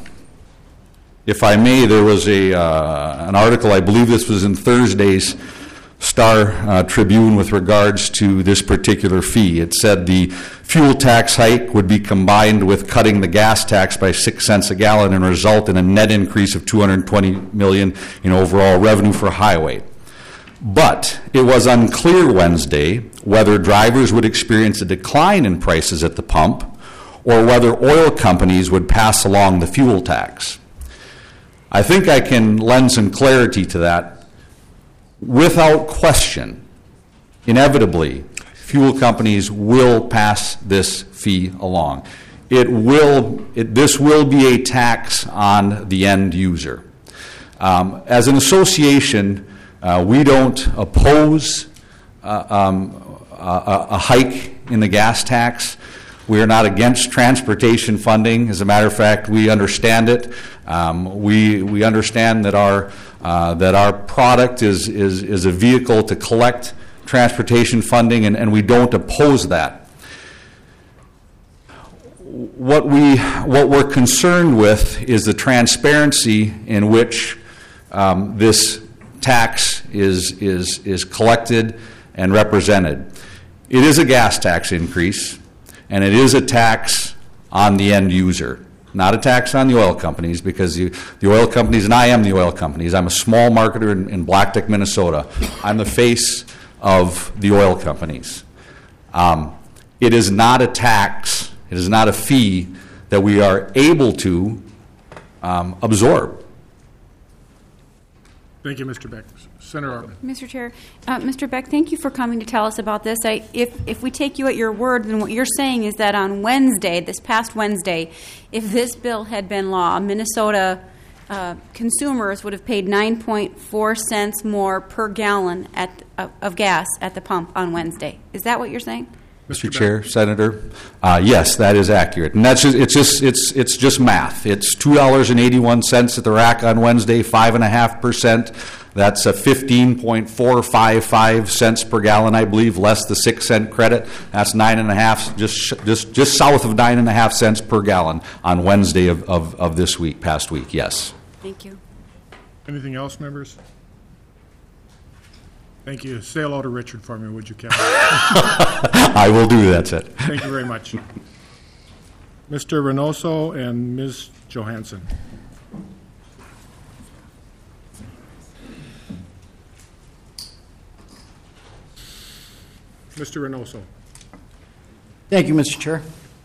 if I may, there was a uh, an article. I believe this was in Thursday's Star uh, Tribune with regards to this particular fee. It said the fuel tax hike would be combined with cutting the gas tax by six cents a gallon and result in a net increase of two hundred twenty million dollars in overall revenue for highway. But it was unclear Wednesday whether drivers would experience a decline in prices at the pump or whether oil companies would pass along the fuel tax. I think I can lend some clarity to that. Without question, inevitably, fuel companies will pass this fee along. It will. It, this will be a tax on the end user. Um, as an association, uh, we don't oppose uh, um, a, a hike in the gas tax. We are not against transportation funding. As a matter of fact, we understand it. Um, we we understand that our uh, that our product is, is is a vehicle to collect transportation funding, and, and we don't oppose that. What we what we're concerned with is the transparency in which um, this tax is is is collected and represented. It is a gas tax increase, and it is a tax on the end user. Not a tax on the oil companies, because the, the oil companies, and I am the oil companies, I'm a small marketer in, in Blackdick, Minnesota. I'm the face of the oil companies. Um, it is not a tax, it is not a fee that we are able to um, absorb. Thank you, Mister Beck. Senator Ortman. Mister Chair, uh, Mister Beck, thank you for coming to tell us about this. I, if, if we take you at your word, then what you're saying is that on Wednesday, this past Wednesday, if this bill had been law, Minnesota uh, consumers would have paid nine point four cents more per gallon at, of, of gas at the pump on Wednesday. Is that what you're saying? Mister Chair, Senator, uh, yes, that is accurate, and that's just, it's just it's it's just math. It's two dollars and eighty-one cents at the rack on Wednesday, five and a half percent. That's a fifteen point four five five cents per gallon, I believe, less the six cent credit. That's nine and a half, just just just south of nine and a half cents per gallon on Wednesday of, of, of this week, past week. Yes. Thank you. Anything else, members? Thank you. Say hello to Richard for me, would you, Kevin? I will do that, Seth. Thank you very much. Mister Reynoso and Miz Johansson. Mister Reynoso. Thank you, Mister Chair.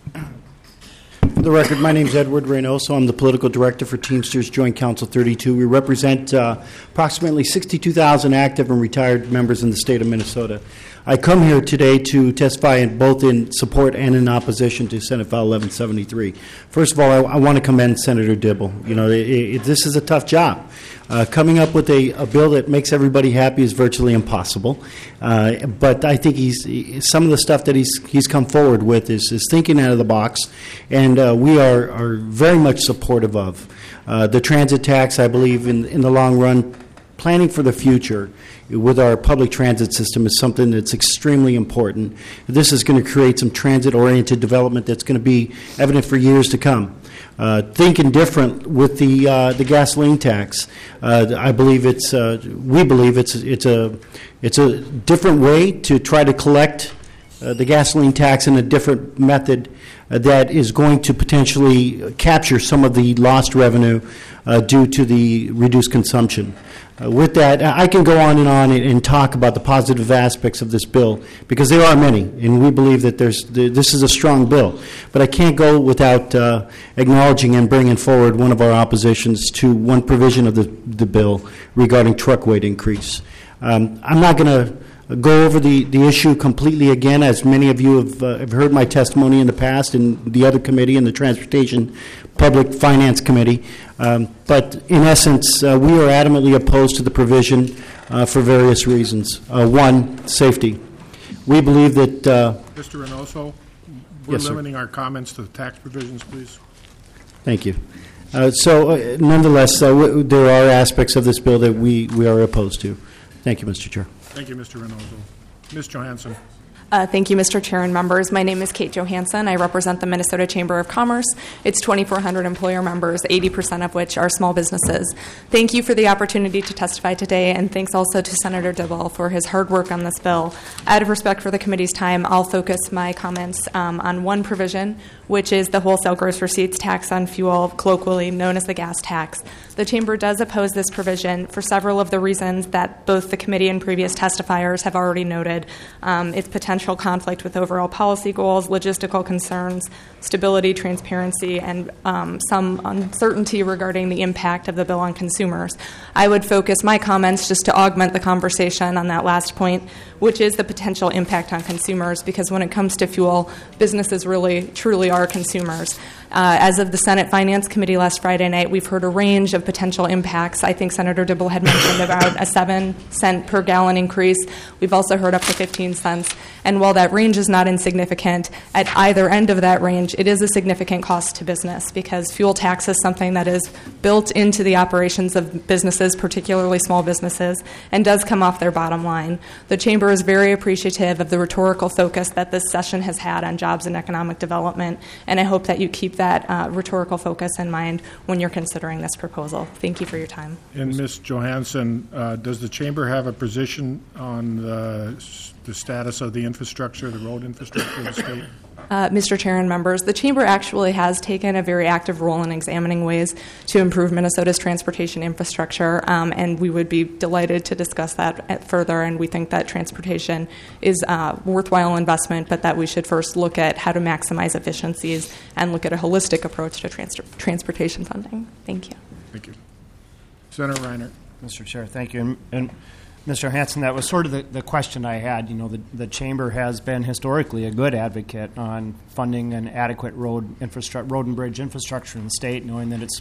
For the record, my name is Edward Reynoso. I'm the political director for Teamsters Joint Council thirty-two. We represent uh, approximately sixty-two thousand active and retired members in the state of Minnesota. I come here today to testify in both in support and in opposition to Senate File eleven seventy-three. First of all, I, I want to commend Senator Dibble. You know, it, it, this is a tough job. Uh, coming up with a, a bill that makes everybody happy is virtually impossible. Uh, but I think he's some of the stuff that he's he's come forward with is, is thinking out of the box, and uh, we are, are very much supportive of. Uh, the transit tax, I believe, in, in the long run, planning for the future with our public transit system is something that's extremely important. This is going to create some transit-oriented development that's going to be evident for years to come. Uh, thinking different with the uh, the gasoline tax, uh, I believe it's uh, we believe it's it's a it's a different way to try to collect uh, the gasoline tax in a different method uh, that is going to potentially capture some of the lost revenue uh, due to the reduced consumption. Uh, with that, I can go on and on and, and talk about the positive aspects of this bill, because there are many, and we believe that there's this is a strong bill. But I can't go without uh, acknowledging and bringing forward one of our oppositions to one provision of the, the bill regarding truck weight increase. Um, I'm not going to go over the, the issue completely again, as many of you have, uh, have heard my testimony in the past in the other committee, in the Transportation Public Finance Committee. Um, but in essence, uh, we are adamantly opposed to the provision uh, for various reasons. Uh, one, safety. We believe that... Uh, Mister Reynoso, we're yes, limiting sir. our comments to the tax provisions, please. Thank you. Uh, so, uh, nonetheless, uh, w- there are aspects of this bill that we, we are opposed to. Thank you, Mister Chair. Thank you, Mister Reynoso. Miz Johansson. Uh, thank you, Mister Chair and members. My name is Kate Johansson. I represent the Minnesota Chamber of Commerce. It's twenty-four hundred employer members, eighty percent of which are small businesses. Thank you for the opportunity to testify today, and thanks also to Senator Dibble for his hard work on this bill. Out of respect for the committee's time, I'll focus my comments um, on one provision, which is the wholesale gross receipts tax on fuel, colloquially known as the gas tax. The Chamber does oppose this provision for several of the reasons that both the committee and previous testifiers have already noted. Um, its potential conflict with overall policy goals, logistical concerns, stability, transparency, and um, some uncertainty regarding the impact of the bill on consumers. I would focus my comments just to augment the conversation on that last point, which is the potential impact on consumers, because when it comes to fuel, businesses really, truly are consumers. Uh, as of the Senate Finance Committee last Friday night, we've heard a range of potential impacts. I think Senator Dibble had mentioned about a seven cent per gallon increase. We've also heard up to fifteen cents. And while that range is not insignificant, at either end of that range, it is a significant cost to business, because fuel tax is something that is built into the operations of businesses, particularly small businesses, and does come off their bottom line. The Chamber is very appreciative of the rhetorical focus that this session has had on jobs and economic development, and I hope that you keep that uh, rhetorical focus in mind when you're considering this proposal. Thank you for your time. And Miz Johansson, uh, does the Chamber have a position on the, the status of the infrastructure, the road infrastructure of the state? Uh, Mister Chair and members, the Chamber actually has taken a very active role in examining ways to improve Minnesota's transportation infrastructure, um, and we would be delighted to discuss that further, and we think that transportation is a worthwhile investment, but that we should first look at how to maximize efficiencies and look at a holistic approach to trans- transportation funding. Thank you. Thank you. Senator Reinert. Mister Chair, thank you. And, and Mister Hanson, that was sort of the, the question I had. You know, the, the Chamber has been historically a good advocate on funding an adequate road infrastructure, road and bridge infrastructure in the state, knowing that it's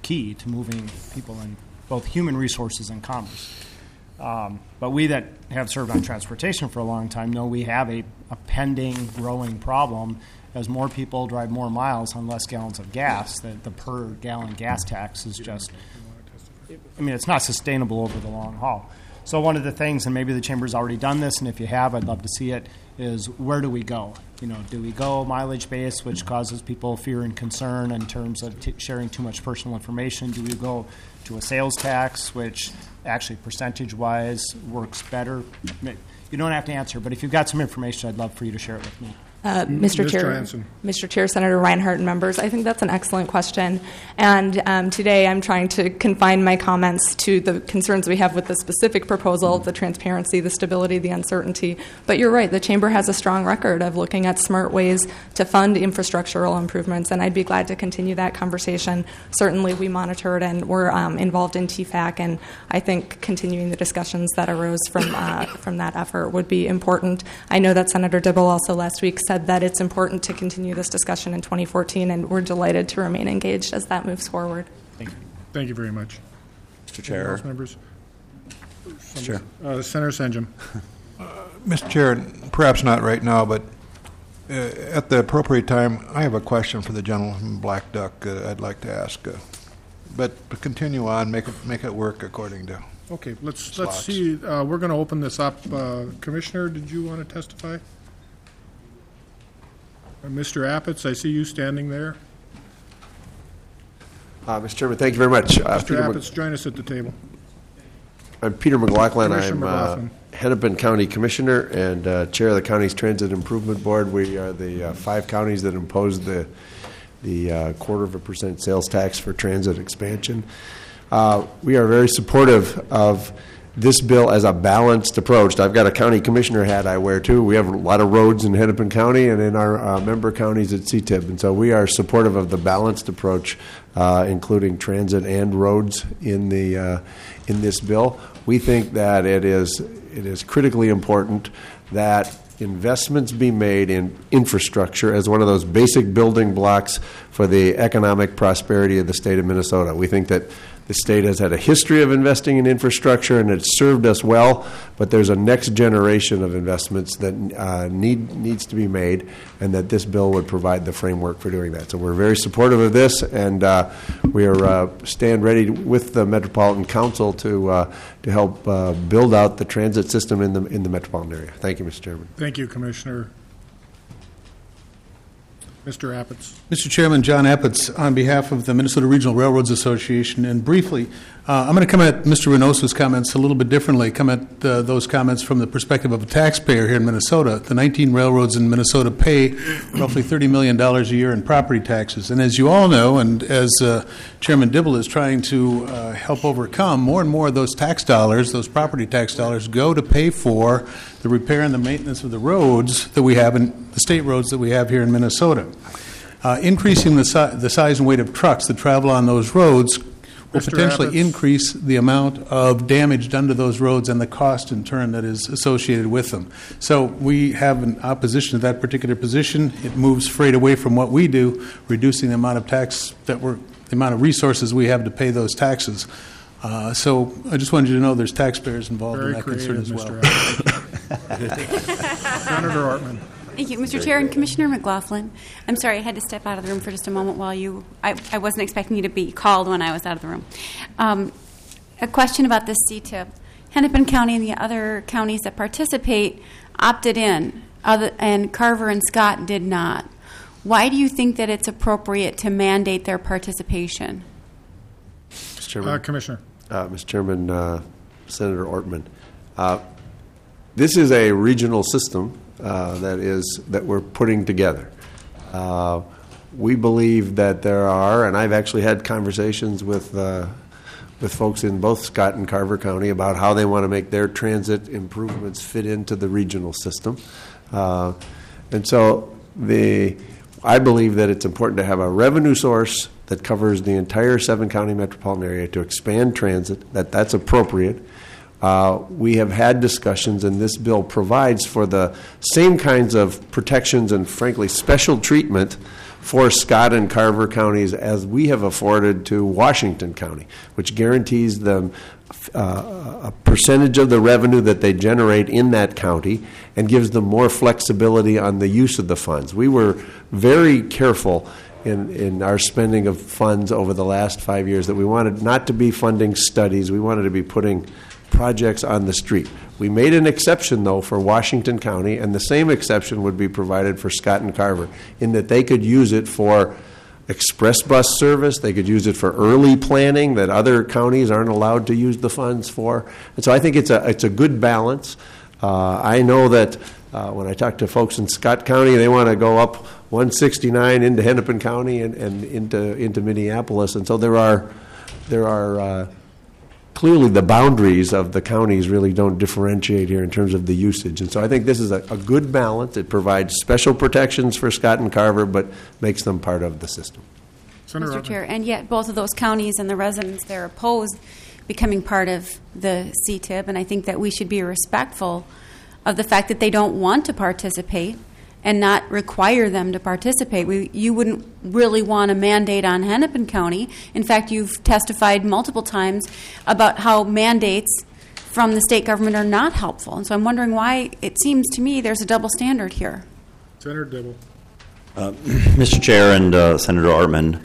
key to moving people in both human resources and commerce. Um, but we that have served on transportation for a long time know we have a, a pending, growing problem as more people drive more miles on less gallons of gas. That the per gallon gas tax is just, I mean, it's not sustainable over the long haul. So one of the things, and maybe the Chamber's already done this, and if you have, I'd love to see it, is where do we go? You know, do we go mileage-based, which causes people fear and concern in terms of t- sharing too much personal information? Do we go to a sales tax, which actually percentage-wise works better? You don't have to answer, but if you've got some information, I'd love for you to share it with me. Uh, Mister Mister Chair, Hanson. Mister Chair, Senator Reinhart, and members, I think that's an excellent question. And um, today I'm trying to confine my comments to the concerns we have with the specific proposal, the transparency, the stability, the uncertainty. But you're right, the Chamber has a strong record of looking at smart ways to fund infrastructural improvements, and I'd be glad to continue that conversation. Certainly we monitored and were um, involved in T F A C, and I think continuing the discussions that arose from, uh, from that effort would be important. I know that Senator Dibble also last week said that it's important to continue this discussion in twenty fourteen, and we're delighted to remain engaged as that moves forward. Thank you. Thank you very much. Mister Chair. House members? Chair. Uh, Senator Senjum. Uh, Mister Chair, perhaps not right now, but uh, at the appropriate time, I have a question for the gentleman from Black Duck uh, I'd like to ask. Uh, but to continue on, make it, make it work according to Okay, let's slots. let's see. Uh, we're going to open this up. Uh, Commissioner, did you want to testify? Uh, Mister Appetz, I see you standing there. Uh, Mister Chairman, thank you very much. Uh, Mister Peter Appetz, Mc- join us at the table. I'm Peter McLaughlin. Commissioner I'm McLaughlin. Uh, Hennepin County Commissioner and uh, Chair of the county's Transit Improvement Board. We are the uh, five counties that imposed the the uh, quarter of a percent sales tax for transit expansion. Uh, we are very supportive of this bill as a balanced approach. I've got a county commissioner hat I wear too. We have a lot of roads in Hennepin County and in our uh, member counties at C T I B, and so we are supportive of the balanced approach, uh, including transit and roads in the uh, in this bill. We think that it is it is critically important that investments be made in infrastructure as one of those basic building blocks for the economic prosperity of the state of Minnesota. We think that the state has had a history of investing in infrastructure, and it's served us well, but there's a next generation of investments that uh, need needs to be made, and that this bill would provide the framework for doing that. So we're very supportive of this, and uh, we are uh, stand ready with the Metropolitan Council to uh, to help uh, build out the transit system in the in the metropolitan area. Thank you, Mister Chairman. Thank you, Commissioner. Mister Appetz. Mister Chairman, John Appetz, on behalf of the Minnesota Regional Railroads Association, and briefly, uh, I'm going to come at Mister Reynoso's comments a little bit differently, come at uh, those comments from the perspective of a taxpayer here in Minnesota. The nineteen railroads in Minnesota pay roughly thirty million dollars a year in property taxes. And as you all know, and as uh, Chairman Dibble is trying to uh, help overcome, more and more of those tax dollars, those property tax dollars, go to pay for the repair and the maintenance of the roads that we have, in the state roads that we have here in Minnesota. Uh, increasing the, si- the size and weight of trucks that travel on those roads will Mister potentially Appetz. increase the amount of damage done to those roads and the cost in turn that is associated with them. So we have an opposition to that particular position. It moves freight away from what we do, reducing the amount of tax that we're, the amount of resources we have to pay those taxes. Uh, so I just wanted you to know there's taxpayers involved Very in that concern creative, as well. Senator Ortman. Thank you, Mister Chair and Commissioner McLaughlin. I'm sorry, I had to step out of the room for just a moment while you, I, I wasn't expecting you to be called when I was out of the room. Um, a question about this C T I B. Hennepin County and the other counties that participate opted in, other, and Carver and Scott did not. Why do you think that it's appropriate to mandate their participation? Mister Chairman. Uh, Commissioner. Uh, Mister Chairman, uh, Senator Ortman. Uh, this is a regional system uh, that is that we're putting together. Uh, we believe that there are, and I've actually had conversations with uh, with folks in both Scott and Carver County about how they want to make their transit improvements fit into the regional system. Uh, and so the I believe that it's important to have a revenue source that covers the entire seven-county metropolitan area to expand transit, that that's appropriate. uh, we have had discussions, and this bill provides for the same kinds of protections and, frankly, special treatment for Scott and Carver counties as we have afforded to Washington County, which guarantees them uh, a percentage of the revenue that they generate in that county and gives them more flexibility on the use of the funds. We were very careful in, in our spending of funds over the last five years that we wanted not to be funding studies. We wanted to be putting projects on the street. We made an exception, though, for Washington County, and the same exception would be provided for Scott and Carver, in that they could use it for express bus service, they could use it for early planning that other counties aren't allowed to use the funds for. And so I think it's a it's a good balance. Uh, I know that uh, when I talk to folks in Scott County, they want to go up one sixty-nine into Hennepin County and, and into into Minneapolis, and so there are there are uh, clearly the boundaries of the counties really don't differentiate here in terms of the usage. And so I think this is a, a good balance. It provides special protections for Scott and Carver, but makes them part of the system. Senator Mister Chair, and yet both of those counties and the residents there oppose becoming part of the C T I B, and I think that we should be respectful of the fact that they don't want to participate and not require them to participate. We, you wouldn't really want a mandate on Hennepin County. In fact, you've testified multiple times about how mandates from the state government are not helpful. And so I'm wondering why it seems to me there's a double standard here. Senator Dibble. Uh, Mister Chair and uh, Senator Ortman,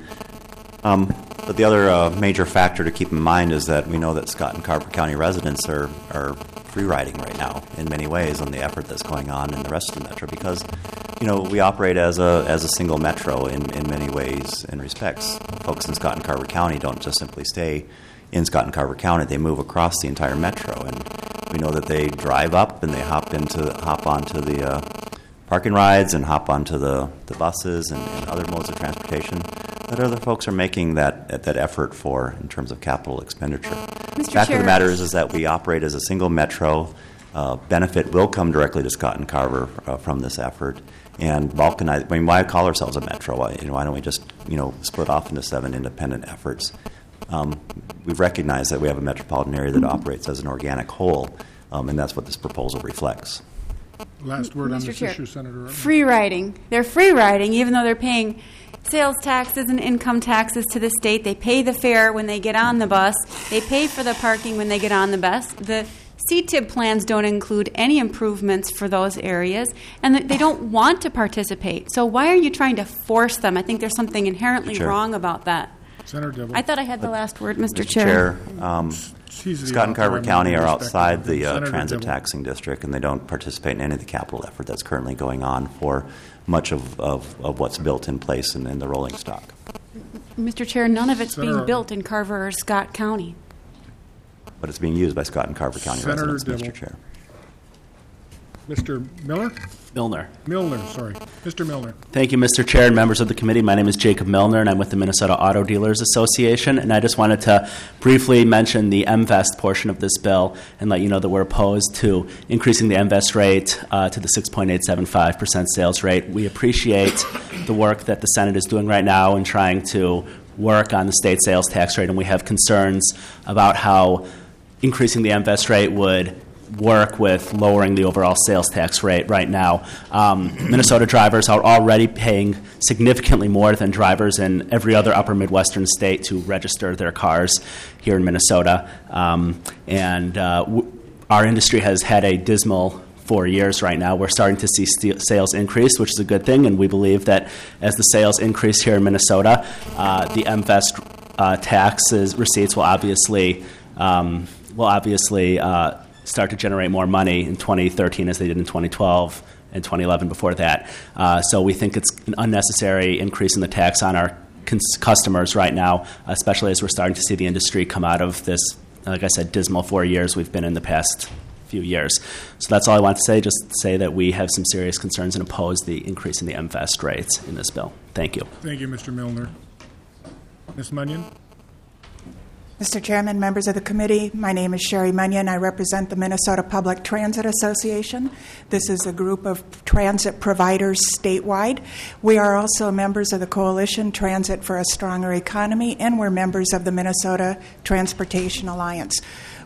um, but the other uh, major factor to keep in mind is that we know that Scott and Carver County residents are, are free riding right now in many ways on the effort that's going on in the rest of the metro because, you know, we operate as a as a single metro in, in many ways and respects. Folks in Scott and Carver County don't just simply stay in Scott and Carver County; they move across the entire metro, and we know that they drive up and they hop into hop onto the uh, parking rides and hop onto the, the buses and, and other modes of transportation that other folks are making that that effort for in terms of capital expenditure. Mister The fact Chair. of the matter is, is that we operate as a single metro. Uh, benefit will come directly to Scott and Carver uh, from this effort. And balkanize. I mean, why call ourselves a metro? Why, you know, why don't we just, you know, split off into seven independent efforts? Um, we've recognized that we have a metropolitan area that operates as an organic whole, um, and that's what this proposal reflects. Last word Mister on this Chair, issue, Senator Ortman. Free riding. They're free riding, even though they're paying sales taxes and income taxes to the state. They pay the fare when they get on the bus. They pay for the parking when they get on the bus. The C T I B plans don't include any improvements for those areas, and they don't want to participate. So why are you trying to force them? I think there's something inherently Sure. wrong about that. Senator Dibble. I thought I had the last word, Mister Mister Chair. Chair, um, She's the Scott and Carver author, I'm County gonna are respect outside it. the uh, Senator transit Dibble. taxing district, and they don't participate in any of the capital effort that's currently going on for much of, of, of what's built in place in, in the rolling stock. Mister Chair, none of it's Senator- being built in Carver or Scott County. But it's being used by Scott and Carver County Senator residents, Mister Dibble. Chair. Mister Miller? Milner. Milner, sorry. Mister Milner. Thank you, Mister Chair and members of the committee. My name is Jacob Milner, and I'm with the Minnesota Auto Dealers Association. And I just wanted to briefly mention the M V E S T portion of this bill and let you know that we're opposed to increasing the M V E S T rate uh, to the six point eight seven five percent sales rate. We appreciate the work that the Senate is doing right now in trying to work on the state sales tax rate, and we have concerns about how increasing the M V E S T rate would work with lowering the overall sales tax rate right now. Um, Minnesota drivers are already paying significantly more than drivers in every other upper Midwestern state to register their cars here in Minnesota. Um, and uh, w- our industry has had a dismal four years right now. We're starting to see st- sales increase, which is a good thing, and we believe that as the sales increase here in Minnesota, uh, the M V E S T uh, taxes receipts will obviously um, will obviously uh, start to generate more money in twenty thirteen as they did in twenty twelve and twenty eleven before that. Uh, so we think it's an unnecessary increase in the tax on our cons- customers right now, especially as we're starting to see the industry come out of this, like I said, dismal four years we've been in the past few years. So that's all I want to say, just say that we have some serious concerns and oppose the increase in the M V E S T rates in this bill. Thank you. Thank you, Mister Milner. Miz Munyon? Mister Chairman, members of the committee, my name is Sherry Munyon. I represent the Minnesota Public Transit Association. This is a group of transit providers statewide. We are also members of the coalition Transit for a Stronger Economy, and we're members of the Minnesota Transportation Alliance.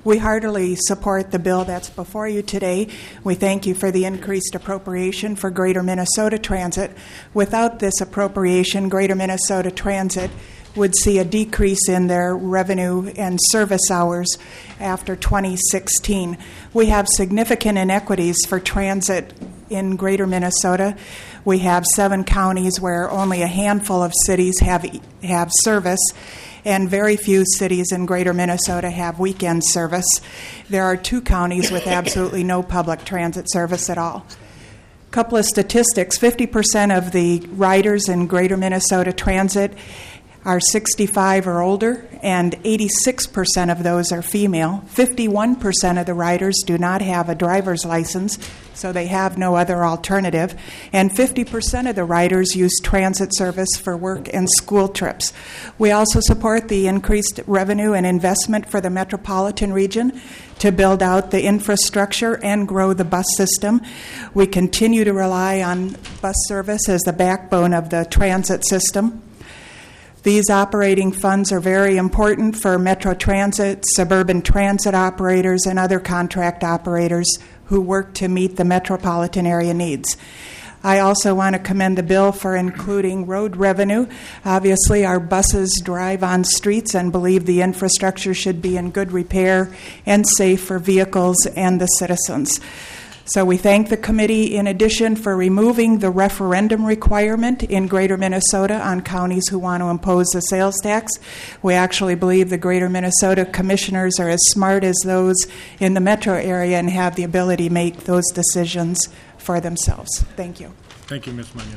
We heartily support the bill that's before you today. We thank you for the increased appropriation for Greater Minnesota Transit. Without this appropriation, Greater Minnesota Transit would see a decrease in their revenue and service hours after twenty sixteen. We have significant inequities for transit in Greater Minnesota. We have seven counties where only a handful of cities have have service, and very few cities in Greater Minnesota have weekend service. There are two counties with absolutely no public transit service at all. Couple of statistics: fifty percent of the riders in Greater Minnesota Transit are sixty-five or older, and eighty-six percent of those are female. fifty-one percent of the riders do not have a driver's license, so they have no other alternative. And fifty percent of the riders use transit service for work and school trips. We also support the increased revenue and investment for the metropolitan region to build out the infrastructure and grow the bus system. We continue to rely on bus service as the backbone of the transit system. These operating funds are very important for Metro Transit, suburban transit operators, and other contract operators who work to meet the metropolitan area needs. I also want to commend the bill for including road revenue. Obviously, our buses drive on streets and believe the infrastructure should be in good repair and safe for vehicles and the citizens. So we thank the committee, in addition, for removing the referendum requirement in Greater Minnesota on counties who want to impose the sales tax. We actually believe the Greater Minnesota commissioners are as smart as those in the metro area and have the ability to make those decisions for themselves. Thank you. Thank you, Miz Munyon.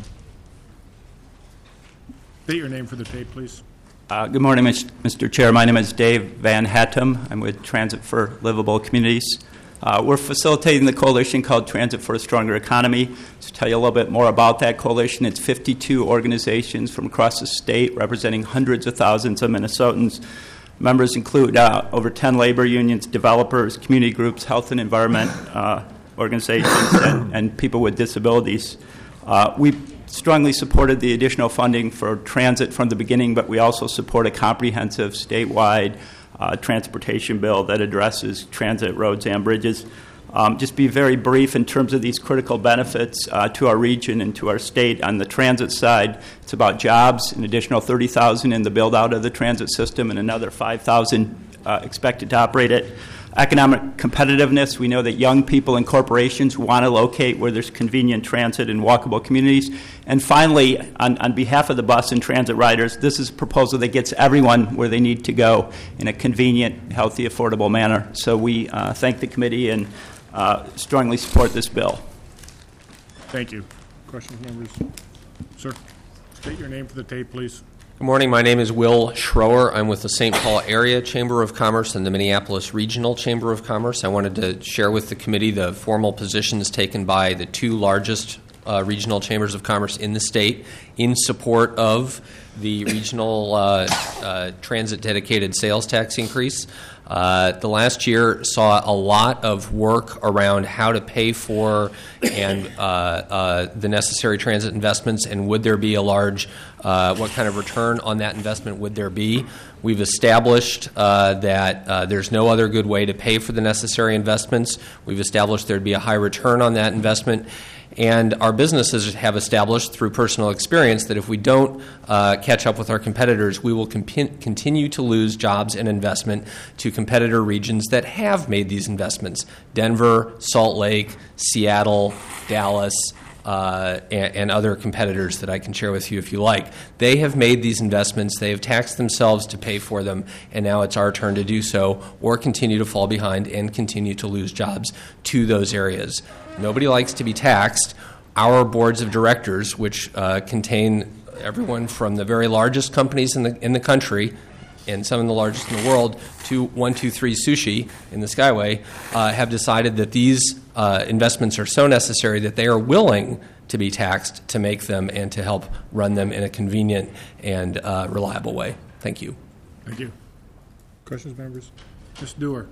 State your name for the tape, please. Uh, good morning, Mister Chair. My name is Dave Van Hattem. I'm with Transit for Livable Communities. Uh, we're facilitating the coalition called Transit for a Stronger Economy. To tell you a little bit more about that coalition, it's fifty-two organizations from across the state representing hundreds of thousands of Minnesotans. Members include uh, over ten labor unions, developers, community groups, health and environment uh, organizations, and, and people with disabilities. Uh, we strongly supported the additional funding for transit from the beginning, but we also support a comprehensive statewide Uh, transportation bill that addresses transit, roads, and bridges. Um, just be very brief in terms of these critical benefits uh, to our region and to our state. On the transit side, it's about jobs, an additional thirty thousand in the build-out of the transit system, and another five thousand uh, expected to operate it. Economic competitiveness, we know that young people and corporations want to locate where there's convenient transit and walkable communities. And finally, on, on behalf of the bus and transit riders, this is a proposal that gets everyone where they need to go in a convenient, healthy, affordable manner. So we uh, thank the committee and uh, strongly support this bill. Thank you. Questions, members? Sir, state your name for the tape, please. Good morning. My name is Will Schroer. I'm with the Saint Paul Area Chamber of Commerce and the Minneapolis Regional Chamber of Commerce. I wanted to share with the committee the formal positions taken by the two largest uh, regional chambers of commerce in the state in support of the regional uh, uh, transit-dedicated sales tax increase. Uh, the last year saw a lot of work around how to pay for and uh, uh, the necessary transit investments, and would there be a large, uh, what kind of return on that investment would there be? We've established uh, that uh, there's no other good way to pay for the necessary investments. We've established there'd be a high return on that investment. And our businesses have established through personal experience that if we don't uh, catch up with our competitors, we will comp- continue to lose jobs and investment to competitor regions that have made these investments. Denver, Salt Lake, Seattle, Dallas, uh, and, and other competitors that I can share with you if you like. They have made these investments. They have taxed themselves to pay for them, and now it's our turn to do so or continue to fall behind and continue to lose jobs to those areas. Nobody likes to be taxed. Our boards of directors, which uh, contain everyone from the very largest companies in the in the country and some of the largest in the world to one two three Sushi in the Skyway, uh, have decided that these uh, investments are so necessary that they are willing to be taxed to make them and to help run them in a convenient and uh, reliable way. Thank you. Thank you. Questions, members? Miz Dewar.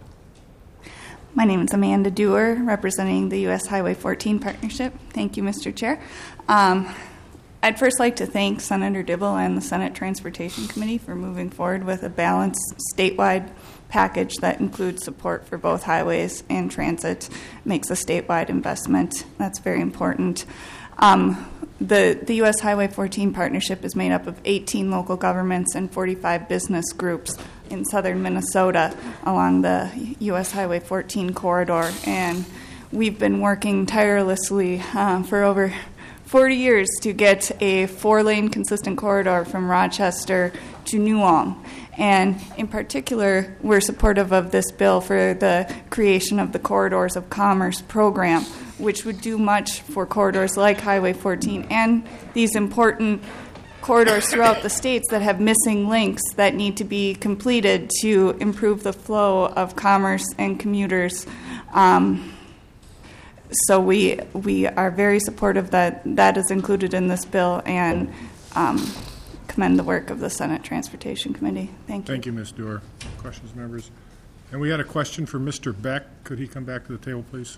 My name is Amanda Dewar, representing the U S Highway fourteen Partnership. Thank you, Mister Chair. Um, I'd first like to thank Senator Dibble and the Senate Transportation Committee for moving forward with a balanced statewide package that includes support for both highways and transit, makes a statewide investment. That's very important. Um, the, the U S Highway fourteen partnership is made up of eighteen local governments and forty-five business groups in southern Minnesota along the U S Highway fourteen corridor. And we've been working tirelessly uh, for over forty years to get a four-lane consistent corridor from Rochester to New Ulm. And in particular, we're supportive of this bill for the creation of the Corridors of Commerce program, which would do much for corridors like Highway fourteen and these important corridors throughout the states that have missing links that need to be completed to improve the flow of commerce and commuters. Um, so we we are very supportive that that is included in this bill, and um, commend the work of the Senate Transportation Committee. Thank you. Thank you, Miz Doerr. Questions, members? And we had a question for Mister Beck. Could he come back to the table, please?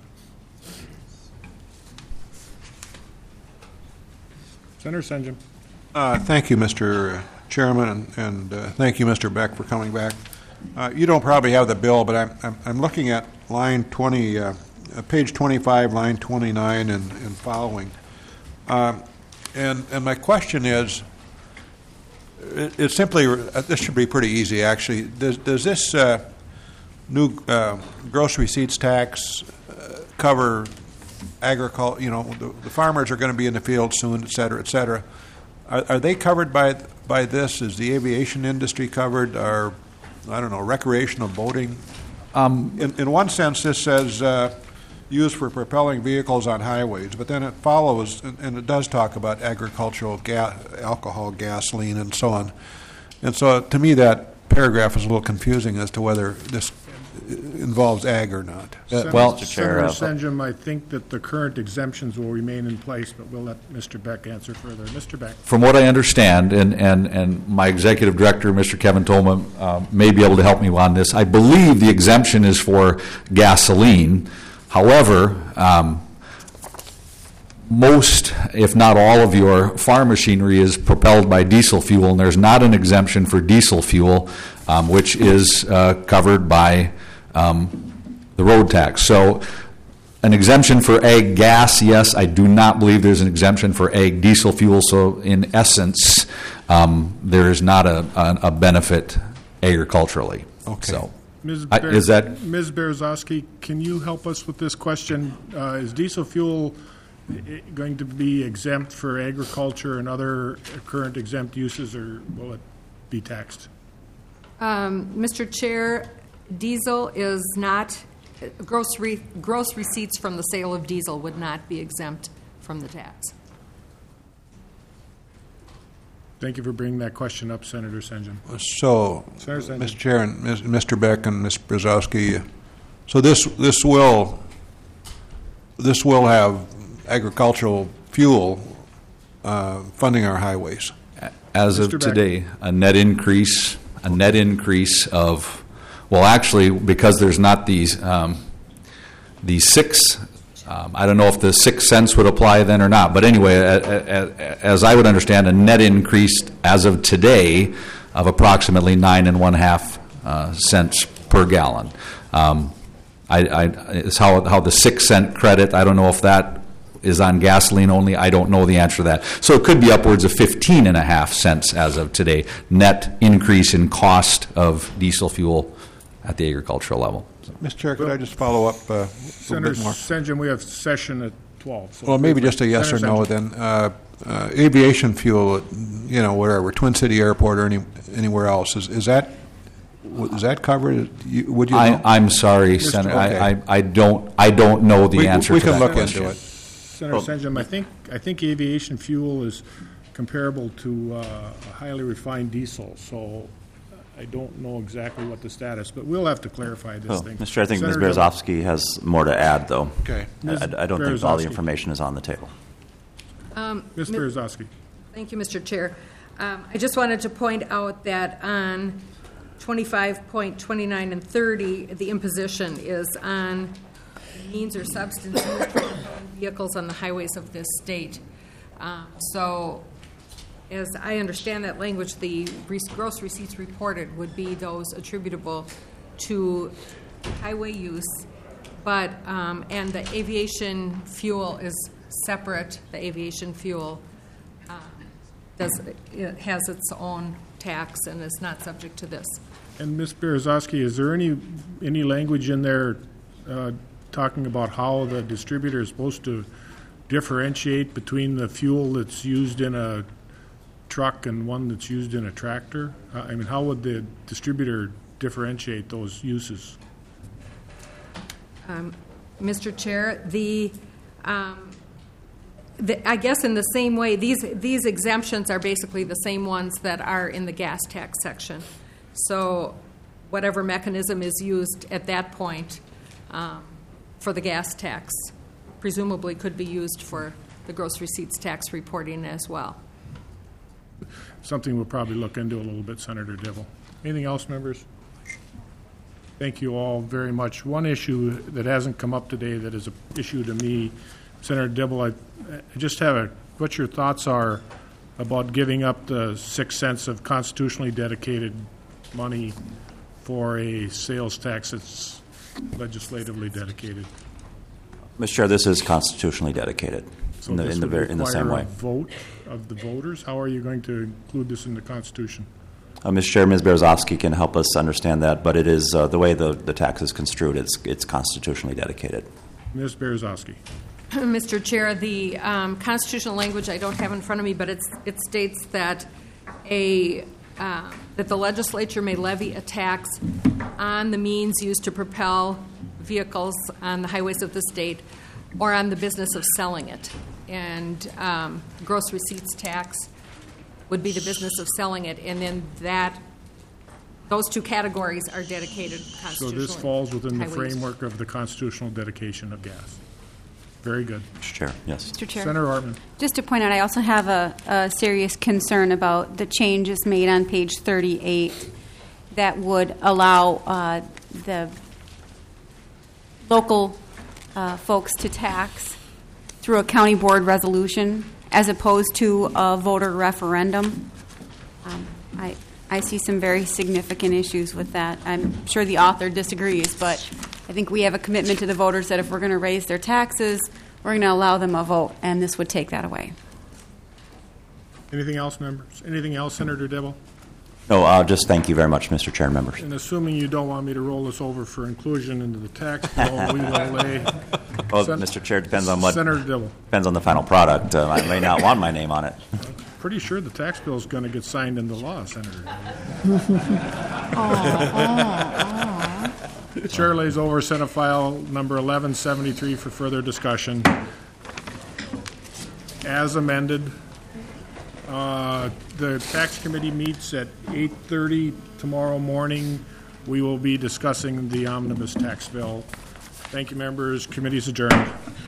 Senator Senjum. Uh, thank you, Mister Chairman, and, and uh, thank you, Mister Beck, for coming back. Uh, you don't probably have the bill, but I'm, I'm, I'm looking at line twenty, uh, page twenty-five, line twenty-nine, and, and following. Uh, and, and my question is, it, it's simply, uh, this should be pretty easy, actually. Does, does this uh, new uh, gross receipts tax uh, cover agriculture? You know, the, the farmers are going to be in the field soon, et cetera, et cetera. Are, are they covered by by this? Is the aviation industry covered? Are, I don't know, recreational boating? Um, in, in one sense, this says uh, used for propelling vehicles on highways, but then it follows, and, and it does talk about agricultural, ga- alcohol, gasoline, and so on. And so to me, that paragraph is a little confusing as to whether this involves ag or not. Uh, well, Mister Chair, Senator Senjum, I think that the current exemptions will remain in place, but we'll let Mister Beck answer further. Mister Beck. From what I understand, and, and, and my executive director, Mister Kevin Tolman, uh, may be able to help me on this, I believe the exemption is for gasoline. However, um, most, if not all of your farm machinery is propelled by diesel fuel, and there's not an exemption for diesel fuel, um, which is uh, covered by um, the road tax. So an exemption for ag gas, yes. I do not believe there's an exemption for ag diesel fuel. So in essence, um, there is not a, a, a benefit agriculturally. Okay. So Miz I, is that Miz Berezowski, can you help us with this question? Uh, is diesel fuel going to be exempt for agriculture and other current exempt uses, or will it be taxed? Um, Mister Chair, diesel is not, gross, re, gross receipts from the sale of diesel would not be exempt from the tax. Thank you for bringing that question up, Senator Senjum. So, Senator Senjum. Mister Chair and Mister Beck and Miz Brzezowski, so this this will this will have agricultural fuel uh, funding our highways. As of today, a net increase, a net increase of, well, actually, because there's not these um, these six. Um, I don't know if the six cents would apply then or not, but anyway, a, a, a, as I would understand, a net increase as of today of approximately nine and one half uh, cents per gallon. Um, I, I, it's how how the six cent credit. I don't know if that is on gasoline only. I don't know the answer to that. So it could be upwards of fifteen and a half cents as of today. Net increase in cost of diesel fuel at the agricultural level. Mister Chair, could I just follow up uh, a Senator little bit more? Senjum, we have session at twelve. So Well, maybe just a yes or Senator no Senjum. then. Uh, uh, aviation fuel, you know, wherever, Twin City Airport or any, anywhere else, is, is that is that covered? You, would you know? I, I'm sorry, Mister Senator. Okay. I, I, I don't I don't know the We- answer we to can that look question. into it. Senator Senjum, I think I think aviation fuel is comparable to uh, a highly refined diesel, so I don't know exactly what the status, but we'll have to clarify this Oh, thing. Mister Chair, I think Miz Senator Berezowski has more to add, though. Okay. I, Miz I don't think all the Berezowski. information is on the table. Um, Miz Mi- Berezowski. Thank you, Mister Chair. Um, I just wanted to point out that on twenty-five point twenty-nine and thirty, the imposition is on means or substance used for propelling vehicles on the highways of this state. Um, so as I understand that language, the re- gross receipts reported would be those attributable to highway use, but, um, and the aviation fuel is separate. The aviation fuel um, does, it has its own tax and is not subject to this. And Miz Berezowski, is there any, any language in there uh, talking about how the distributor is supposed to differentiate between the fuel that's used in a truck and one that's used in a tractor? Uh, I mean, how would the distributor differentiate those uses? Um, Mister Chair, the, um, the, I guess in the same way, these, these exemptions are basically the same ones that are in the gas tax section. So whatever mechanism is used at that point um, for the gas tax presumably could be used for the gross receipts tax reporting as well. Something we'll probably look into a little bit, Senator Dibble. Anything else, members? Thank you all very much. One issue that hasn't come up today that is an issue to me, Senator Dibble, I, I just have a, what your thoughts are about giving up the six cents of constitutionally dedicated money for a sales tax that's legislatively dedicated. Mister Chair, this is constitutionally dedicated So in the, this in the, would very, in the same require way. a vote of the voters? How are you going to include this in the Constitution? Uh, Mister Chair, Miz Berezowski can help us understand that, but it is uh, the way the, the tax is construed, it's, it's constitutionally dedicated. Miz Berezowski. Mister Chair, the um, constitutional language I don't have in front of me, but it's, it states that a uh, that the legislature may levy a tax on the means used to propel vehicles on the highways of the state or on the business of selling it. And um, gross receipts tax would be the business of selling it, and then that those two categories are dedicated So constitutionally. this falls within the Highway use. framework of the constitutional dedication of gas. Very good. Mister Chair, yes. Mister Chair. Senator Ortman. Just to point out, I also have a, a serious concern about the changes made on page thirty-eight that would allow uh, the local uh, folks to tax through a county board resolution as opposed to a voter referendum. Um, I, I see some very significant issues with that. I'm sure the author disagrees, but I think we have a commitment to the voters that if we're going to raise their taxes, we're going to allow them a vote, and this would take that away. Anything else, members? Anything else, Senator Dibble? No, uh, just thank you very much, Mister Chair and members. And assuming you don't want me to roll this over for inclusion into the tax bill, we will lay. Well, Sen- Mister Chair, depends on what. Senator Dibble. Depends on the final product. Uh, I may not want my name on it. Pretty sure the tax bill is going to get signed into law, Senator. The chair lays over Senate File Number eleven seventy-three for further discussion. As amended, uh, the tax committee meets at eight thirty tomorrow morning. We will be discussing the omnibus tax bill. Thank you, members. Committee is adjourned.